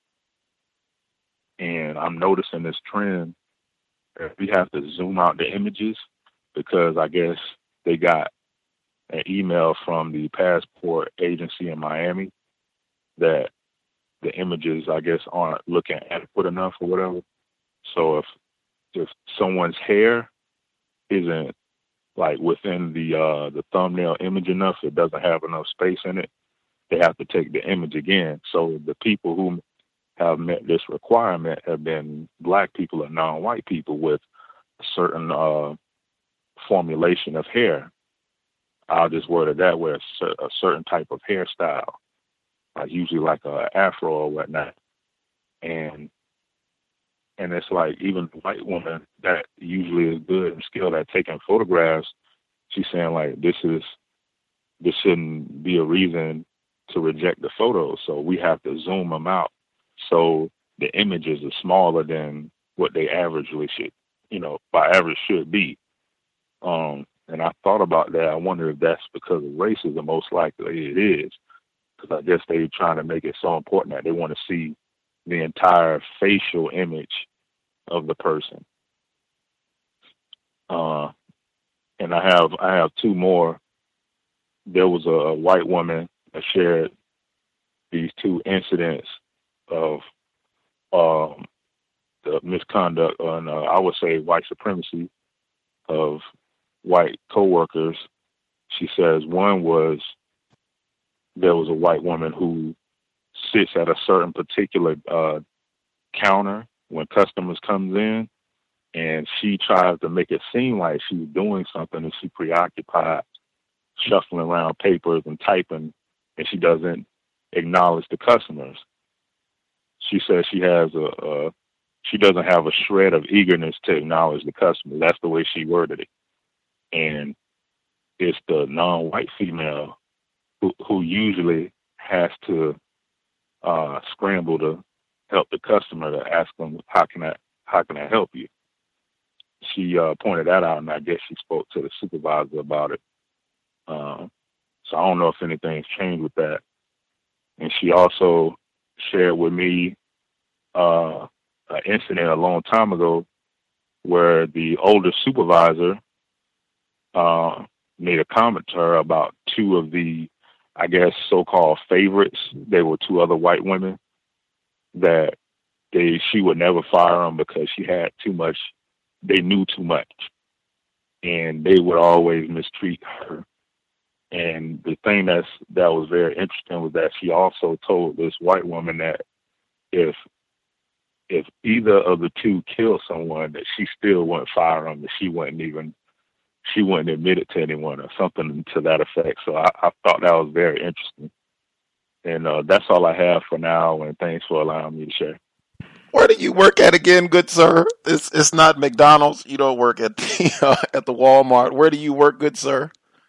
And I'm noticing this trend. We have to zoom out the images because I guess they got an email from the passport agency in Miami that the images, I guess, aren't looking adequate enough or whatever. So if if someone's hair isn't like within the uh, the thumbnail image enough, it doesn't have enough space in it, they have to take the image again. So the people who have met this requirement have been black people or non-white people with a certain uh, formulation of hair. I'll just word it that way, a, cer- a certain type of hairstyle, like usually like a afro or whatnot. And and it's like even the white woman that usually is good and skilled at taking photographs, she's saying like, this is, this shouldn't be a reason to reject the photos. So we have to zoom them out. So the images are smaller than what they averagely should, you know, by average should be. Um, and I thought about that. I wonder if that's because of racism. Most likely it is, because I guess they're trying to make it so important that they want to see the entire facial image of the person. Uh, and I have I have two more. There was a, a white woman that shared these two incidents of um, the misconduct on, uh, I would say, white supremacy of white coworkers. She says one was, there was a white woman who sits at a certain particular uh, counter when customers comes in, and she tries to make it seem like she's doing something, and she preoccupied shuffling around papers and typing, and she doesn't acknowledge the customers. She says she has a, a she doesn't have a shred of eagerness to acknowledge the customer. That's the way she worded it. And it's the non-white female who, who usually has to uh, scramble to help the customer, to ask them, how can I, how can I help you? She uh, pointed that out, and I guess she spoke to the supervisor about it. Um, so I don't know if anything's changed with that. And she also shared with me uh, an incident a long time ago where the older supervisor uh, made a comment to her about two of the, I guess, so-called favorites. They were two other white women that they she would never fire them because she had too much, they knew too much. And they would always mistreat her. And the thing that's that was very interesting was that she also told this white woman that if if either of the two killed someone, that she still wouldn't fire them, that she wouldn't even she wouldn't admit it to anyone or something to that effect. So I, I thought that was very interesting. And uh, that's all I have for now. And thanks for allowing me to share. Where do you work at again, good sir? It's it's not McDonald's. You don't work at the uh, at the Walmart. Where do you work, good sir?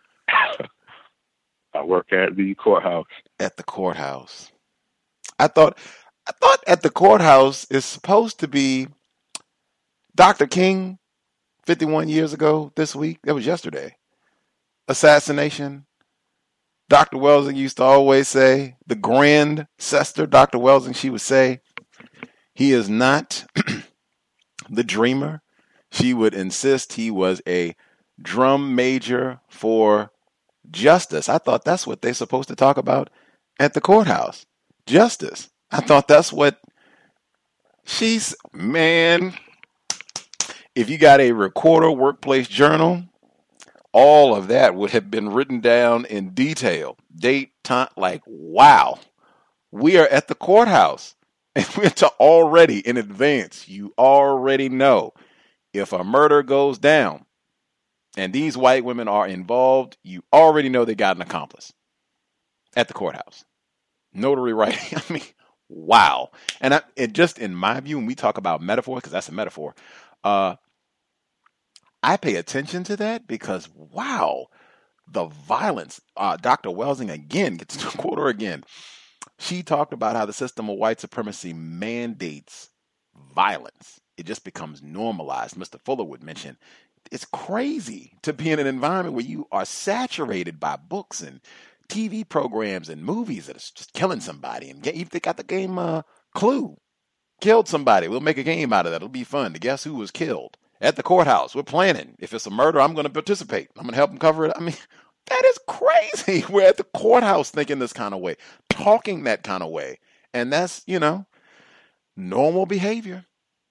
I work at the courthouse. At the courthouse. I thought I thought at the courthouse is supposed to be Doctor King, fifty-one years ago this week. That was yesterday. Assassination. Doctor Welsing used to always say, the grand sister, Doctor Welsing, she would say, he is not the dreamer. She would insist he was a drum major for justice. I thought that's what they're supposed to talk about at the courthouse. Justice. I thought that's what she's, man, if you got a recorder workplace journal, all of that would have been written down in detail. Date, time, like, wow, we are at the courthouse. And we're to already in advance, you already know if a murder goes down and these white women are involved, you already know they got an accomplice at the courthouse. Notary writing. I mean, wow. And I, it just in my view, when we talk about metaphor, because that's a metaphor, uh, I pay attention to that because, wow, the violence. Uh, Doctor Welsing again gets to quote her again. She talked about how the system of white supremacy mandates violence. It just becomes normalized. Mister Fuller would mention it's crazy to be in an environment where you are saturated by books and T V programs and movies that is just killing somebody. And get, they got the game uh, Clue. Killed somebody. We'll make a game out of that. It'll be fun to guess who was killed. At the courthouse, we're planning. If it's a murder, I'm going to participate. I'm going to help them cover it. I mean, that is crazy. We're at the courthouse thinking this kind of way, talking that kind of way. And that's, you know, normal behavior.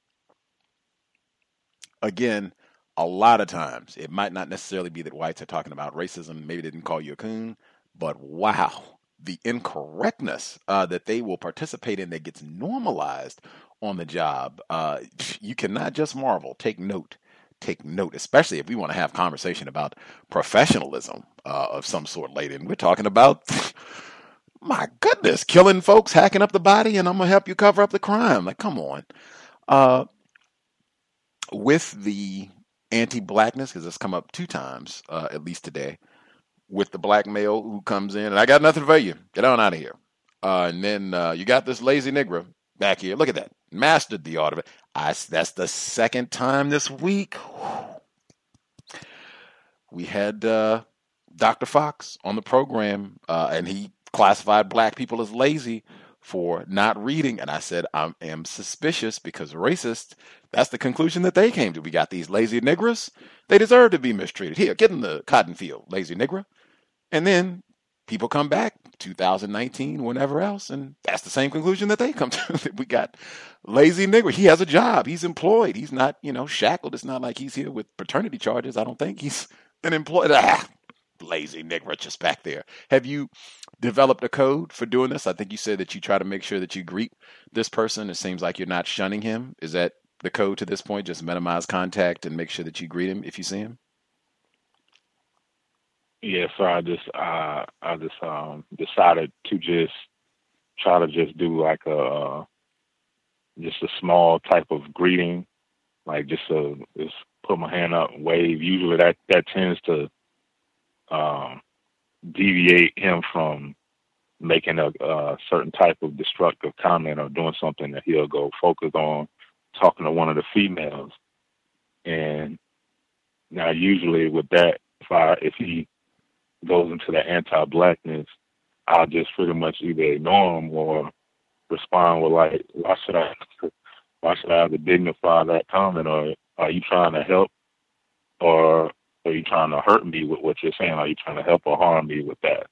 Again, a lot of times, it might not necessarily be that whites are talking about racism. Maybe they didn't call you a coon. But wow, the incorrectness uh, that they will participate in that gets normalized on the job. Uh, you cannot just marvel. Take note. Take note, especially if we want to have conversation about professionalism uh, of some sort later. And we're talking about, my goodness, killing folks, hacking up the body, and I'm going to help you cover up the crime. Like, come on. Uh, with the anti-blackness, because it's come up two times, uh, at least today, with the black male who comes in, and I got nothing for you. Get on out of here. Uh, and then uh, you got this lazy Negro back here. Look at that. Mastered the art of it. I, that's the second time this week. We had uh, Doctor Fox on the program, uh, and he classified black people as lazy for not reading. And I said, I am suspicious because racist, that's the conclusion that they came to. We got these lazy niggers. They deserve to be mistreated. Here, get in the cotton field, lazy nigger. And then people come back, two thousand nineteen, whenever else, and that's the same conclusion that they come to. We got lazy nigger. He has a job. He's employed. He's not, you know, shackled. It's not like he's here with paternity charges. I don't think he's an employed. Ah, lazy nigger just back there. Have you developed a code for doing this? I think you said that you try to make sure that you greet this person. It seems like you're not shunning him. Is that the code to this point? Just minimize contact and make sure that you greet him if you see him? Yeah, so I just uh, I just um, decided to just try to just do like a uh, just a small type of greeting, like just a just put my hand up and wave. Usually that that tends to um, deviate him from making a, a certain type of destructive comment or doing something that he'll go focus on talking to one of the females. And now usually with that, if I if he goes into the anti-blackness, I'll just pretty much either ignore him or respond with like, why should I, why should I have to dignify that comment? Or are you trying to help, or are you trying to hurt me with what you're saying? Are you trying to help or harm me with that?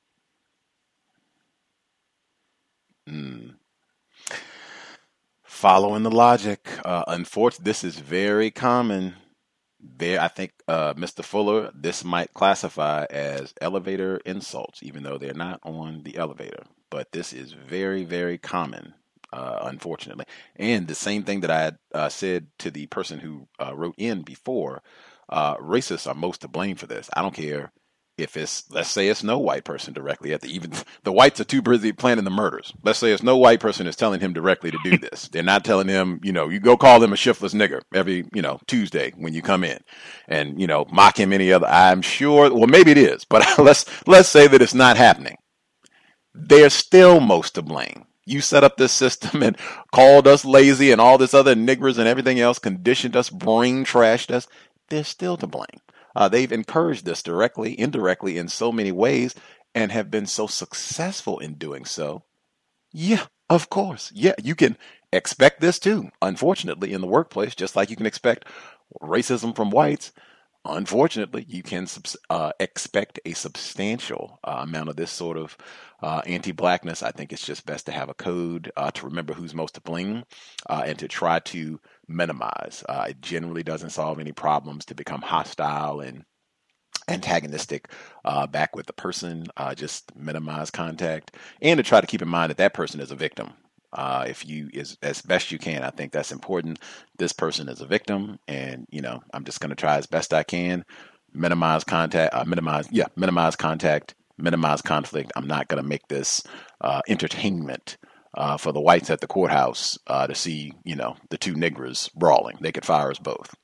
Mm. Following the logic, uh, unfortunately, this is very common. There, I think, uh, Mister Fuller, this might classify as elevator insults, even though they're not on the elevator. But this is very, very common, uh, unfortunately. And the same thing that I had uh, said to the person who uh, wrote in before, uh, racists are most to blame for this. I don't care if it's, let's say it's no white person directly at the, even the whites are too busy planning the murders. Let's say it's no white person is telling him directly to do this. They're not telling him, you know, you go call him a shiftless nigger every, you know, Tuesday when you come in and, you know, mock him any other. I'm sure, well, maybe it is, but let's, let's say that it's not happening. They're still most to blame. You set up this system and called us lazy and all this other niggers and everything else, conditioned us, brain trashed us. They're still to blame. Uh, they've encouraged this directly, indirectly, in so many ways, and have been so successful in doing so. Yeah, of course. Yeah, you can expect this too, unfortunately, in the workplace, just like you can expect Racism from whites, unfortunately, you can uh, expect a substantial uh, amount of this sort of uh, anti-blackness. I think it's just best to have a code uh, to remember who's most to blame uh, and to try to minimize. Uh, it generally doesn't solve any problems to become hostile and antagonistic uh, back with the person. Uh, just minimize contact and to try to keep in mind that that person is a victim. Uh, if you, is as best you can, I think that's important. This person is a victim, and you know, I'm just going to try as best I can, minimize contact, uh, minimize, yeah, minimize contact, minimize conflict. I'm not going to make this uh, entertainment uh, for the whites at the courthouse uh, to see, you know, the two niggers brawling. They could fire us both.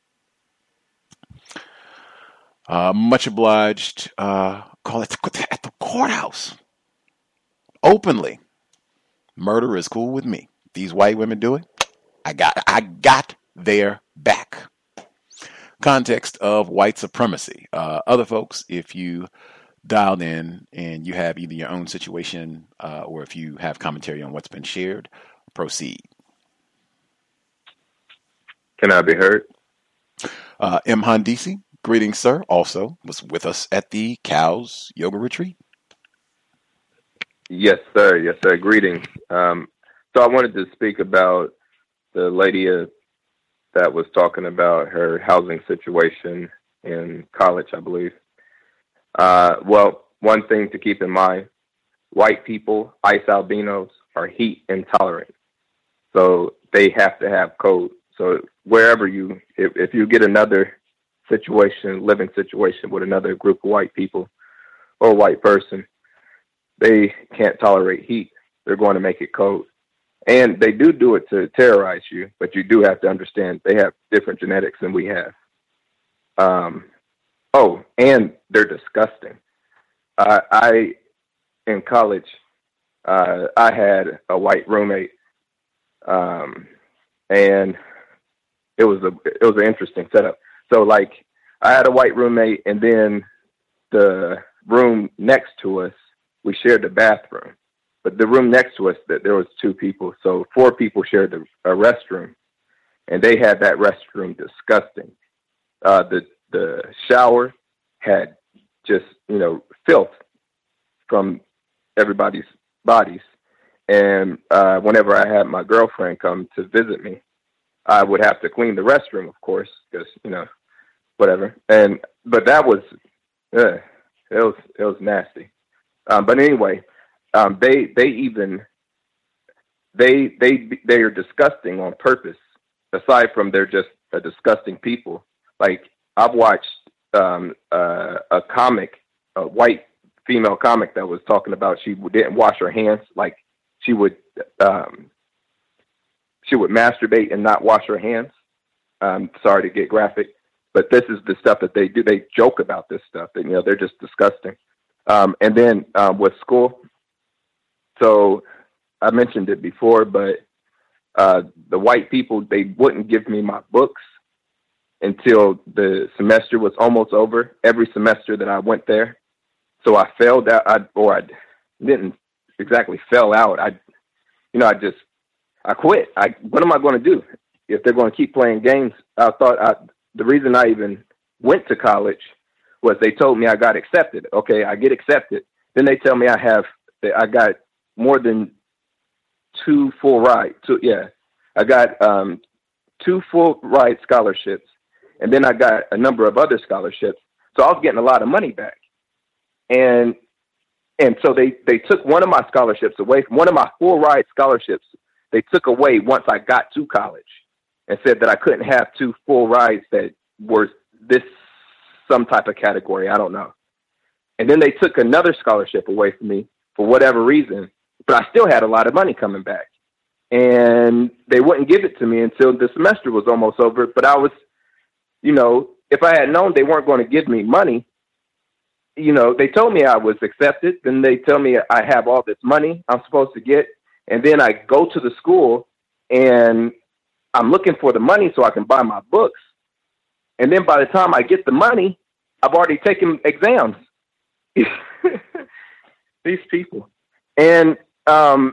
Uh, much obliged. Uh, call it at the courthouse openly. Murder is cool with me. These white women do it. I got, I got their back. Context of white supremacy. Uh, other folks, if you dialed in and you have either your own situation uh, or if you have commentary on what's been shared, proceed. Can I be heard? Uh, M. Handisi, greetings, sir. Also was with us at the Cows Yoga Retreat. Yes, sir. Yes, sir. Greetings. Um, so I wanted to speak about the lady uh, that was talking about her housing situation in college, I believe. Uh, well, one thing to keep in mind, white people, ice albinos, are heat intolerant. So they have to have code. So wherever you, if, if you get another situation, living situation with another group of white people or a white person, they can't tolerate heat. They're going to make it cold. And they do do it to terrorize you, but you do have to understand they have different genetics than we have. Um, oh, and they're disgusting. Uh, I, in college, uh, I had a white roommate, um, and it was a it was an interesting setup. So, like, I had a white roommate, and then the room next to us, we shared the bathroom, but the room next to us, that there was two people. So four people shared a, a restroom, and they had that restroom disgusting. Uh, the, the shower had just, you know, filth from everybody's bodies. And, uh, whenever I had my girlfriend come to visit me, I would have to clean the restroom, of course, because, you know, whatever. And, but that was, uh, it was, it was nasty. Um, but anyway, um, they they even they they they are disgusting on purpose. Aside from they're just a disgusting people. Like I've watched um, uh, a comic, a white female comic that was talking about she didn't wash her hands. Like she would um, she would masturbate and not wash her hands. Um, sorry to get graphic, but this is the stuff that they do. They joke about this stuff. And, you know, they're just disgusting. Um, and then um, with school, so I mentioned it before, but uh, the white people, they wouldn't give me my books until the semester was almost over, every semester that I went there. So I failed out, I, or I didn't exactly fell out. I, you know, I just, I quit. I, what am I going to do if they're going to keep playing games? I thought I, the reason I even went to college was they told me I got accepted. Okay, I get accepted. Then they tell me I have, I got more than two full ride. Two, yeah, I got um, two full ride scholarships, and then I got a number of other scholarships. So I was getting a lot of money back, and and so they they took one of my scholarships away from one of my full ride scholarships. They took away once I got to college, and said that I couldn't have two full rides that were this some type of category. I don't know. And then they took another scholarship away from me for whatever reason, but I still had a lot of money coming back. And they wouldn't give it to me until the semester was almost over. But I was, you know, if I had known they weren't going to give me money, you know, they told me I was accepted. Then they tell me I have all this money I'm supposed to get. And then I go to the school and I'm looking for the money so I can buy my books. And then by the time I get the money, I've already taken exams. These people. And um,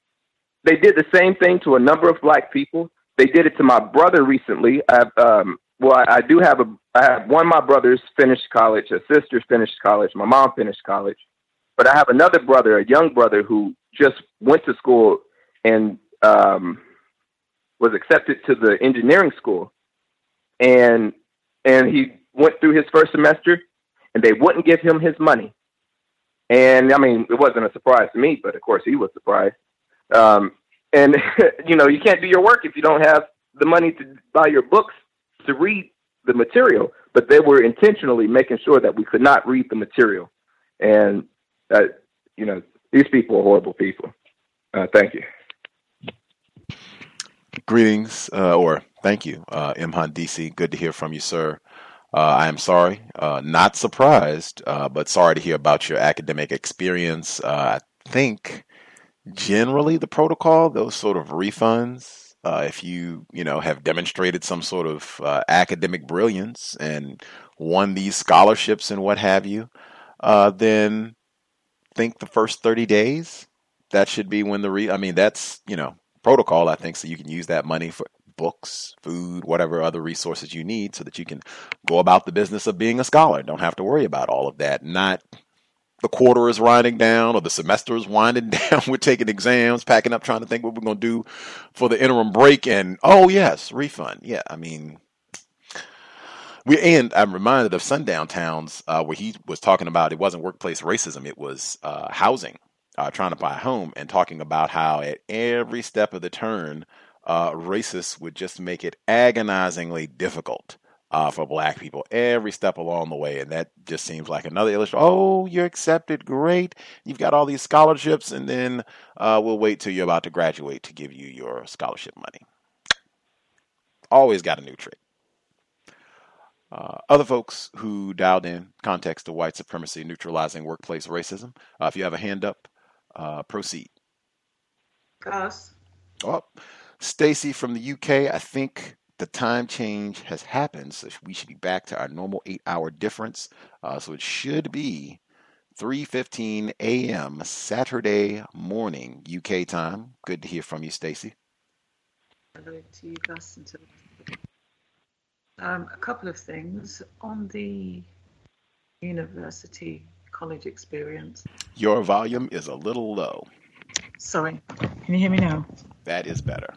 they did the same thing to a number of black people. They did it to my brother recently. I have, um, well, I, I do have a, I have one of my brothers finished college, a sister finished college, my mom finished college, but I have another brother, a young brother who just went to school and um, was accepted to the engineering school. And, and he went through his first semester and they wouldn't give him his money. And I mean, it wasn't a surprise to me, but of course he was surprised. Um, and, you know, you can't do your work if you don't have the money to buy your books to read the material, but they were intentionally making sure that we could not read the material. And, uh, you know, these people are horrible people. Uh, thank you. Greetings, uh, or thank you, uh, Imhan D C. Good to hear from you, sir. Uh, I am sorry, uh, not surprised, uh, but sorry to hear about your academic experience. Uh, I think generally the protocol, those sort of refunds, uh, if you, you know, have demonstrated some sort of uh, academic brilliance and won these scholarships and what have you, uh, then think the first thirty days, that should be when the re, I mean, that's, you know, protocol, I think, so you can use that money for books, food, whatever other resources you need so that you can go about the business of being a scholar. Don't have to worry about all of that. Not the quarter is winding down or the semester is winding down. We're taking exams, packing up, trying to think what we're going to do for the interim break. And, oh, yes, refund. Yeah, I mean, we, and I'm reminded of Sundown Towns uh, where he was talking about it wasn't workplace racism. It was uh, housing, uh, trying to buy a home, and talking about how at every step of the turn, Uh, racists would just make it agonizingly difficult uh, for black people every step along the way. And that just seems like another illustration. Oh, you're accepted. Great. You've got all these scholarships. And then uh, we'll wait till you're about to graduate to give you your scholarship money. Always got a new trick. Uh, other folks who dialed in, context of white supremacy, neutralizing workplace racism. Uh, if you have a hand up, uh, proceed. Gus. Oh, Stacy from the U K, I think the time change has happened, so we should be back to our normal eight-hour difference. Uh, so it should be three fifteen a.m. Saturday morning U K time. Good to hear from you, Stacy. Hello to you, Gus. And to, um, a couple of things on the university college experience. Your volume is a little low. Sorry, can you hear me now? That is better.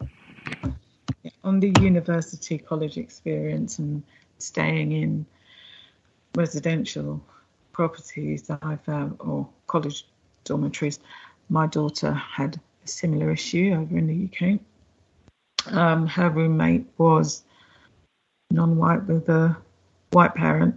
On the university college experience and staying in residential properties that I found, or college dormitories, my daughter had a similar issue over in the U K. Um, her roommate was non-white with a white parent.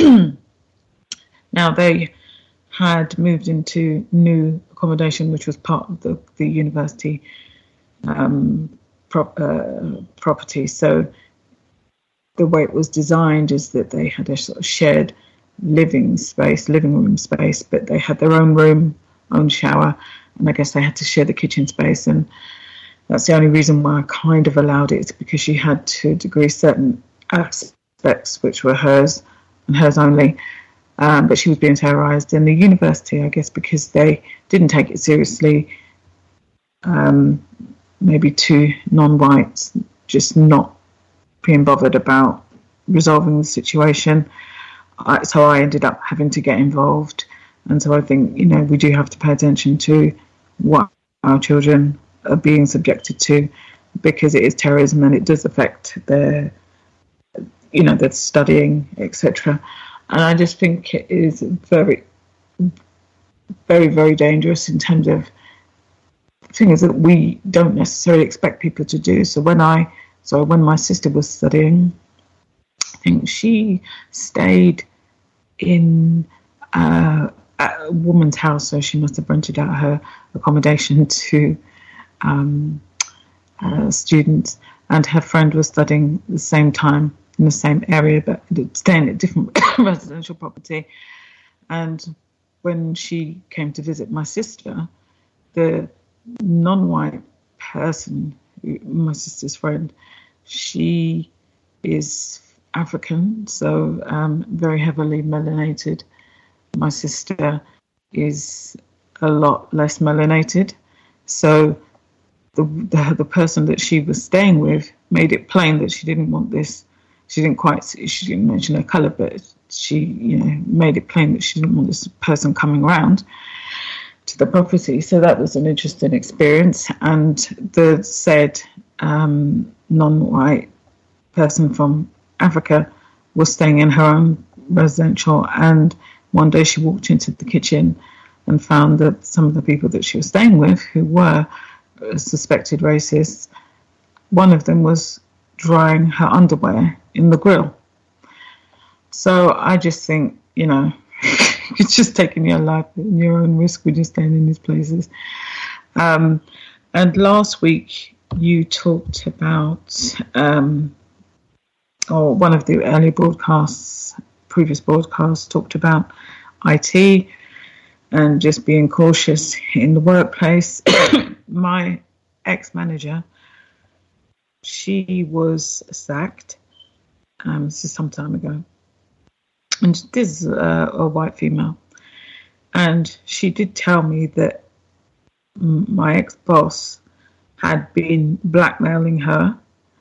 Now they had moved into new accommodation, which was part of the, the university um, prop, uh, property. So the way it was designed is that they had a sort of shared living space, living room space, but they had their own room, own shower, and I guess they had to share the kitchen space. And that's the only reason why I kind of allowed it, because she had to a degree certain aspects which were hers and hers only. Um, but she was being terrorized in the university, I guess, because they didn't take it seriously. Um, maybe two non-whites just not being bothered about resolving the situation. I, so I ended up having to get involved. And so I think, you know, we do have to pay attention to what our children are being subjected to, because it is terrorism and it does affect their, you know, their studying, et cetera. And I just think it is very, very, very dangerous in terms of things that we don't necessarily expect people to do. So when I, so when my sister was studying, I think she stayed in uh, a woman's house, so she must have rented out her accommodation to um, uh, students, and her friend was studying at the same time in the same area, but staying at different residential property. And when she came to visit my sister, the non-white person, my sister's friend, she is African, so um, very heavily melanated. My sister is a lot less melanated. So the, the the person that she was staying with made it plain that she didn't want this she didn't quite, she didn't mention her colour, but she, you know, made it plain that she didn't want this person coming around to the property. So that was an interesting experience. And the said um, non-white person from Africa was staying in her own residential, and one day she walked into the kitchen and found that some of the people that she was staying with, who were suspected racists, one of them was drying her underwear in the grill. So I just think, you know, it's just taking your life and your own risk when you're staying in these places. Um, and last week you talked about, um, or one of the early broadcasts, previous broadcasts, talked about I T and just being cautious in the workplace. My ex-manager, she was sacked. Um, this is some time ago. And this is a, a white female. And she did tell me that my ex-boss had been blackmailing her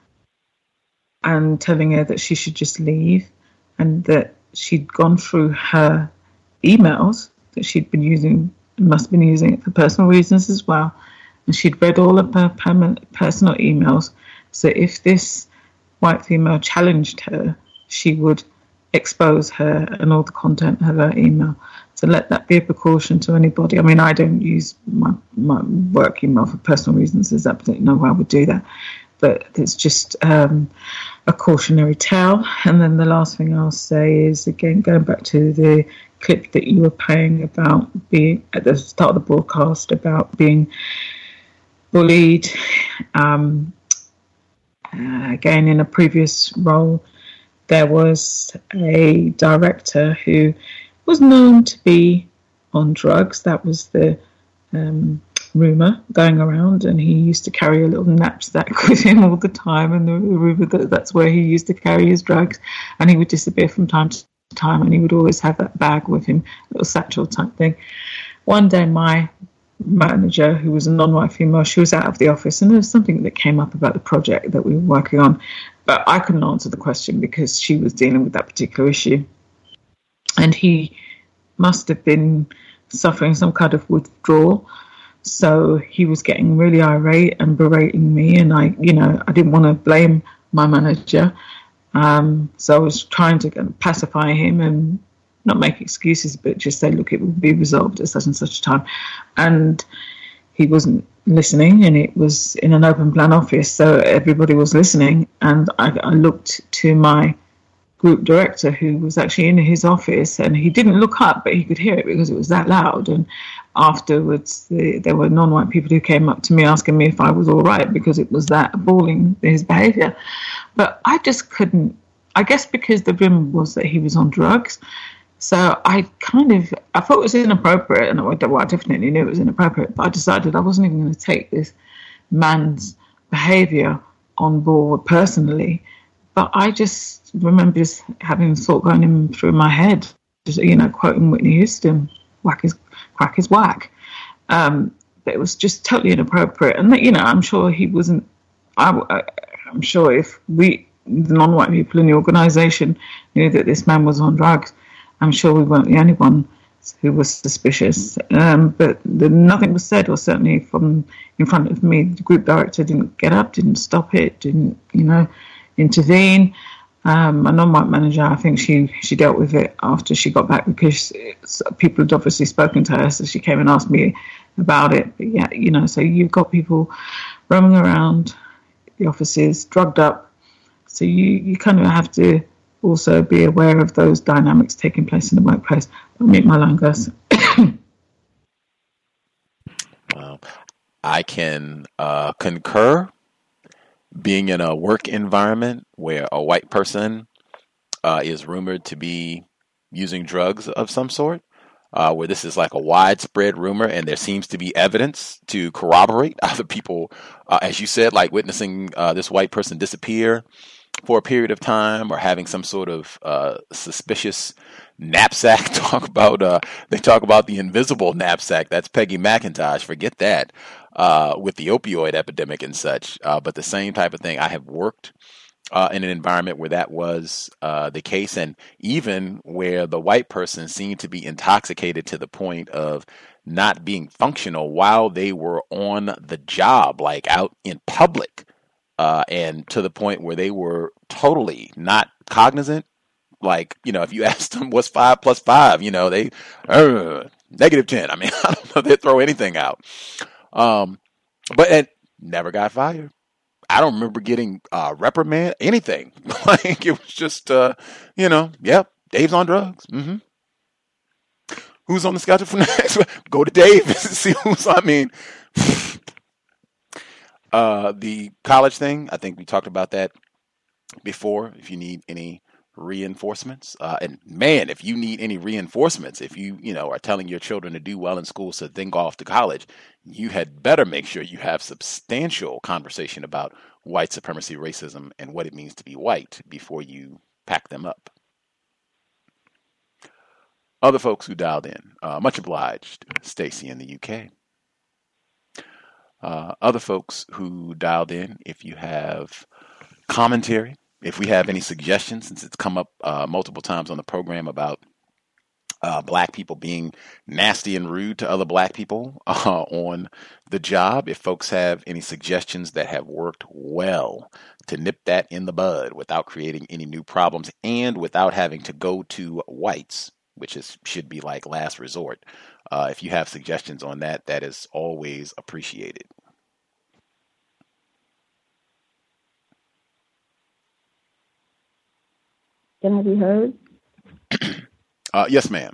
and telling her that she should just leave, and that she'd gone through her emails that she'd been using, must have been using it for personal reasons as well. And she'd read all of her personal emails. So if this white female challenged her, she would expose her and all the content of her email. So let that be a precaution to anybody. I mean, I don't use my, my work email for personal reasons. There's absolutely no way I would do that. But it's just um, a cautionary tale. And then the last thing I'll say is, again, going back to the clip that you were playing about being at the start of the broadcast, about being bullied. Um, uh, again, in a previous role, there was a director who was known to be on drugs. That was the um, rumour going around, and he used to carry a little knapsack with him all the time, and the rumour that that's where he used to carry his drugs, and he would disappear from time to time, and he would always have that bag with him, little satchel type thing. One day my manager, who was a non-white female, she was out of the office, and there was something that came up about the project that we were working on, but I couldn't answer the question because she was dealing with that particular issue. And he must have been suffering some kind of withdrawal. So he was getting really irate and berating me. And I, you know, I didn't want to blame my manager. Um, so I was trying to pacify him and not make excuses, but just say, look, it will be resolved at such and such a time. And he wasn't listening, and it was in an open plan office. So everybody was listening. And I, I looked to my group director, who was actually in his office, and he didn't look up, but he could hear it because it was that loud. And afterwards, the, there were non-white people who came up to me asking me if I was all right because it was that appalling, his behaviour. But I just couldn't, I guess because the rumour was that he was on drugs. So I kind of, I thought it was inappropriate, and I, well, I definitely knew it was inappropriate, but I decided I wasn't even going to take this man's behaviour on board personally. But I just remember just having the thought going in through my head, just, you know, quoting Whitney Houston, whack is, crack is whack. Um, but it was just totally inappropriate. And, you know, I'm sure he wasn't, I, I, I'm sure if we, the non-white people in the organisation, knew that this man was on drugs, I'm sure we weren't the only one who was suspicious. Um, but the, nothing was said, or certainly from in front of me. The group director didn't get up, didn't stop it, didn't, you know, intervene. Um, my non-white manager, I think she, she dealt with it after she got back because people had obviously spoken to her, so she came and asked me about it. But yeah, you know, so you've got people roaming around the offices, drugged up. So you, you kind of have to also be aware of those dynamics taking place in the workplace. I'll mute my line, guys. Well, I can uh, concur. Being in a work environment where a white person uh, is rumored to be using drugs of some sort, uh, where this is like a widespread rumor and there seems to be evidence to corroborate other people, uh, as you said, like witnessing uh, this white person disappear for a period of time, or having some sort of uh, suspicious knapsack. Talk about uh, they talk about the invisible knapsack. That's Peggy McIntosh. Forget that. Uh, with the opioid epidemic and such, uh, but the same type of thing. I have worked uh, in an environment where that was uh, the case, and even where the white person seemed to be intoxicated to the point of not being functional while they were on the job, like out in public, uh, and to the point where they were totally not cognizant. Like, you know, if you asked them what's five plus five, you know, they uh, negative ten. I mean, I don't know, they'd throw anything out. Um, but and never got fired. I don't remember getting uh, reprimand, anything. Like, it was just, uh, you know, yep, Dave's on drugs. Mm-hmm. Who's on the schedule for next? Go to Dave and see who's, I mean, uh, the college thing, I think we talked about that before. If you need any reinforcements, uh, and man, if you need any reinforcements, if you, you know, are telling your children to do well in school so then go off to college, you had better make sure you have substantial conversation about white supremacy, racism, and what it means to be white before you pack them up. Other folks who dialed in, uh, much obliged, Stacy in the U K. Uh, other folks who dialed in, if you have commentary, if we have any suggestions, since it's come up uh, multiple times on the program about uh, black people being nasty and rude to other black people uh, on the job, if folks have any suggestions that have worked well to nip that in the bud without creating any new problems and without having to go to whites, which is should be like last resort. Uh, if you have suggestions on that, that is always appreciated. Can I be heard? uh, yes, ma'am.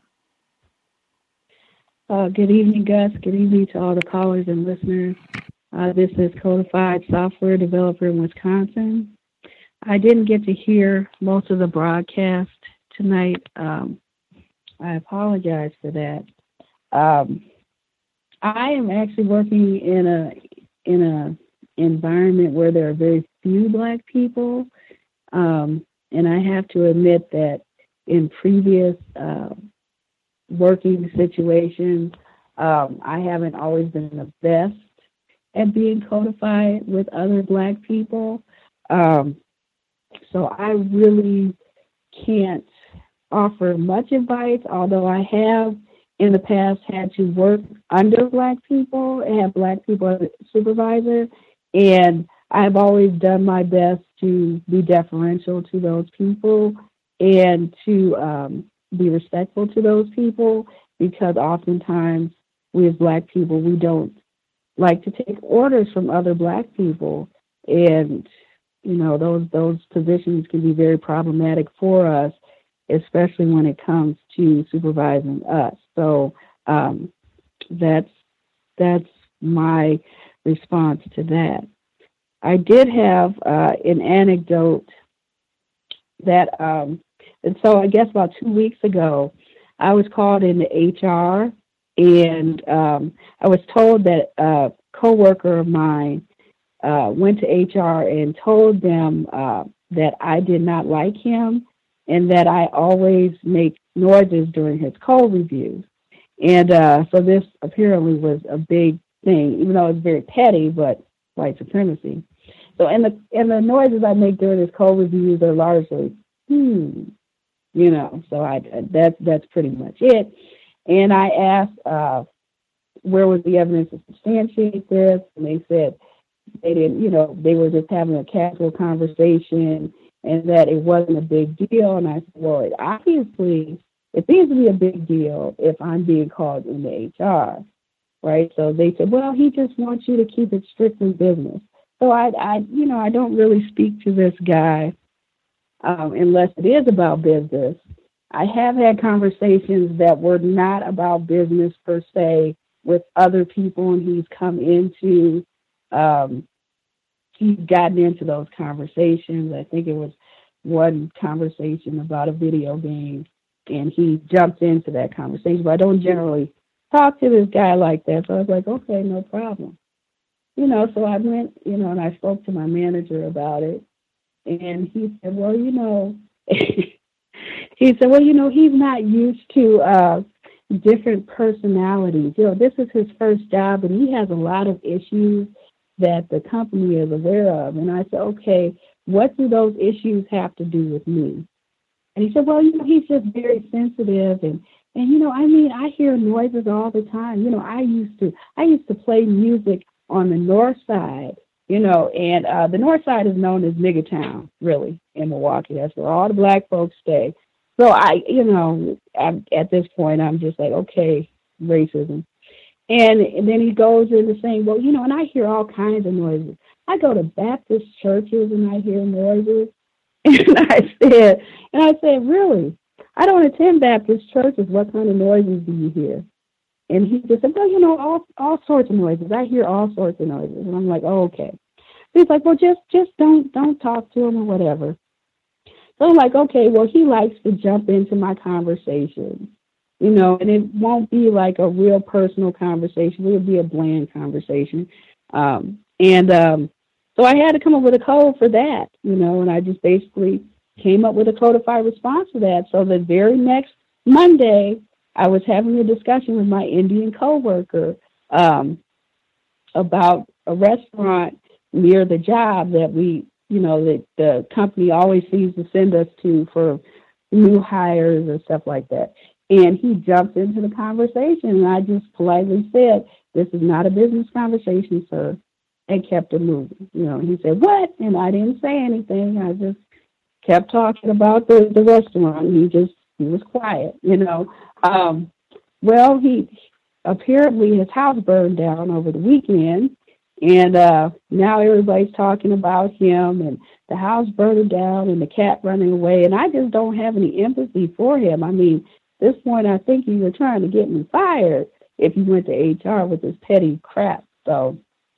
Uh, good evening, Gus. Good evening to all the callers and listeners. Uh, this is Codified Software Developer in Wisconsin. I didn't get to hear most of the broadcast tonight. Um, I apologize for that. Um, I am actually working in a in a environment where there are very few black people. Um, And I have to admit that in previous uh, working situations, um, I haven't always been the best at being codified with other black people. Um, so I really can't offer much advice, although I have in the past had to work under black people and have black people as a supervisor. And I've always done my best to be deferential to those people and to um, be respectful to those people, because oftentimes we as black people, we don't like to take orders from other black people. And, you know, those those positions can be very problematic for us, especially when it comes to supervising us. So um, that's that's my response to that. I did have uh, an anecdote that, um, and so I guess about two weeks ago, I was called into H R, and um, I was told that a coworker of mine uh, went to H R and told them uh, that I did not like him and that I always make noises during his code reviews. And uh, so this apparently was a big thing, even though it's very petty, but white supremacy. So, and the and the noises I make during his code reviews are largely, hmm, you know. So I that's that's pretty much it. And I asked uh, where was the evidence to substantiate this, and they said they didn't. You know, they were just having a casual conversation, and that it wasn't a big deal. And I said, well, it obviously it seems to be a big deal if I'm being called into H R, right? So they said, well, he just wants you to keep it strictly business. So I, I, you know, I don't really speak to this guy um, unless it is about business. I have had conversations that were not about business per se with other people, and he's come into, um, he's gotten into those conversations. I think it was one conversation about a video game, and he jumped into that conversation. But I don't generally talk to this guy like that. So I was like, okay, no problem. You know, so I went, you know, and I spoke to my manager about it. And he said, well, you know, he said, well, you know, he's not used to uh, different personalities. You know, this is his first job, and he has a lot of issues that the company is aware of. And I said, okay, what do those issues have to do with me? And he said, well, you know, he's just very sensitive. And, and, you know, I mean, I hear noises all the time. You know, I used to, I used to play music on the north side, you know, and uh, the north side is known as Nigger Town, really, in Milwaukee. That's where all the black folks stay. So I, you know, I'm, at this point, I'm just like, okay, racism. And, and then he goes into saying, well, you know, and I hear all kinds of noises. I go to Baptist churches and I hear noises. And I said, and I said, really? I don't attend Baptist churches. What kind of noises do you hear? And he just said, well, you know, all all sorts of noises. I hear all sorts of noises. And I'm like, oh, okay. He's like, well, just just don't don't talk to him or whatever. So I'm like, okay, well, he likes to jump into my conversation, you know, and it won't be like a real personal conversation. It'll be a bland conversation. Um, and um, so I had to come up with a code for that, you know, and I just basically came up with a codified response to that. So the very next Monday, I was having a discussion with my Indian coworker um, about a restaurant near the job that we, you know, that the company always seems to send us to for new hires or stuff like that. And he jumped into the conversation, and I just politely said, this is not a business conversation, sir, and kept it moving. You know, and he said, what? And I didn't say anything. I just kept talking about the, the restaurant. He just, he was quiet, you know. Um, well, he apparently his house burned down over the weekend, and uh, now everybody's talking about him and the house burning down and the cat running away, and I just don't have any empathy for him. I mean, at this point, I think you were trying to get me fired if you went to H R with this petty crap. So,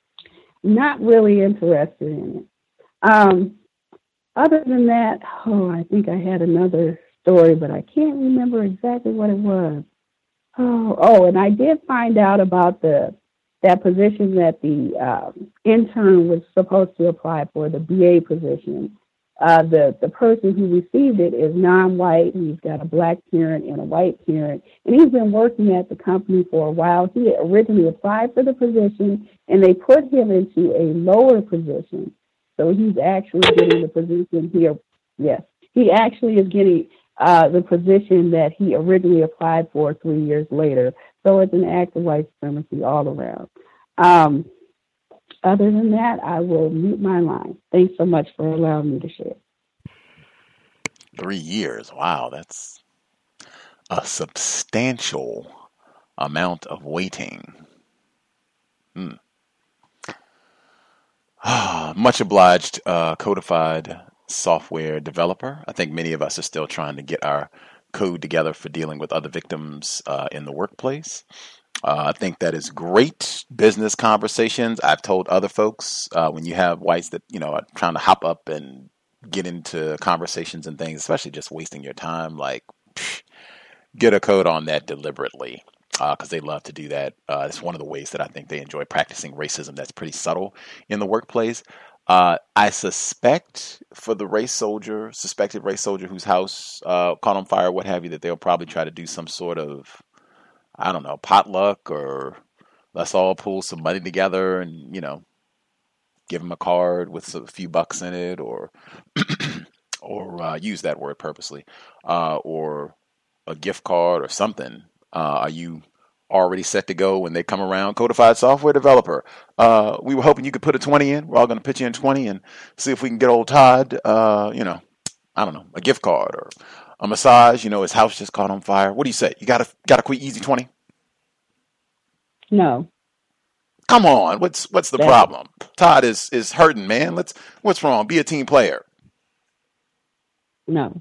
not really interested in it. Um, other than that, oh, I think I had another story, but I can't remember exactly what it was. Oh, oh, and I did find out about the that position that the um, intern was supposed to apply for, the B A position. Uh, the, the person who received it is non-white. He's got a black parent and a white parent, and he's been working at the company for a while. He had originally applied for the position, and they put him into a lower position. So he's actually getting the position here. Yes, he actually is getting uh, the position that he originally applied for three years later. So it's an act of white supremacy all around. Um, Other than that, I will mute my line. Thanks so much for allowing me to share. Three years. Wow, that's a substantial amount of waiting. Hmm. Much obliged, uh, codified software developer. I think many of us are still trying to get our code together for dealing with other victims uh, in the workplace. Uh, I think that is great business conversations. I've told other folks uh, when you have whites that, you know, are trying to hop up and get into conversations and things, especially just wasting your time, like psh, get a code on that deliberately because uh, they love to do that. Uh, it's one of the ways that I think they enjoy practicing racism that's pretty subtle in the workplace. Uh, I suspect for the race soldier, suspected race soldier whose house uh, caught on fire, what have you, that they'll probably try to do some sort of, I don't know, potluck, or let's all pull some money together and, you know, give them a card with a few bucks in it, or or uh, use that word purposely, uh, or a gift card or something. Uh, are you already set to go when they come around? Codified software developer. Uh, we were hoping you could put a twenty in. We're all going to pitch in twenty and see if we can get old Todd, uh, you know, I don't know, a gift card or a massage. You know, his house just caught on fire. What do you say? You got a got a quick easy twenty? No. Come on, what's what's the That's problem? Todd is is hurting, man. Let's what's wrong? Be a team player. No.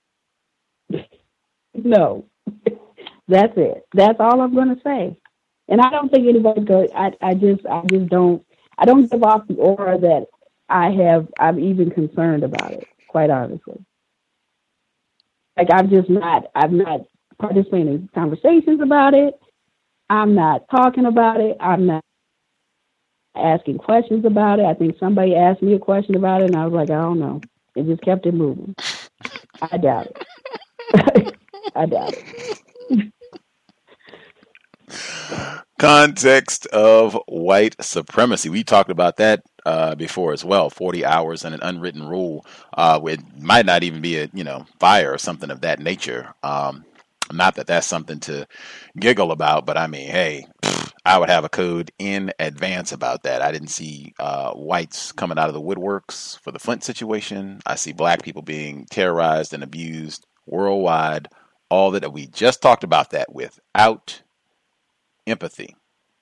No. That's it. That's all I'm going to say. And I don't think anybody goes. I I just I just don't. I don't give off the aura that I have. I'm even concerned about it. Quite honestly, like I'm just not. I'm not participating in conversations about it. I'm not talking about it. I'm not asking questions about it. I think somebody asked me a question about it, and I was like, I don't know. It just kept it moving. I doubt it. I doubt it. Context of white supremacy. We talked about that uh, before as well. forty hours and an unwritten rule. Uh, it might not even be a, you know, fire or something of that nature. Um, not that that's something to giggle about, but I mean, hey, I would have a code in advance about that. I didn't see uh, whites coming out of the woodworks for the Flint situation. I see black people being terrorized and abused worldwide. All that we just talked about that without empathy.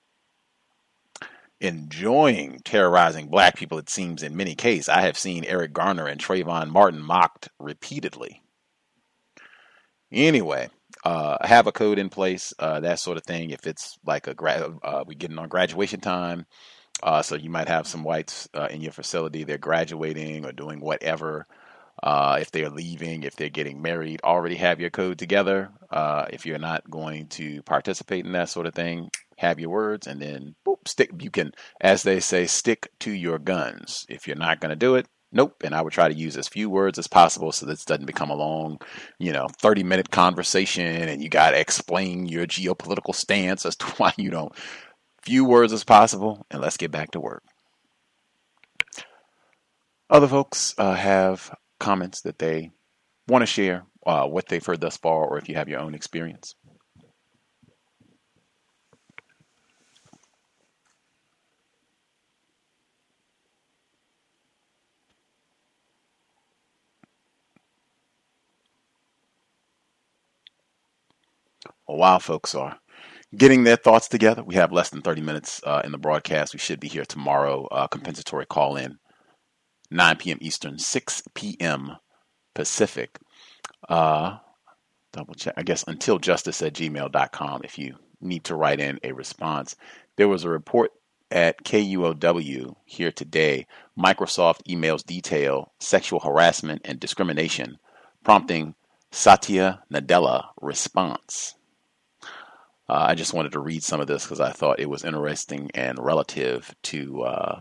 Enjoying terrorizing black people, it seems, in many cases. I have seen Eric Garner and Trayvon Martin mocked repeatedly. Anyway, uh, have a code in place, uh, that sort of thing. If it's like a gra- uh, we getting on graduation time, uh, so you might have some whites uh, in your facility. They're graduating or doing whatever. Uh, if they're leaving, if they're getting married, already have your code together. Uh, if you're not going to participate in that sort of thing, have your words, and then boop, stick. You can, as they say, stick to your guns. If you're not going to do it, nope. And I would try to use as few words as possible so this doesn't become a long, you know, thirty minute conversation and you got to explain your geopolitical stance as to why you don't. Few words as possible, and let's get back to work. Other folks uh, have comments that they want to share, uh, what they've heard thus far, or if you have your own experience. Well, while folks are getting their thoughts together, we have less than thirty minutes uh, in the broadcast. We should be here tomorrow. Uh, compensatory call in, nine p.m. Eastern, six p.m. Pacific. Uh, double check. I guess until justice at gmail dot com if you need to write in a response. There was a report at K U O W here today. Microsoft emails detail sexual harassment and discrimination, prompting Satya Nadella response. Uh, I just wanted to read some of this because I thought it was interesting and relative to uh,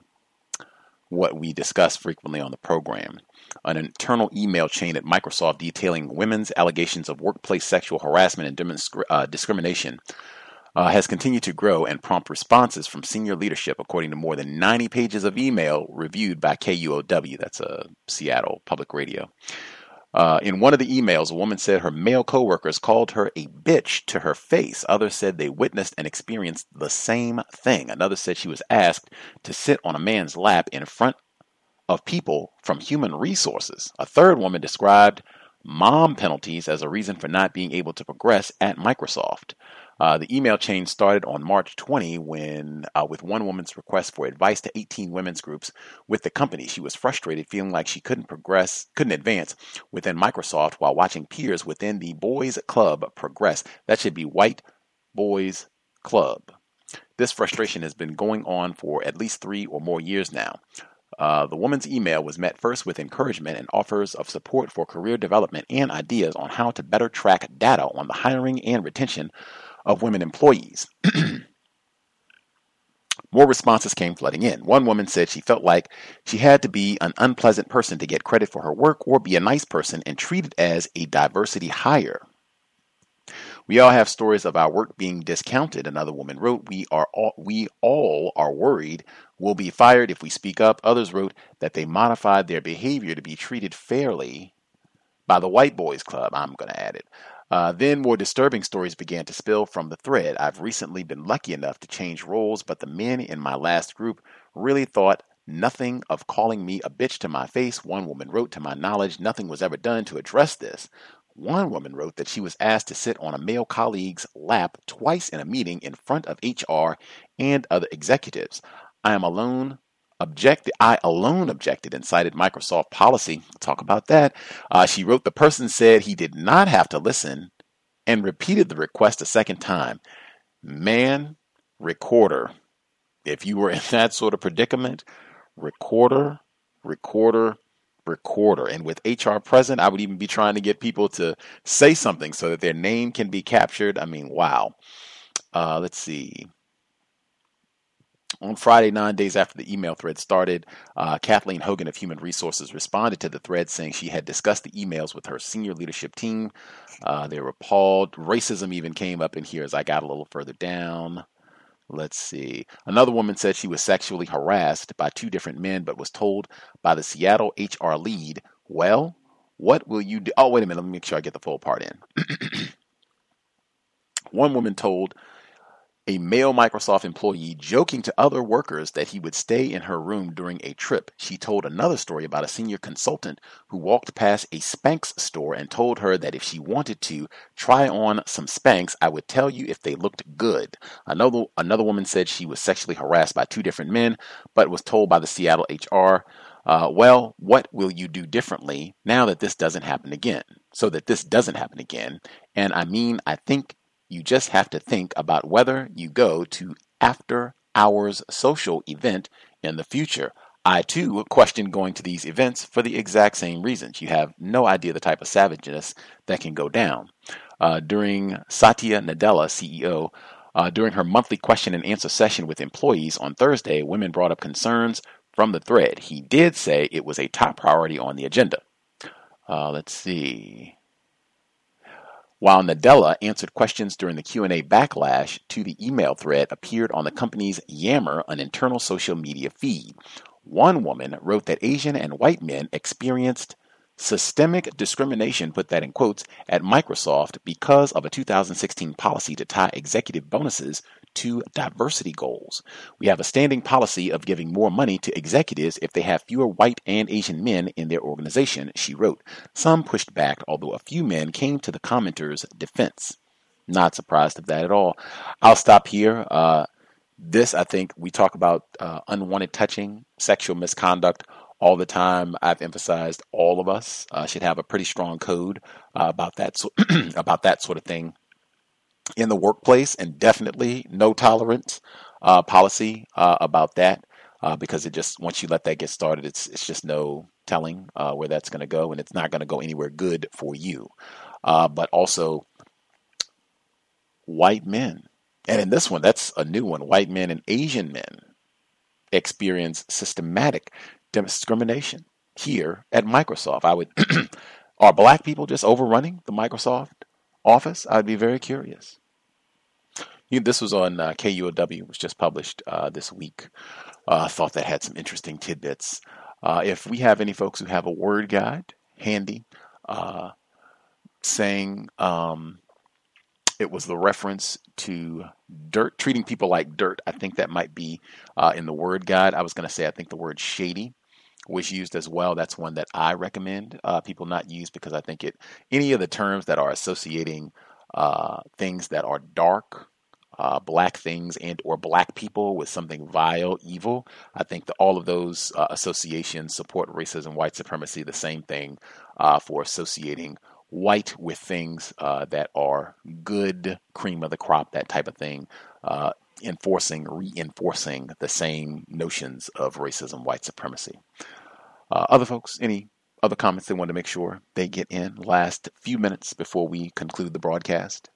what we discuss frequently on the program. An internal email chain at Microsoft detailing women's allegations of workplace sexual harassment and demonstri- uh, discrimination uh, has continued to grow and prompt responses from senior leadership, according to more than ninety pages of email reviewed by K U O W. That's a Seattle Public Radio. Uh, in one of the emails, a woman said her male coworkers called her a bitch to her face. Others said they witnessed and experienced the same thing. Another said she was asked to sit on a man's lap in front of people from human resources. A third woman described mom penalties as a reason for not being able to progress at Microsoft. Uh, the email chain started on March twentieth when, uh, with one woman's request for advice to eighteen women's groups with the company. She was frustrated, feeling like she couldn't progress, couldn't advance within Microsoft while watching peers within the boys' club progress. That should be White Boys Club. This frustration has been going on for at least three or more years now. Uh, the woman's email was met first with encouragement and offers of support for career development and ideas on how to better track data on the hiring and retention of women employees. More responses came flooding in. One woman said she felt like she had to be an unpleasant person to get credit for her work or be a nice person and treated as a diversity hire. We all have stories of our work being discounted. Another woman wrote, we are all, we all are worried we'll be fired if we speak up. Others wrote that they modified their behavior to be treated fairly by the White Boys Club. I'm going to add it. Uh, then more disturbing stories began to spill from the thread. I've recently been lucky enough to change roles, but the men in my last group really thought nothing of calling me a bitch to my face. One woman wrote, to my knowledge, nothing was ever done to address this. One woman wrote that she was asked to sit on a male colleague's lap twice in a meeting in front of H R and other executives. I am alone. Objected. I alone objected and cited Microsoft policy. Talk about that. Uh, she wrote, the person said he did not have to listen and repeated the request a second time. Man, recorder. If you were in that sort of predicament, recorder, recorder, recorder. And with H R present, I would even be trying to get people to say something so that their name can be captured. I mean, wow. Uh, let's see. On Friday, nine days after the email thread started, uh, Kathleen Hogan of Human Resources responded to the thread saying she had discussed the emails with her senior leadership team. Uh, they were appalled. Racism even came up in here as I got a little further down. Let's see. Another woman said she was sexually harassed by two different men, but was told by the Seattle H R lead, well, what will you do? Oh, wait a minute. Let me make sure I get the full part in. One woman told a male Microsoft employee, joking to other workers, that he would stay in her room during a trip. She told another story about a senior consultant who walked past a Spanx store and told her that if she wanted to try on some Spanx, I would tell you if they looked good. Another another woman said she was sexually harassed by two different men, but was told by the Seattle H R, uh, well, what will you do differently now that this doesn't happen again? So that this doesn't happen again. And I mean, I think you just have to think about whether you go to after hours social event in the future. I too question going to these events for the exact same reasons. You have no idea the type of savageness that can go down. Uh, during Satya Nadella, C E O, uh, during her monthly question and answer session with employees on Thursday, women brought up concerns from the thread. He did say it was a top priority on the agenda. Uh, let's see. While Nadella answered questions during the Q and A, backlash to the email thread appeared on the company's Yammer, an internal social media feed. One woman wrote that Asian and white men experienced systemic discrimination, put that in quotes, at Microsoft because of a two thousand sixteen policy to tie executive bonuses to diversity goals. We have a standing policy of giving more money to executives if they have fewer white and Asian men in their organization, she wrote. Some pushed back, although a few men came to the commenter's defense. Not surprised of that at all. I'll stop here. Uh, this, I think, we talk about uh, unwanted touching, sexual misconduct all the time. I've emphasized all of us uh, should have a pretty strong code uh, about that so- about that sort of thing in the workplace, and definitely no tolerance uh, policy uh, about that, uh, because it just, once you let that get started, it's it's just no telling uh, where that's going to go, and it's not going to go anywhere good for you. Uh, but also white men, and in this one, that's a new one. White men and Asian men experience systematic discrimination here at Microsoft. I would are black people just overrunning the Microsoft office? I'd be very curious. You, this was on uh, K U O W. It was just published uh, this week. I uh, thought that had some interesting tidbits. Uh, if we have any folks who have a word guide handy, uh, saying um, it was the reference to dirt, treating people like dirt, I think that might be uh, in the word guide. I was going to say I think the word shady was used as well. That's one that I recommend uh, people not use, because I think it any of the terms that are associating uh, things that are dark, uh, black things, and or black people with something vile, evil, I think that all of those uh, associations support racism, white supremacy. The same thing uh, for associating white with things uh, that are good, cream of the crop, that type of thing. Uh, enforcing, reinforcing the same notions of racism, white supremacy. Uh, other folks, any other comments they want to make sure they get in last few minutes before we conclude the broadcast?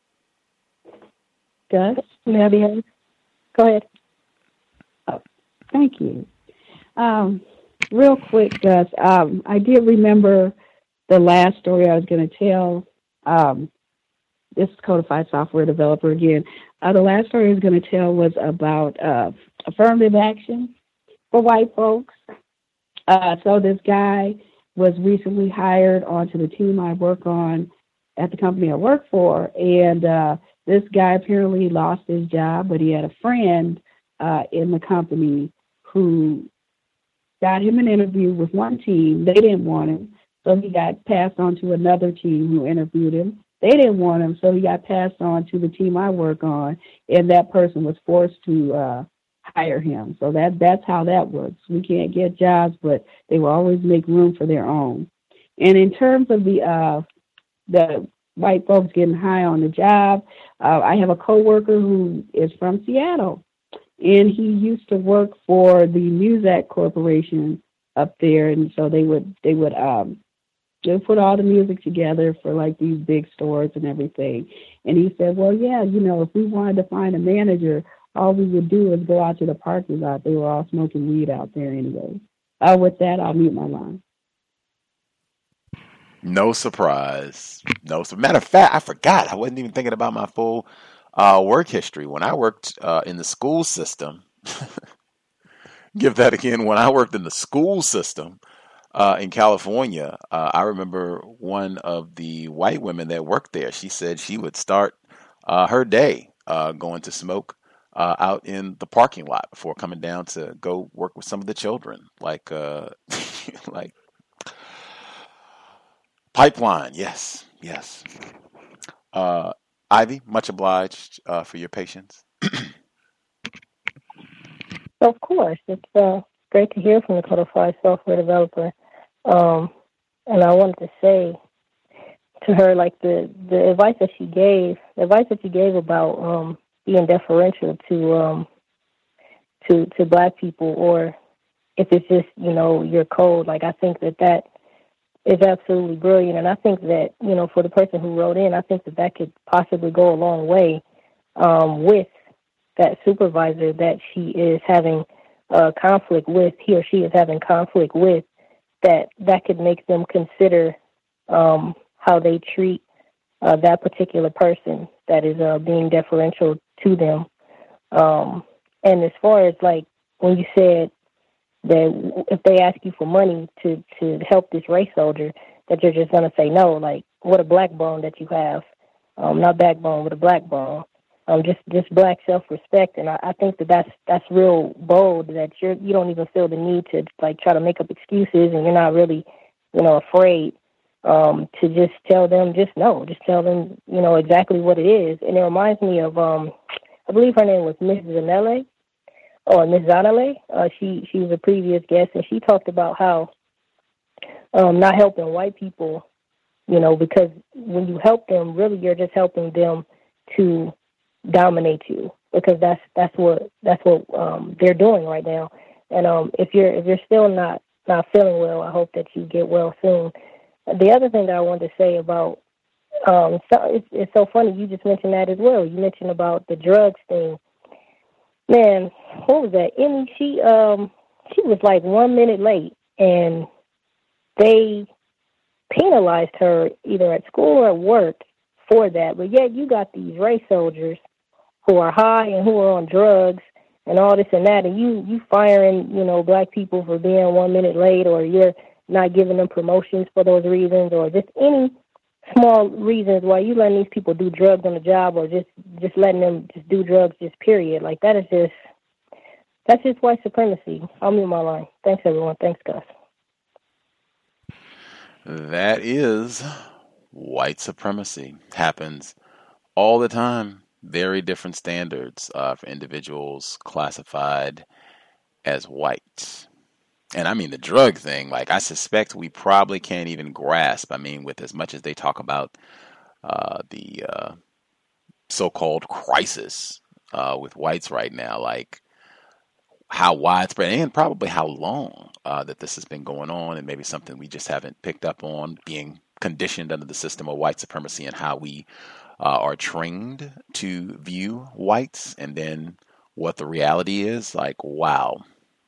Gus, may I be heard? Go ahead. Oh, thank you. Um, real quick, Gus, um, I did remember the last story I was going to tell. Um, this is Codified Software Developer again. Uh, the last story I was going to tell was about uh, affirmative action for white folks. Uh, so this guy was recently hired onto the team I work on at the company I work for, and uh, this guy apparently lost his job, but he had a friend uh, in the company who got him an interview with one team. They didn't want him, so he got passed on to another team who interviewed him. They didn't want him, so he got passed on to the team I work on, and that person was forced to uh, hire him. So that that's how that works. We can't get jobs, but they will always make room for their own. And in terms of the uh, the white folks getting high on the job, uh, I have a coworker who is from Seattle, and he used to work for the Muzak Corporation up there, and so they would they would um, they put all the music together for like these big stores and everything. And he said, well, yeah, you know, if we wanted to find a manager, all we would do is go out to the parking lot. They were all smoking weed out there anyway. Uh, with that, I'll mute my line. No surprise. No. Matter of fact, I forgot. I wasn't even thinking about my full Uh, work history. When I worked uh, in the school system, give that again. When I worked in the school system uh, in California, uh, I remember one of the white women that worked there. She said she would start uh, her day uh, going to smoke uh, out in the parking lot before coming down to go work with some of the children, like uh, like pipeline. Yes, yes. Uh, Ivy, much obliged uh, for your patience. Of course, it's uh, great to hear from the codified software developer. Um, and I wanted to say to her, like the, the advice that she gave, the advice that she gave about um, being deferential to um, to to Black people, or if it's just you know your code. Like I think that that is absolutely brilliant, and I think that you know for the person who wrote in, I think that that could possibly go a long way um, with that supervisor that she is having uh, conflict with, he or she is having conflict with, that that could make them consider um, how they treat uh, that particular person that is uh, being deferential to them. Um, and as far as like when you said that if they ask you for money to, to help this race soldier, that you're just going to say no, like what a black bone that you have, um, not backbone, but a black bone. Um, just, just Black self-respect, and I, I think that that's that's real bold. That you're you don't even feel the need to like try to make up excuses, and you're not really, you know, afraid um, to just tell them just no, just tell them you know exactly what it is. And it reminds me of um, I believe her name was Miss Zanelle or Miss Zanelle. Uh, she she was a previous guest, and she talked about how um, not helping white people, you know, because when you help them, really you're just helping them to dominate you, because that's that's what that's what um, they're doing right now. And um, if you're if you're still not not feeling well, I hope that you get well soon. The other thing that I wanted to say about um, so it's, it's so funny you just mentioned that as well. You mentioned about the drugs thing. Man, what was that? Emmy, she um she was like one minute late, and they penalized her either at school or at work for that. But yet you got these race soldiers who are high and who are on drugs and all this and that, and you you firing you know Black people for being one minute late, or you're not giving them promotions for those reasons, or just any small reasons why you letting these people do drugs on the job, or just just letting them just do drugs, just period. Like that is just that's just white supremacy. I'll mute my line. Thanks everyone. Thanks Gus. That is white supremacy. Happens all the time. Very different standards uh, for individuals classified as white. And I mean the drug thing, like I suspect we probably can't even grasp. I mean, with as much as they talk about uh, the uh, so-called crisis uh, with whites right now, like how widespread and probably how long uh, that this has been going on, and maybe something we just haven't picked up on, being conditioned under the system of white supremacy and how we uh, are trained to view whites, and then what the reality is. Like, wow.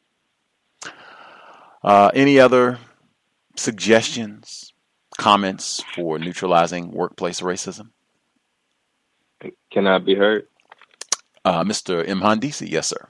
Uh, any other suggestions, comments for neutralizing workplace racism? Can I be heard? Uh, Mister Mhandisi, yes, sir.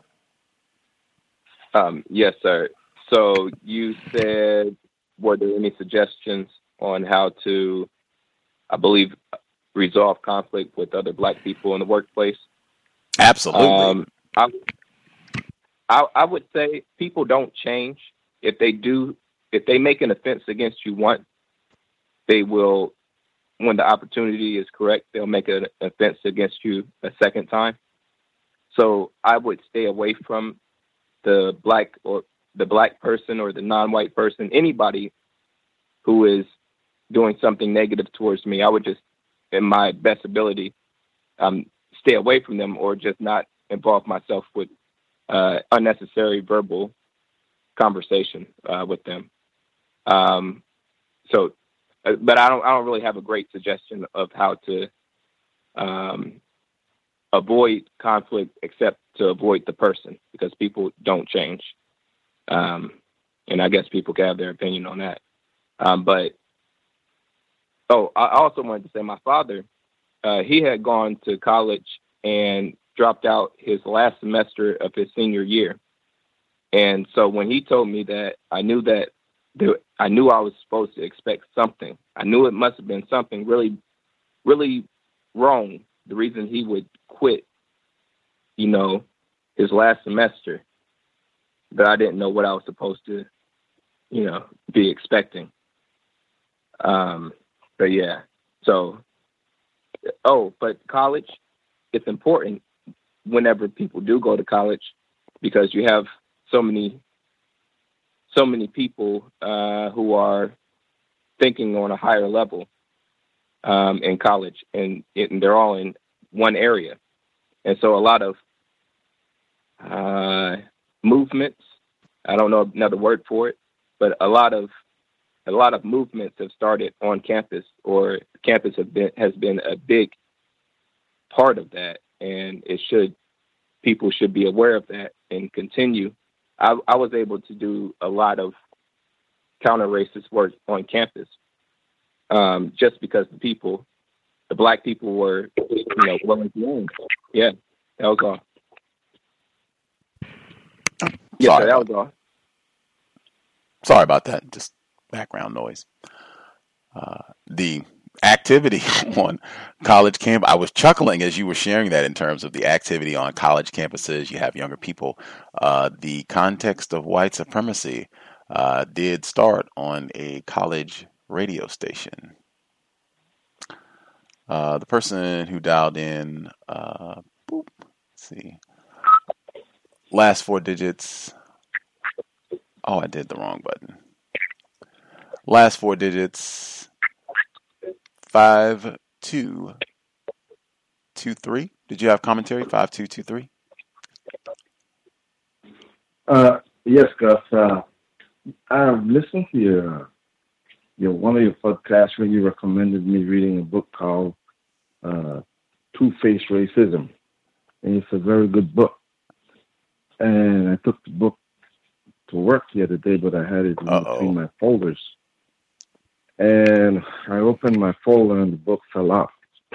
Um, yes, sir. So you said, were there any suggestions on how to, I believe, resolve conflict with other Black people in the workplace? Absolutely. Um, I, I, I would say people don't change. If they do, if they make an offense against you once, they will, when the opportunity is correct, they'll make an offense against you a second time. So I would stay away from the Black or the Black person or the non-white person, anybody who is doing something negative towards me. I would just, in my best ability, um, stay away from them, or just not involve myself with uh, unnecessary verbal conversation uh, with them. Um, so, uh, but I don't, I don't really have a great suggestion of how to um, avoid conflict, except to avoid the person, because people don't change. Um, and I guess people can have their opinion on that. Um, but, oh, I also wanted to say my father, uh, he had gone to college and dropped out his last semester of his senior year. And so when he told me that, I knew that there, I knew I was supposed to expect something. I knew it must have been something really, really wrong. The reason he would quit, you know, his last semester, but I didn't know what I was supposed to, you know, be expecting. Um, but yeah, so, oh, but college, it's important whenever people do go to college, because you have so many, so many people uh, who are thinking on a higher level um, in college, and, and they're all in one area. And so a lot of uh, movements, I don't know another word for it, but a lot of a lot of movements have started on campus, or campus have been, has been a big part of that. And it should, people should be aware of that and continue. I, I was able to do a lot of counter-racist work on campus um, just because the people, the black people were, you know, willing to learn. Yeah, that was all. Yes, Sorry sir, that about- was all. Sorry about that. Just background noise. Uh, the activity on college camp, I was chuckling as you were sharing that in terms of the activity on college campuses. You have younger people. Uh, the context of white supremacy uh, did start on a college radio station. Uh, the person who dialed in, uh, boop, let's see, last four digits. Oh, I did the wrong button. Last four digits, five, two, two, three. Did you have commentary? Five, two, two, three. Uh, yes, Gus. Uh, I've listened to your, your one of your podcasts where you recommended me reading a book called uh, Two-Faced Racism, and it's a very good book. And I took the book to work the other day, but I had it in Uh-oh. between my folders. And I opened my folder and the book fell out.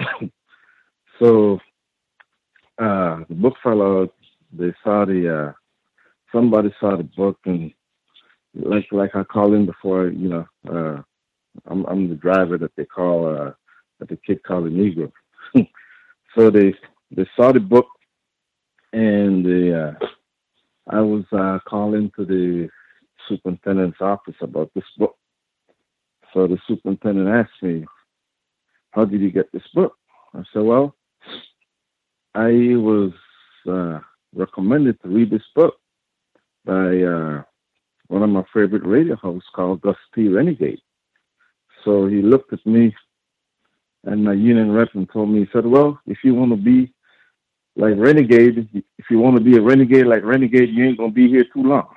So uh, the book fell out. They saw the, uh, somebody saw the book, and like like I called in before, you know, uh, I'm I'm the driver that they call, uh, that the kid called a Negro. So they they saw the book, and they, uh, I was uh, calling to the superintendent's office about this book. So the superintendent asked me, how did you get this book? I said, well, I was uh, recommended to read this book by uh, one of my favorite radio hosts called Gus T. Renegade. So he looked at me and my union rep and told me, he said, well, if you want to be like Renegade, if you want to be a renegade like Renegade, you ain't going to be here too long.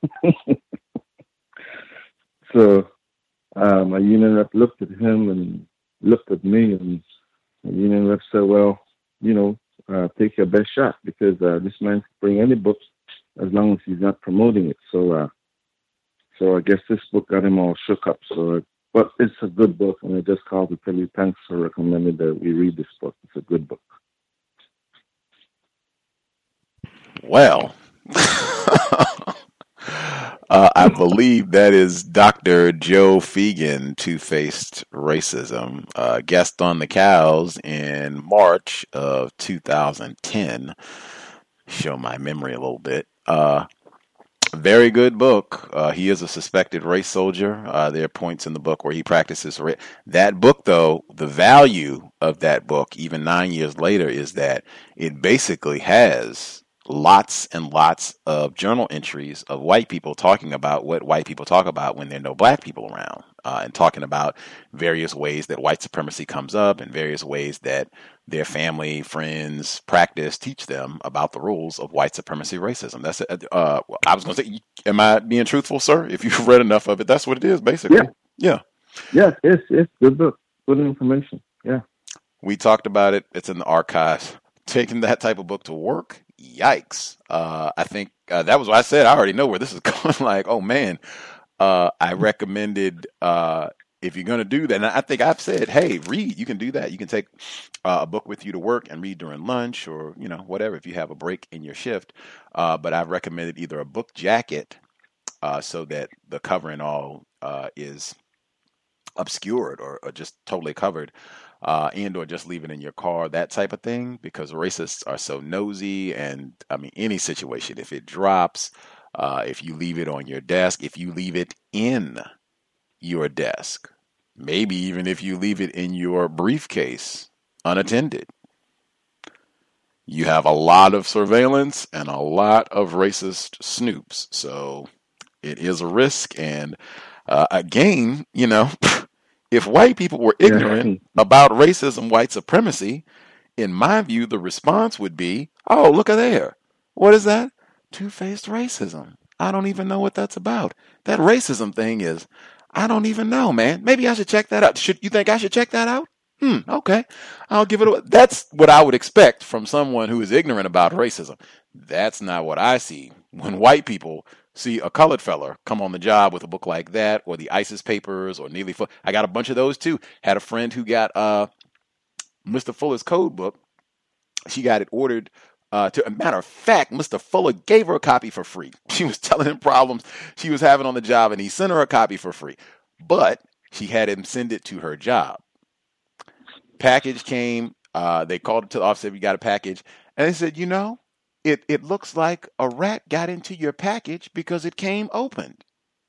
So uh, my union rep looked at him and looked at me, and the union rep said, well, you know, uh, take your best shot, because uh, this man can bring any book as long as he's not promoting it. So uh, so I guess this book got him all shook up. So, but it's a good book, and I just called to tell you thanks for recommending that we read this book. It's a good book. Well, uh, I believe that is Doctor Joe Fegan, Two-Faced Racism, uh, guest on the Cows in March of two thousand ten. Show my memory a little bit. Uh, very good book. Uh, he is a suspected race soldier. Uh, there are points in the book where he practices ra- that book, though. The value of that book, even nine years later, is that it basically has lots and lots of journal entries of white people talking about what white people talk about when there are no black people around, uh, and talking about various ways that white supremacy comes up and various ways that their family, friends, practice, teach them about the rules of white supremacy racism. That's uh, I was going to say, am I being truthful, sir? If you've read enough of it, that's what it is, basically. Yeah. Yeah. Yeah, it's, it's good book, good information. Yeah. We talked about it. It's in the archives. Taking that type of book to work, yikes. Uh, I think uh, that was what I said. I already know where this is going. Like, oh, man. Uh, I recommended uh, if you're going to do that, and I think I've said, hey, read. You can do that. You can take uh, a book with you to work and read during lunch or, you know, whatever, if you have a break in your shift. Uh, but I've recommended either a book jacket uh, so that the cover and all uh, is obscured or, or just totally covered, uh, and or just leave it in your car, that type of thing, because racists are so nosy. And I mean, any situation, if it drops, uh, if you leave it on your desk, if you leave it in your desk, maybe even if you leave it in your briefcase unattended, you have a lot of surveillance and a lot of racist snoops. So it is a risk. And uh, again, you know, if white people were ignorant yeah. about racism, white supremacy, in my view, the response would be, oh, look at there. What is that? Two-faced racism. I don't even know what that's about. That racism thing is, I don't even know, man. Maybe I should check that out. Should you think I should check that out? Hmm, okay. I'll give it a... That's what I would expect from someone who is ignorant about racism. That's not what I see when white people see a colored fella come on the job with a book like that, or the ISIS Papers, or Neely Fuller. I got a bunch of those too. Had a friend who got uh, Mister Fuller's code book. She got it ordered. Uh, to a matter of fact, Mister Fuller gave her a copy for free. She was telling him problems she was having on the job, and he sent her a copy for free. But she had him send it to her job. Package came. Uh, they called it to the office, said, we got a package. And they said, you know, it, it looks like a rat got into your package because it came opened.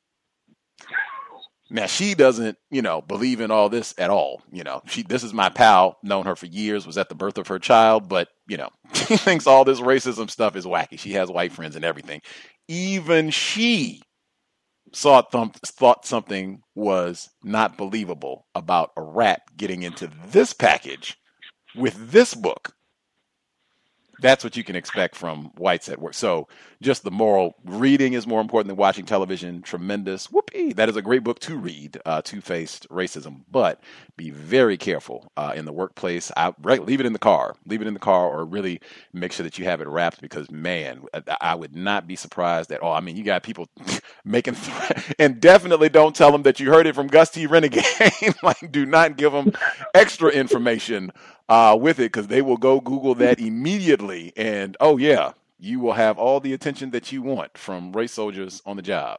Now, she doesn't, you know, believe in all this at all. You know, she, this is my pal, known her for years, was at the birth of her child, but, you know, she thinks all this racism stuff is wacky. She has white friends and everything. Even she saw th- thought something was not believable about a rat getting into this package with this book. That's what you can expect from whites at work. So just the moral reading is more important than watching television. Tremendous. Whoopee. That is a great book to read, uh, Two-Faced Racism. But be very careful uh, in the workplace. I, right, leave it in the car. Leave it in the car, or really make sure that you have it wrapped, because, man, I, I would not be surprised at all. I mean, you got people making th- and definitely don't tell them that you heard it from Gus T. Renegade. Like, do not give them extra information Uh, with it, because they will go Google that immediately, and oh yeah, you will have all the attention that you want from race soldiers on the job.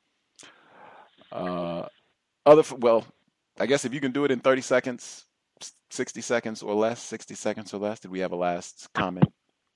Uh, other well, I guess if you can do it in thirty seconds, sixty seconds or less, sixty seconds or less. Did we have a last comment?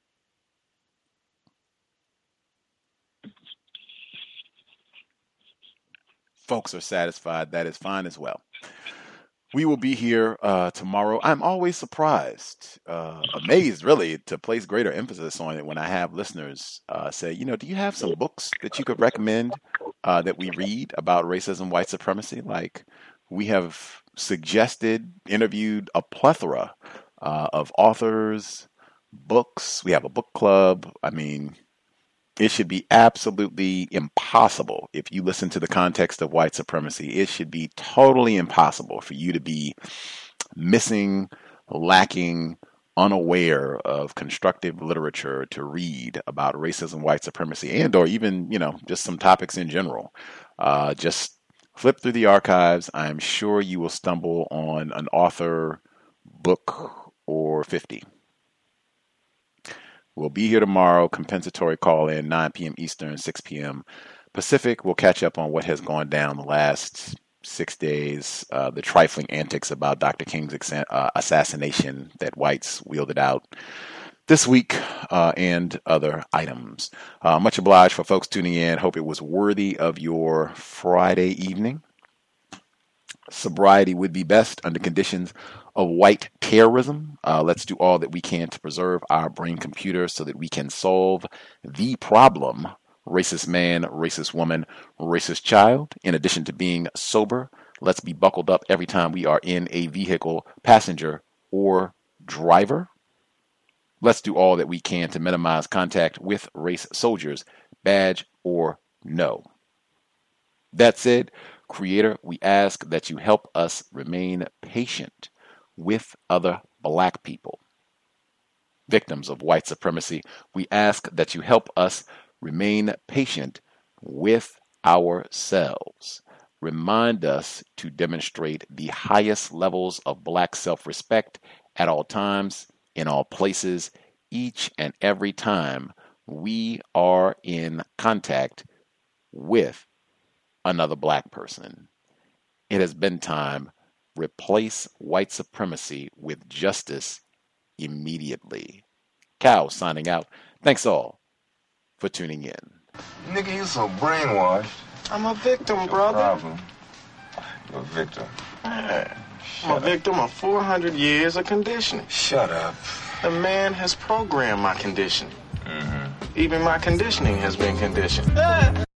Folks are satisfied. That is fine as well. We will be here uh, tomorrow. I'm always surprised, uh, amazed, really, to place greater emphasis on it when I have listeners uh, say, you know, do you have some books that you could recommend uh, that we read about racism, white supremacy? Like, we have suggested, interviewed a plethora uh, of authors, books. We have a book club. I mean, it should be absolutely impossible, if you listen to the context of white supremacy, it should be totally impossible for you to be missing, lacking, unaware of constructive literature to read about racism, white supremacy, and or even, you know, just some topics in general. Uh, just flip through the archives. I'm sure you will stumble on an author, book, or fifty. We'll be here tomorrow, compensatory call in, nine p.m. Eastern, six p.m. Pacific. We'll catch up on what has gone down the last six days, uh, the trifling antics about Doctor King's exa- uh, assassination that whites wielded out this week, uh, and other items. Uh, much obliged for folks tuning in. Hope it was worthy of your Friday evening. Sobriety would be best under conditions of white terrorism. Uh, let's do all that we can to preserve our brain computer so that we can solve the problem: racist man, racist woman, racist child. In addition to being sober, let's be buckled up every time we are in a vehicle, passenger or driver. Let's do all that we can to minimize contact with race soldiers, badge or no. That said, Creator, we ask that you help us remain patient with other black people, victims of white supremacy. We ask that you help us remain patient with ourselves. remind us to demonstrate the highest levels of black self-respect at all times, in all places, each and every time we are in contact with another black person. It has been time. Replace white supremacy with justice immediately. Cal signing out. Thanks all for tuning in. Nigga, you so brainwashed. I'm a victim, Your brother. Problem. You're a victim. Man, I'm a victim of four hundred years of conditioning. Shut up. The man has programmed my conditioning. Mm-hmm. Even my conditioning has been conditioned.